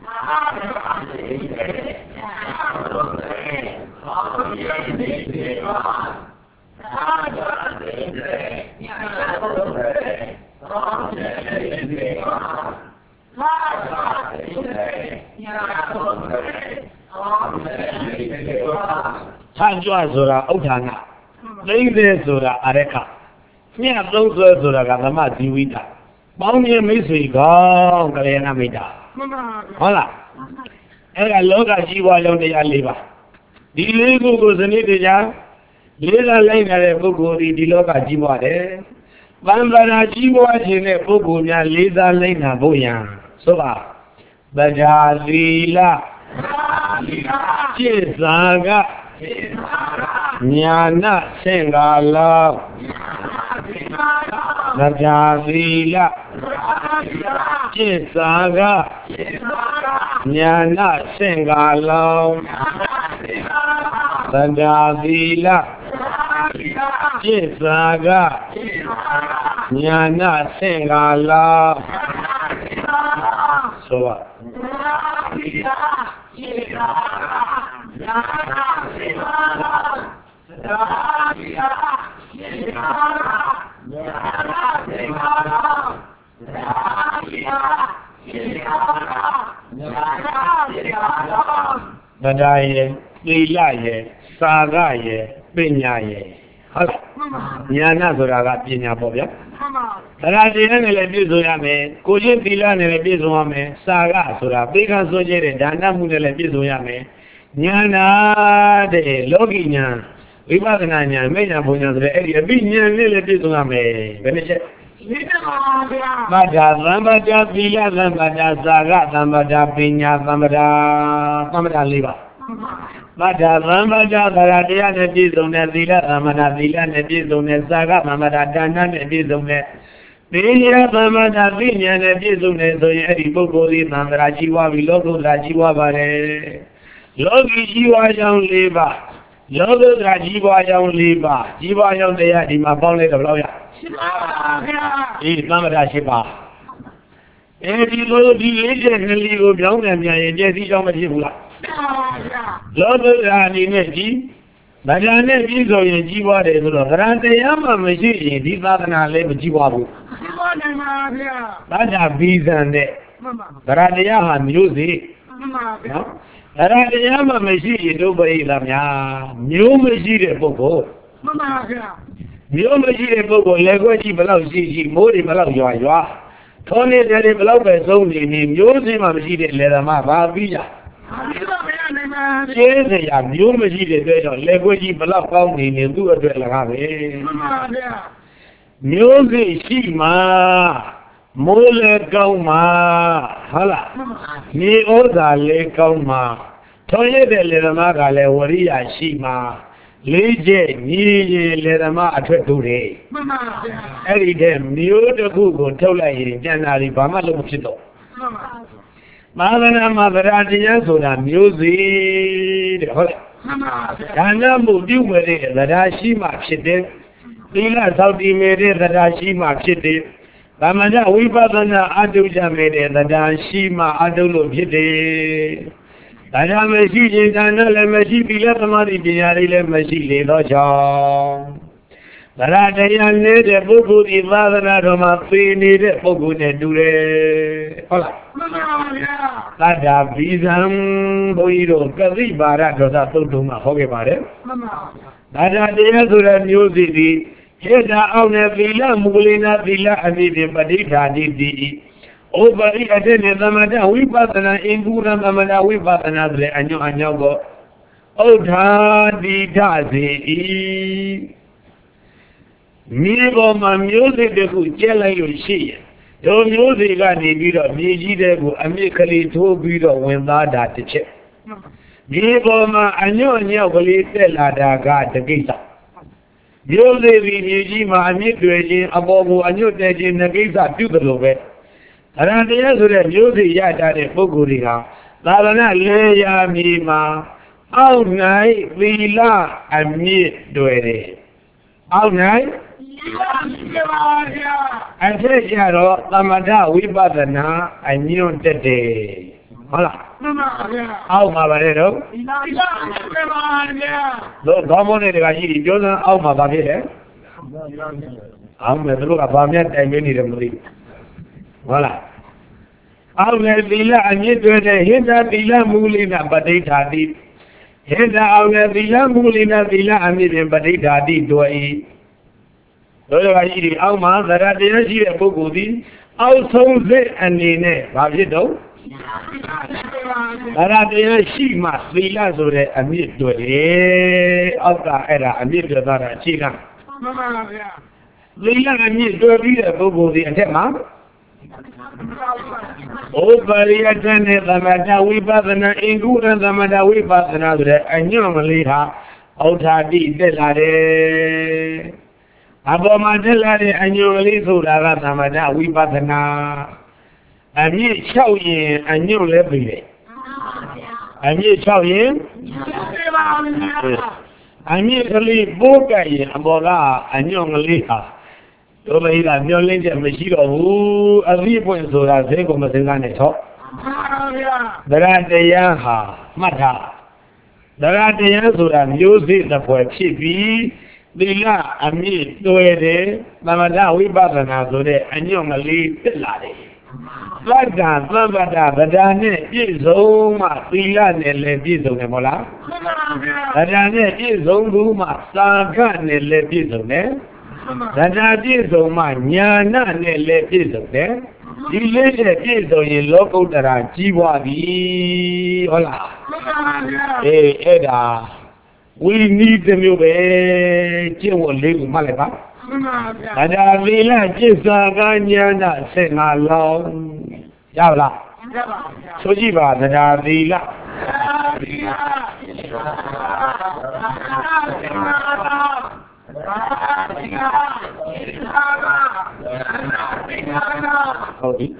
ဆန့်ကြွဆိုတာဥဋ္ဌာဏသိမ့်စေဆိုတာအရခမြတ်သုံးဆွဲဆိုတာကသမဇီဝိတပေါင်းမြဲမိတ်ဆွေကောင်းကလျာဏမိတ်တာဟုတ်လားအဲ့ဒါလောကကြီးပွားကြောင်းတရား၄ပါးဒီလေးခုကိုစနစ်တရားလေးစားလိုက်နေတဲ့ပုဂ္ဂိုလ်ဒီဒီလောကကြီးပွားတယ်ဗန္ဒရာကြီးပွားခြင်းတဲ့ပုဂ္ဂိုလ်များလေးစားလိုက်နာဖို့ရန်ဆိုပါဗဒာသီလจิตစာကညာနာသင်္ကာလ Nadavila Chisaga Nyana Singalam Nadavila Chisaga Nyana Singalam So what? Nadaye, Lilaye, Sagaye, Pinyaye. Nyana Suraga Pinya Bobia. Radian and Lebizuyame, Kujin Pilan and Lebizuyame, Saga Sura, Bigan Sojere, Dana Mun and Lebizuyame, Nyana de Logina, Vivananya, Mena Bunya, the area, Binyan Lebizuyame, Venetia. Mada, Lambada, Villa, Lambada, Saga, Lambada, Pinya, Lambada, Lambada Liva. Mada, Lambada, Radia, Nebizone, Villa, Lamada, Villa, Nebizone, Saga, Mamada, Dana, Nebizone. Villa, Mamada, Vinya, Nebizone, Zoyari, Bogori, Mamrajiwa, Vilogo, Rajiwa, Bare. Logi Jiwa, Young Liva. Logo, Rajiwa, Young Liva. Jiwa, Young Lea, Dimabone, the lawyer. He's Mamada Shiba. And you go to the agent and leave down and Jesse on the Jibula. Logo, Rani, Badana is on Jiwa, Rante Yama machine, this Badana live Jiwabu. Bada Bizan there. Radayama music. Radayama machine, nobody Lamia. New machine, Bobo. New machine, Bobo, Legoji below Gigi, Mori below Yoa. Tony, the below is only named using my machine, Ledama, Villa. Yes, I am new machine, Legoji below found in do a Delave. Music, Shima, Mole Gauma, Hala, Ni Oda Le Gauma, Toye de Ledama, Leoria Shima, Leje, Ni Ledama Atreture. Every day, New the Google, Tola in January, Bama Lopito. Madana Madaradian, so that music, Kanamu do with it, that I see my shit. Ila Saudi made it that I see my city. Ramada, we Badana Aduja made it that I see my Adulu Gide. That I may see it and I may see the Mari Diari, may see the Loja. That I need a Bugu, the Vadana Roma, need a Bugu, and Dure. Hola. That I Bizam, Boido, Kazibara, Dotuma, Hogabare. That I did to the new city. Heda auna villa mulina villa amide badita didi over atene zamada wibadana ingura zamada wibadana dre anyo anyogo ota di dazi migo ma music de ku jela yo shi do music ga ni bi do mi ji de ku ami kali tho bi do win da da tche migo ma anyo anyo kali tela da ga de kita Music is my music, above a new day in the gates of Dubelobe. Around the other music, Yada de Foguriha, Lavana Leia Mima, all night we la and me do it. All night? I said, Yaro, Lamada, we badana, I knew the day. Hola. How Mavarero? Lo Domone de Gagiri, Jonah, how Mavavere? I'm a look at Bamiat and many of them. Voila. I'll let Villa and you do the Hinda Villa Mulina, but they did. Hinda, I'll let Villa Mulina Villa and Midian, but they did do it. Logagiri, Alma, that I didn't see a Bogudi, also they and Nene, Bavido. Radina Shima, Villa, so that I meet to it. Alta era, I meet to that China. Villa, I meet to a Villa Bogudi and Tema. Oh, but he attended the Madawi Badana in good and the Madawi Badana, and you only have Alta di Delare. Abomadilla and you release Ramada, we batana. And you show ye a new level. And you show ye? And you leave Boga, Abola, and young Liha. Over here, I'm your lady and machine who a repoint so that they come to the top. The Radayaha, Mata. The Radayasu use it for cheapy. Bila ami doere mamada we batana so de anyong ali pilade Lada babada badane piso ma bila ne le piso ne mola badane piso lu ma saga ne le piso ne dada piso ma nyana ne le piso ne dile de piso yin lokuttara ji bwa bi hola eh eda we need them you be che wo le male ba ada vila che sa ga nya na se na lo ya la ya ba so ji ba ada vila okay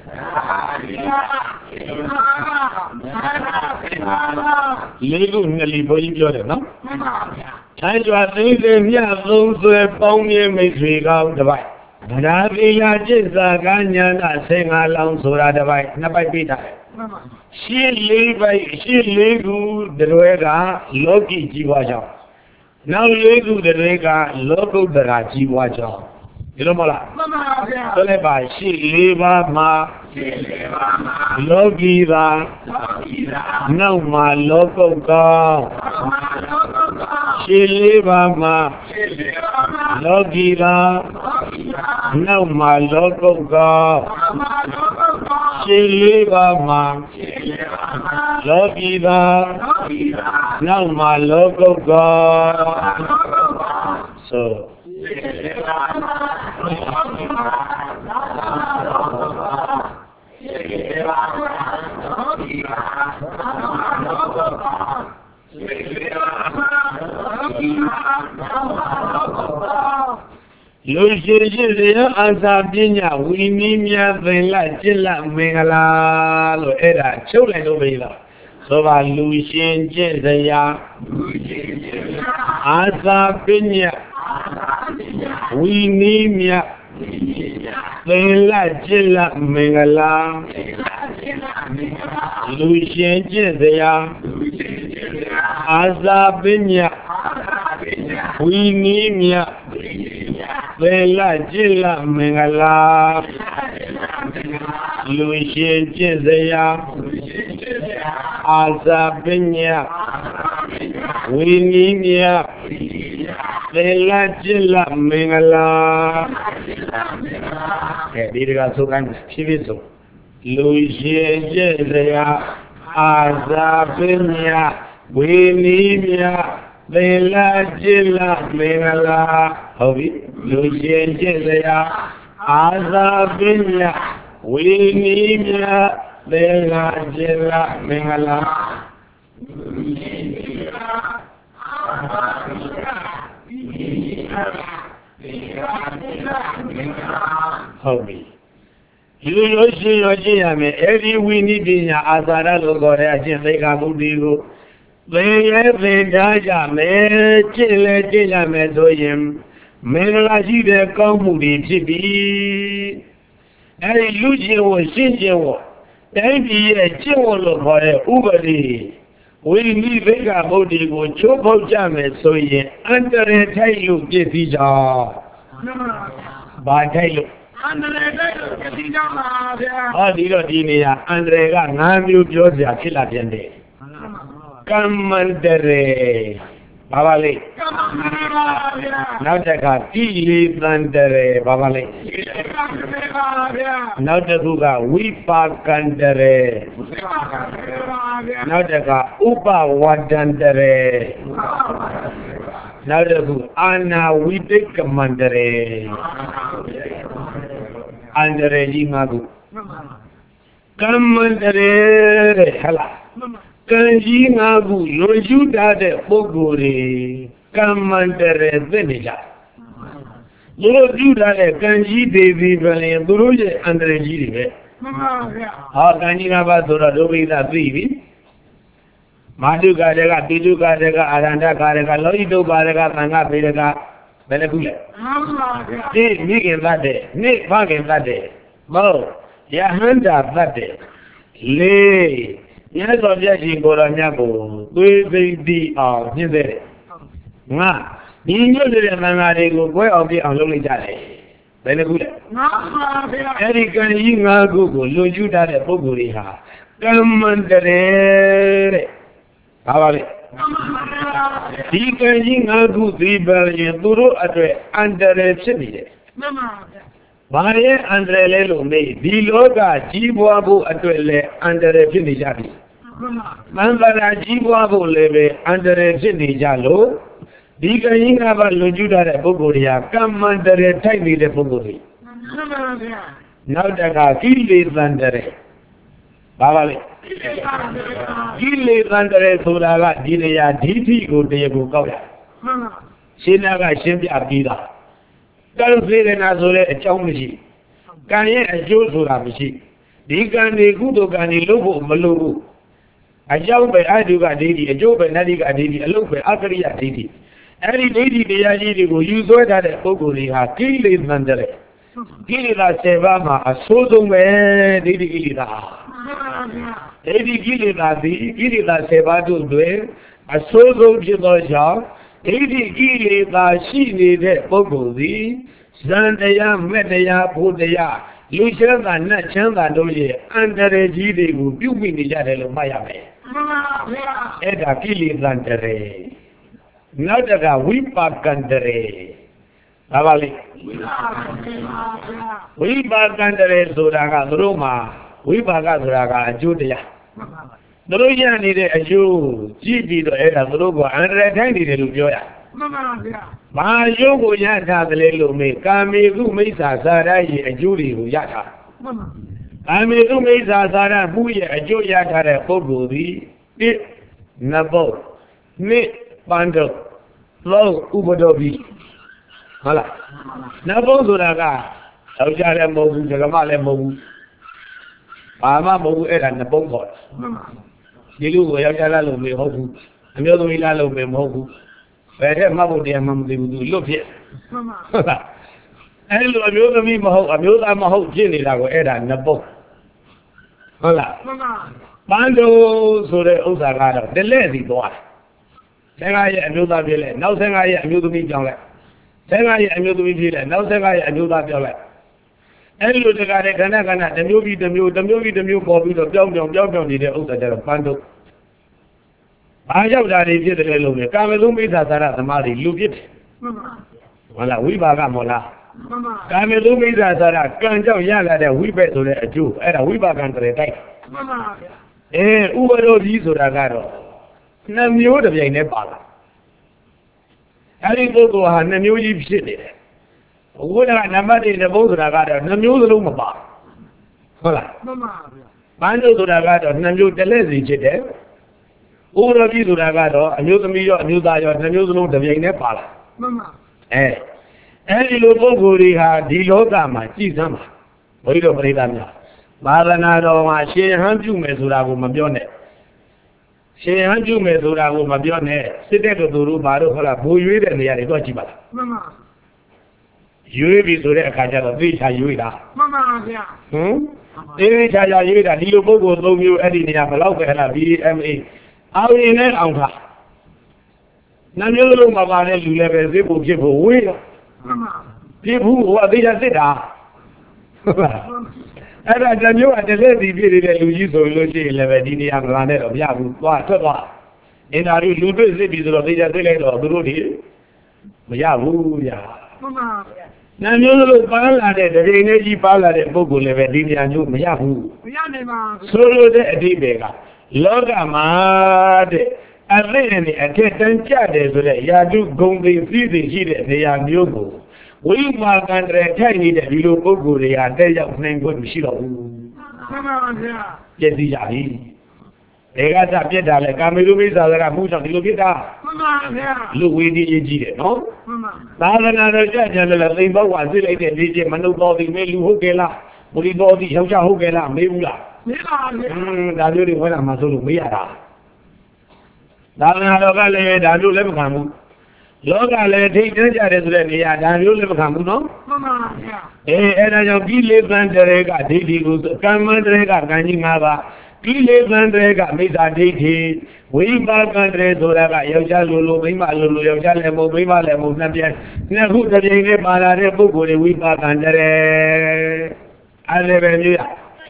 Lego neli boyပြောတယ်နော်အဲကျွာသိသိမြတ်သုံးဆွဲပေါင်းမြဲမိတ်ဆွေကောင်းတစ်ပိုက်ဗဒါပိလာจิตစာကညာနာဆယ်ငါလောင်းဆိုတာတစ်ပိုက်နှစ်ပိုက်ပြထားတယ်ရှင်းလေးပိုက်ရှင်းလေးခုတွေကလောကီကြီးပွားကြောင်းနောက်လေးခုတွေကလောကုတ္တရာကြီးပွားကြောင်းဒီလိုမလားမှန်ပါဗျာဆိုလိုက်ပါရှင်းလေးပါမှာရှင်းလေးပါမှာလောကီသာလောကီသာနောက်မှာလောကုတ္တရှင်းလေးပါမှာရှင်းလေးပါမှာလောကီသာနောက်မှာလောကုတ္တရှင်းလေးပါမှာရှင်းလေးပါမှာလောကီသာနောက်မှာလောကုတ္တ so Lu shi shi ya asa pinya wi ni mya thin la chit la mingala lo era chou lai lo bai la so ba lu shin chit ya asa pinya wi ni mya thin la chit la mingala lu shin chit ya asa pinya wi ni mya Vela jila mingala Luishin jizaya Azabinya Wininya Vela jila mingala Eh, diriga sukan Shivisu Luishin jizaya Azabinya Wininya Vela jila mingala Hobi Lucian Jizaya Azabinya Winimya Vela jila mingala Hobi Yu yoshi yoshi yame Eri winidinya Azara logore Ajin vega mudigo Veye vedaja me Chile chile me doyim Mengala ji de kaung mu de phit bi Ai lu jin wo shin jin wo Dai bi ye jin wo lo khaw de ubadi Wi ni vega bodhi ko chou phout ja me so yin Antare thai lu phit si jaw Ba thai lu Antare thai lu phit si jaw ma bya Ha di lo di ne ya Antare ka five myu pyo sia phit la pyan de Kamandare Babale Now take a tea landere Babale Now take a wipa kandere Now take a upa wadandere Now take ana widik mandere Andere jimagu Kamandere Hala Kanji ngagu yoju dade pogore kamandere venija Lord, you that can ye Davy Valley and Buruja under a G. How can you have a Dora Dobi that baby? Madu Gadega, Bidu Gadega, Aranda Gadega, Loido Gadega, Nanga Bedega, Benabula. Nick, Nick, that day, Nick, Fagan that day. Bo, Yahanda that day. Lay. Yes, of Yashi Goranyabo, we be our Nizere. Ma, you know the Manade go of the unlonely Jale. Benabula. Eric and Yinga Google, Luju that a Boguriha. Come under it. How are it? He can Yinga Guzi Belgian Duro under a city. Maria Andre Lelo may be Loga, Jibuabu Atwele under a Finijabi. Mambara Jibuabu leve under a Finijalo. Diga Yingaba Lujuda Bogoria, come under a tiny Bogori. Now that I feel is under it. Bavale. Kill is under a Suraga, Dinea, Diti, go to Yaguka. Sinaga Shimbi Abida. Don't say the Nazore a Chaumishi. Can ye a Josurabishi? Digan de Gudogani Lobo Malugu. A job by Aduga Didi, a job by Nadiga Didi, a look by Akaria Didi. Any lady the Yadi will use what at a Bogori ha kill is Mandere. Gilida Sevama, a Sodom where Didi Gilida. Eddie Gilida, Gilida Sevado Dway, a Sodom Jiloja. Eddie Gilida, she needed Bogori. Zandaya, Medaya, Bodaya, Luciana, Nachanda, Doye, under a Gidi, you mean the Yadel Mayame. Eda Gili Landere. Not a Wipa Gandere. Avali. Wipa Gandere, Suraga, Roma, Wipa Gazraga, Judia. The Roya needed a Jew, Gidi, the Eda Rogo, and Retani, the Lujoya. Ma yogo yata the little me, Kami Rumesa Sarai and Judy Yata. I may Rumesa Sara Buya and Joyata Foguri, Nabo, Me Bando, Low Ubodobi. Hala. Nabo Zuraga, Aujara Mobu, Jagamale Mobu. Mama Mobu and the Bongo. You will Yala me Hobu, and the other Milalo me Mobu. Where Mabu de Mamma look here. Hello, I'm using me, I'm using my whole genie like Eda and the book. Hola. Bando so the Osagado, the lazy boy. Say I am using that villain, now say I am using me, John. Say I am using me, villain, now say I am using that villain. Hello, the guy, the Nagana, the movie, the movie, the movie, the movie, the movie, the movie, the movie, the Osagado, Bando. I have that if you tell me, Camelum is a Samari, look it. Well, we baga mola. Camelum is a Kanjo Yaga, that we bet to the Jew, and a we bagan to the tank. Eh, who are these or Agaro? None you would have been Nepal. I didn't go to a new Jeep city. What I number in the boat of Agado, no new room about. Hola. Mando to Agado, no new Telesi. All of you to Ragado, and you to me, and you die, and you know the Nepal. Eh, any local goody had the Logama, Gizama. Wait over Ridana. Maranado, she hand you Mesurago Mabione. She hand you Mesurago Mabione, sit at the Rubaru, Buyu, and the Arigochiba. You will be to the Kajala, which are you? Hm? If I you that you both know you any Yamala and a B M A. How in it, Uncle? None of them are you never people give away. People who are there, they are. And I tell you, at the lady, that you use to look at Levadini and Lanet of Yahoo, what? In our little cities of the Adelaide or the road, Yahoo, Yah. None of the Pala, the energy Pala, the Bogo, Levadini and you, Yahoo. Solo the Adibega. Loga mad, a lady, a ten chades, Yadu Gombi, Fizi, the young Yogo. We mark under a tiny that you look over the idea of name good Shiro. Yes, Yahi. They got a bit like Kamilu, Musa, the Lugia. လူဝေးဒီရေးကြည့်တယ်နော်သာသနာတော်ကြကြလည်းသိဘောက်ဝါသိလိုက်တဲ့ဒီကျမနုတော်ဒီမေလူဟုတ်ကဲလားမူလီတော်ဒီယောက်ျားဟုတ်ကဲလားမေးဘူးလားမေးပါဘူးอืมဒါမျိုးတွေဝဲလာမှဆိုလို့မေးရတာသာသနာတော်ကလည်းဒါမျိုးလည်းမခံဘူးလောကလည်းထိတ်တွန်းကြတယ်ဆိုတဲ့နေရာဒါမျိုးလည်းမခံဘူးနော်မှန်ပါဗျာအေးအဲ့ဒါကြောင့်ကိလေသာတရေကဒိဋ္ဌိကိုကမ္မတရေကကံကြီး၅ပါးကိလေသာတရေကမိစ္ဆာဒိဋ္ဌိဝိပါကံတရေဆိုတာကယောက်ျားလိုလိုမိန်းမလိုလိုယောက်ျားလည်းမဟုတ်မိန်းမလည်းမဟုတ်နှစ်ပြည့်နှစ်ခုတစ်ပြိုင်နဲ့ပါလာတဲ့ပုဂ္ဂိုလ်တွေဝိပါကံတရေအဲ့ဒါပဲမျိုးရ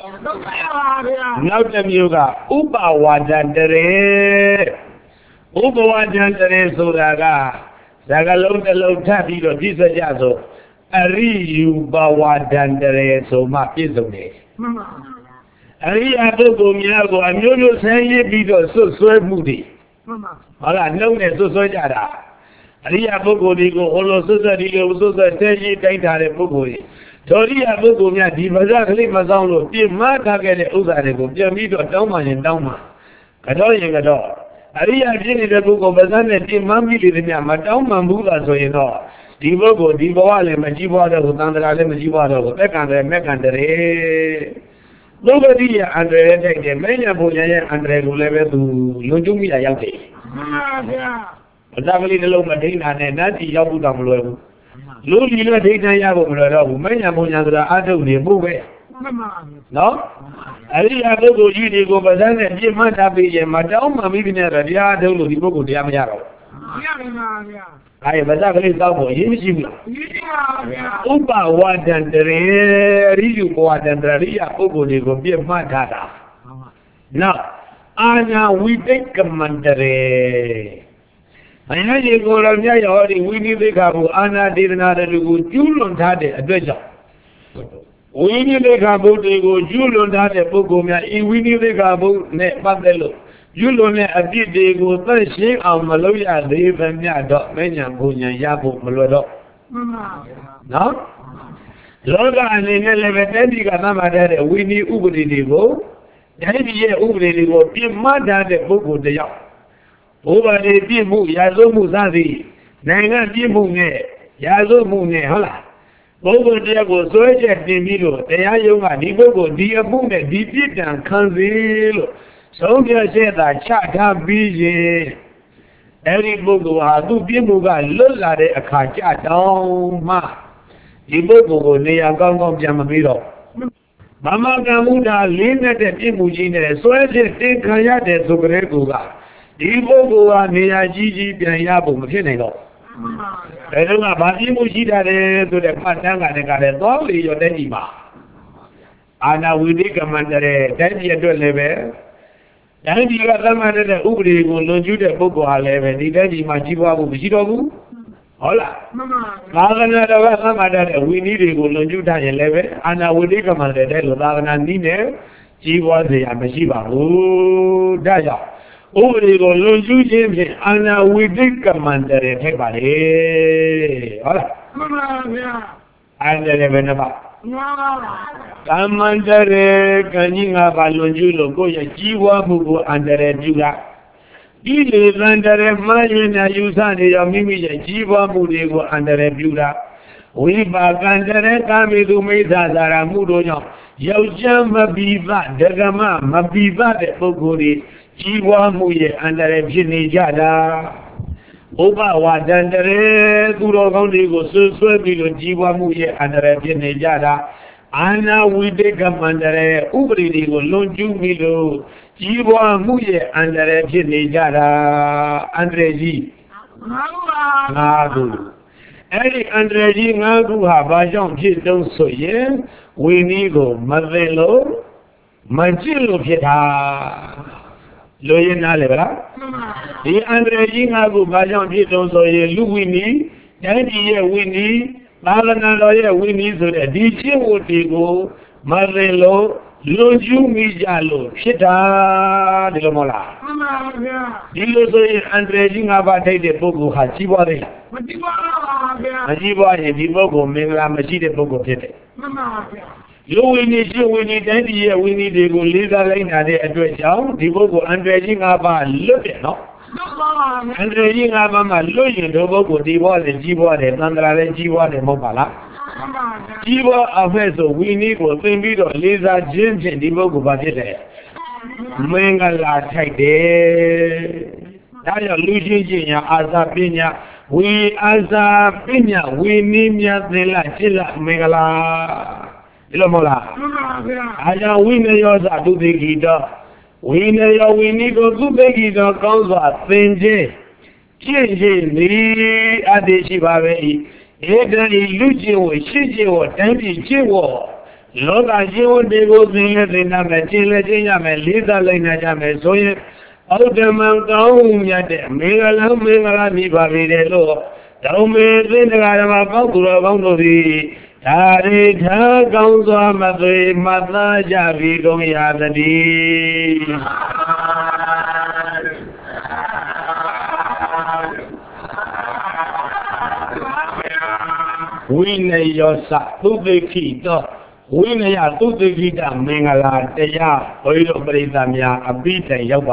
နောက်တစ်မျိုးကဥပဝါဒတရေဥပဝါဒတရေဆိုတာကဇာကလုံးတစ်လုံးထပ်ပြီးတော့ပြည့်စုံကြဆိုအရိယူဘဝဒန္တရေဆိုမှပြည့်စုံတယ်မှန်ပါအရိယာပုဂ္ဂိုလ်များကိုအမျိုးမျိုးဆင်းရဲပြီးတော့ဆွတ်ဆွဲမှုတွေမှန်ပါဟုတ်လားနှုတ်နဲ့ဆွတ်ဆွဲကြတာအရိယာပုဂ္ဂိုလ်တွေကိုဟောလို့ဆွတ်ဆွဲဒီလိုဆွတ်ဆွဲဆင်းရဲတိုက်ထားတဲ့ပုဂ္ဂိုလ်တွေတော်ရိယာပုဂ္ဂိုလ်များဒီပါးစပ်ကလေးမဆောင်လို့ပြင်းမထားခဲ့တဲ့ဥစ္စာတွေကိုပြန်ပြီးတော့တောင်းမှရင်တောင်းမှကတော့ရင်ကတော့အရိယာဖြစ်နေတဲ့ပုဂ္ဂိုလ်ပါးစပ်နဲ့ပြင်းမမိလေတဲ့မြတ်မတောင်းမှဘူးလားဆိုရင်တော့ဒီပုဂ္ဂိုလ်ဒီဘဝလည်းမကြည့်ပွားတော့ဘူးသံဃာလည်းမကြည့်ပွားတော့ဘူးသက္ကံလည်းမက်ကံတည်းသုဘတိယအန္တရာယ်တိုက်တယ်မင်းညာဘုရားရဲ့အန္တရာယ်ကိုလည်းပဲသူလွန်ကျူးမိတာရောက်တယ်မှန်ပါဗျာအသာကလေးတစ်လုံးမဒိဋ္ဌာနဲ့နတ်တီရောက်ဘူးတော့မလွယ်ဘူးလူကြီးလည်းဒိဋ္ဌာရဖို့မလွယ်တော့ဘူးမင်းညာဘုရားဆိုတာအထုတ်နေဖို့ပဲမှန်ပါနော်အရိယာပုဂ္ဂိုလ်ကြီးတွေကိုပါးစပ်နဲ့ပြည့်မှတ်ထားပြီးရင်မတောင်းမှမိတဲ့တရားထုတ်လို့ဒီပုဂ္ဂိုလ်တရားမရတော့ဘူးမရပါဘူးဗျာအဲ့ဘာသာကလေးတောက်ဖို့အရေးမရှိဘူးလားအရေးပါဗျာဥပဝါဒန္တရေရိယဘဝဒန္တရိယပုဂ္ဂိုလ်တွေကိုပြည့်မှတ်ထားတာနောက်အာညာဝိတိတ်ကမန္တရေအရင်ကကိုယ်တော်မြတ်ရောဒီဝိနိသိက္ခာကိုအာနာဒေသနာတွေကိုကျူးလွန်ထားတဲ့အတွက်ကြောင့်ဝိနိသိက္ခာဘုဒ္ဓကိုကျူးလွန်ထားတဲ့ပုဂ္ဂိုလ်များဤဝိနိသိက္ခာဘုဒ္ဓနဲ့ပတ်သက်လို့ကျူးလွန်တဲ့အပြစ်တွေကိုသတ်ရှင်းအောင်မလုပ်ရသေးပဲမြတ်တော့မဉ္ဇဉ်ဘုံဉဏ်ရဖို့မလွယ်တော့မှန်ပါဗျာနော်လောကအနေနဲ့လည်းပဲတတိကသတ်မှတ်တဲ့ဝိနည်းဥပဒေတွေကိုတတိရဲ့ဥပဒေတွေကိုပြစ်မှတ်ထားတဲ့ပုဂ္ဂိုလ်တယောက်ဘုရားတွေပြစ်မှုရာဇဝမှုစသည်နိုင်ငံပြစ်မှုနဲ့ရာဇဝမှုနဲ့ဟုတ်လားပုဂ္ဂိုလ်တရားကိုစွဲချက်တင်ပြီးလို့တရားရုံးကဒီပုဂ္ဂိုလ်ဒီအမှုနဲ့ဒီပြစ်ဒဏ်ခံစေလို့ဆုံးဖြတ်ချက်သာချထားပြီးရင်အဲ့ဒီပုဂ္ဂိုလ်ဟာသူ့ပြစ်မှုကလွတ်လာတဲ့အခါကြတောင်းမှဒီပုဂ္ဂိုလ်ကိုနေရာကောင်းကောင်းပြန်မပြီးတော့မမကံမှုသာလေးနဲ့တဲ့ပြစ်မှုကြီးနဲ့စွဲချက်တင်ခံရတဲ့ဆိုကြတဲ့ကူကဒီပုဂ္ဂိုလ်ကနေရာကြီးကြီးပြန်ရဖို့မဖြစ်နိုင်တော့ဒါကြောင့်ကဘာပြစ်မှုရှိတာလဲဆိုတဲ့ဖတ်တန်းကလည်းကလည်းသွားလေရောတဲ့ညီမှာအာနာဝိတိကမန္တရေတိုင်းပြည်အတွက်လည်းပဲတိုင်းပြည်ကသတ်မှတ်တဲ့ဥပဒေကိုလွန်ကျူးတဲ့ပုဂ္ဂိုလ်ဟာလည်းပဲဒီတိုင်းပြည်မှာကြီးပွားဖို့မရှိတော့ဘူးဟုတ်လားမှန်ပါသာသနာတော်ကသတ်မှတ်တဲ့ဝိနည်းတွေကိုလွန်ကျူးထားရင်လည်းပဲအာနာဝိတိကမန္တရေတဲ့လိုသာသနာနည်းနဲ့ကြီးပွားစေရမရှိပါဘူးဒါကြောင့်ဥပဒေကိုလွန်ကျူးခြင်းဖြင့်အာနာဝိတိကမန္တရေထိုက်ပါလေဟုတ်လားမှန်ပါဗျာအဲ့ဒါလည်းပဲနှစ်ပါးကမ္မန္တရေကံကြီးငါပါလွန်ကျူးလို့ကိုယ့်ရဲ့ကြီးပွားမှုကိုအန္တရာယ်ပြုတာဒီလေသန္တရေမှားရင်နဲ့ယူဆနေရောမိမိရဲ့ကြီးပွားမှုတွေကိုအန္တရာယ်ပြုတာဝိပါကန္တရေကာမိသူမိစ္ဆာသာရမှုတို့ကြောင့်ယောက်ျားမပီပဒဂမမပီပတဲ့ပုဂ္ဂိုလ်တွေကြီးပွားမှုရဲ့အန္တရာယ်ဖြစ်နေကြတာဥပဝါဒန္တရေသူတော်ကောင်းတွေကိုဆွဆွဲပြီးလို့ကြီးပွားမှုရဲ့အန္တရာယ်ဖြစ်နေကြတာအာနာဝိတေကမန္တရေဥပဒေတွေကိုလွန်ကျူးပြီးလို့ကြီးပွားမှုရဲ့အန္တရာယ်ဖြစ်နေကြတာအန္တရာယ်ကြီးငါးခုပါငါးခုအဲ့ဒီအန္တရာယ်ကြီးငါးခုဟာဘာကြောင့်ဖြစ်တုံးဆိုရင်ဝိနည်းကိုမသိလို့မကြည့်လို့ဖြစ်တာလိုရင်းနားလေဗလားဒီအန္တရာယ်ကြီးငါးခုဘာကြောင့်ဖြစ်တုံးဆိုရင်လူဝိနည်းတိုင်းပြည်ရဲ့ဝိနည်းသာသနာတော်ရဲ့ဝိနည်းဆိုတဲ့ဒီကျင့်ဝတ်တွေကိုမသိလို့လွန်ကျူးမိကြလို့ဖြစ်တာဒီလိုမဟုတ်လားမှန်ပါဗျာဒီလိုဆိုရင်အန္တရာယ်ကြီးငါးပါးထိုက်တဲ့ပုဂ္ဂိုလ်ဟာကြီးပွားသေးလားမကြီးပွားပါဗျာမကြီးပွားရင်ဒီပုဂ္ဂိုလ်မင်္ဂလာမရှိတဲ့ပုဂ္ဂိုလ်ဖြစ်တယ်မှန်ပါဗျာလူဝိနည်းကျင့်ဝိနည်းတိုင်းပြည်ရဲ့ဝိနည်းတွေကိုလေးစားလိုက်နိုင်တဲ့အတွက်ကြောင့်ဒီပုဂ္ဂိုလ်အန္တရာယ်ကြီးငါးပါးလွတ်တယ်နော် And the yin of a losing the book with the water, Jiwa, and under the Jiwa, the Mobala. Jiwa of vessel, we need was in video, Lisa, James, and the book about it. Mangala take the losing Asa Pina, we Asa Pina, we name ya de la Chilla Megala. Ilomola. I don't win yours at the guitar. We know we need to do big on Consa, Saint Change the Adeshibabe, Eden illusion with Shiji or Tanti Chiwo. Lord, I do they go in the Namatilla Jam and Lisa Lena Jam and Soya. Out the mountain, yet, Mingala Mingala Nibavi, don't make the Ramapura. Tari tha kaunsa matri matla javi komi adadi. Wine yosa tude kita, wine ya tude kita mengala teya oilo beridamya abita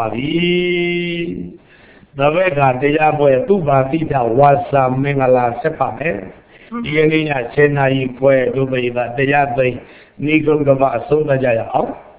yawabi. Navega teya boya tu batita wasa mengala sepame. Yeniya Chennai Pue Dubai, the Yadway, Nigo Gava, Soda Jaya.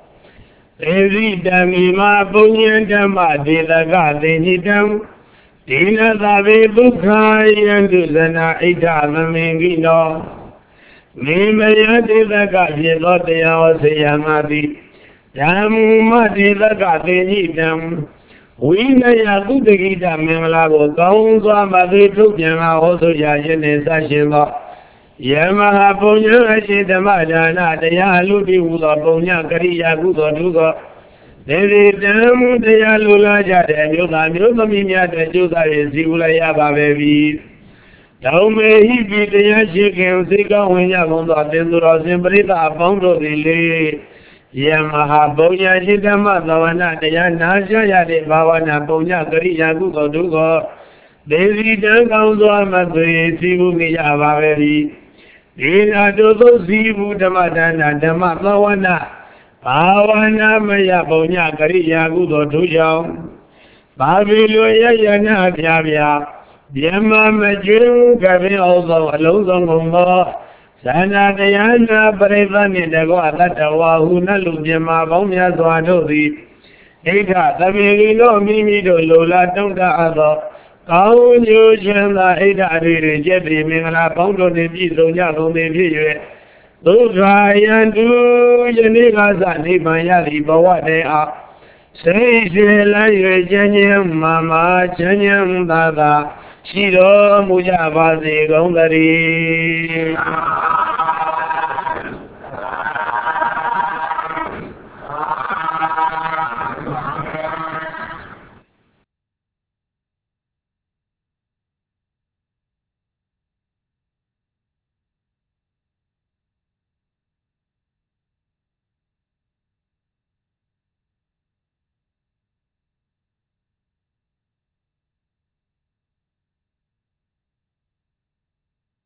Every Damima Bunyan Dama, the Gadi Nidam, Dina Davi Bukai and Duzana Ita Mingino. Mimaya de the Gadi, Lotia, Sayamadi, Yamadi the Gadi Nidam. We may have to get a Melago, Gonza, Madrid, Yama, also Yajan and Sashima. Yamaha Ponya, the Madana, the Yalubi, Uda, Ponya, Karia, Guda, Duga. There is them, the Yalula, and Yuda, Yudamina, the Juda, Zula Yaba, baby. Now may he be the Yachikan, Sika, when Yamon, the Dura, Simbrita, Pondo, the Yamaha Boya Jidama, Lavana, the Yanasha, the Bavana, Boya, Karia, Guga, Duga. David Ganzo, Madrid, Sibu, Yavavi. Dina Dodo, Sibu, the Madana, the Matlawana. Pawana, Maya, Boya, Karia, Guga, Duja. Babiloya, Yana, Yavia. Yama, Majum, Gavin, also, Alonso, Mumba. Sana Diana Brevani de Guadata Wahuna Lujema Bomia Zuadori. Ega, the Mirino Mimido Lola Tonga Ado. Kaun Yujana Eda Jebi Mingala Pondo de Bizo Yano de Ville. Those Ryan do Yaniga Zani Mayali Bawa de A. Say, Jela Janyam Mama Janyam Dada. Shiro Mujabadi Gondari.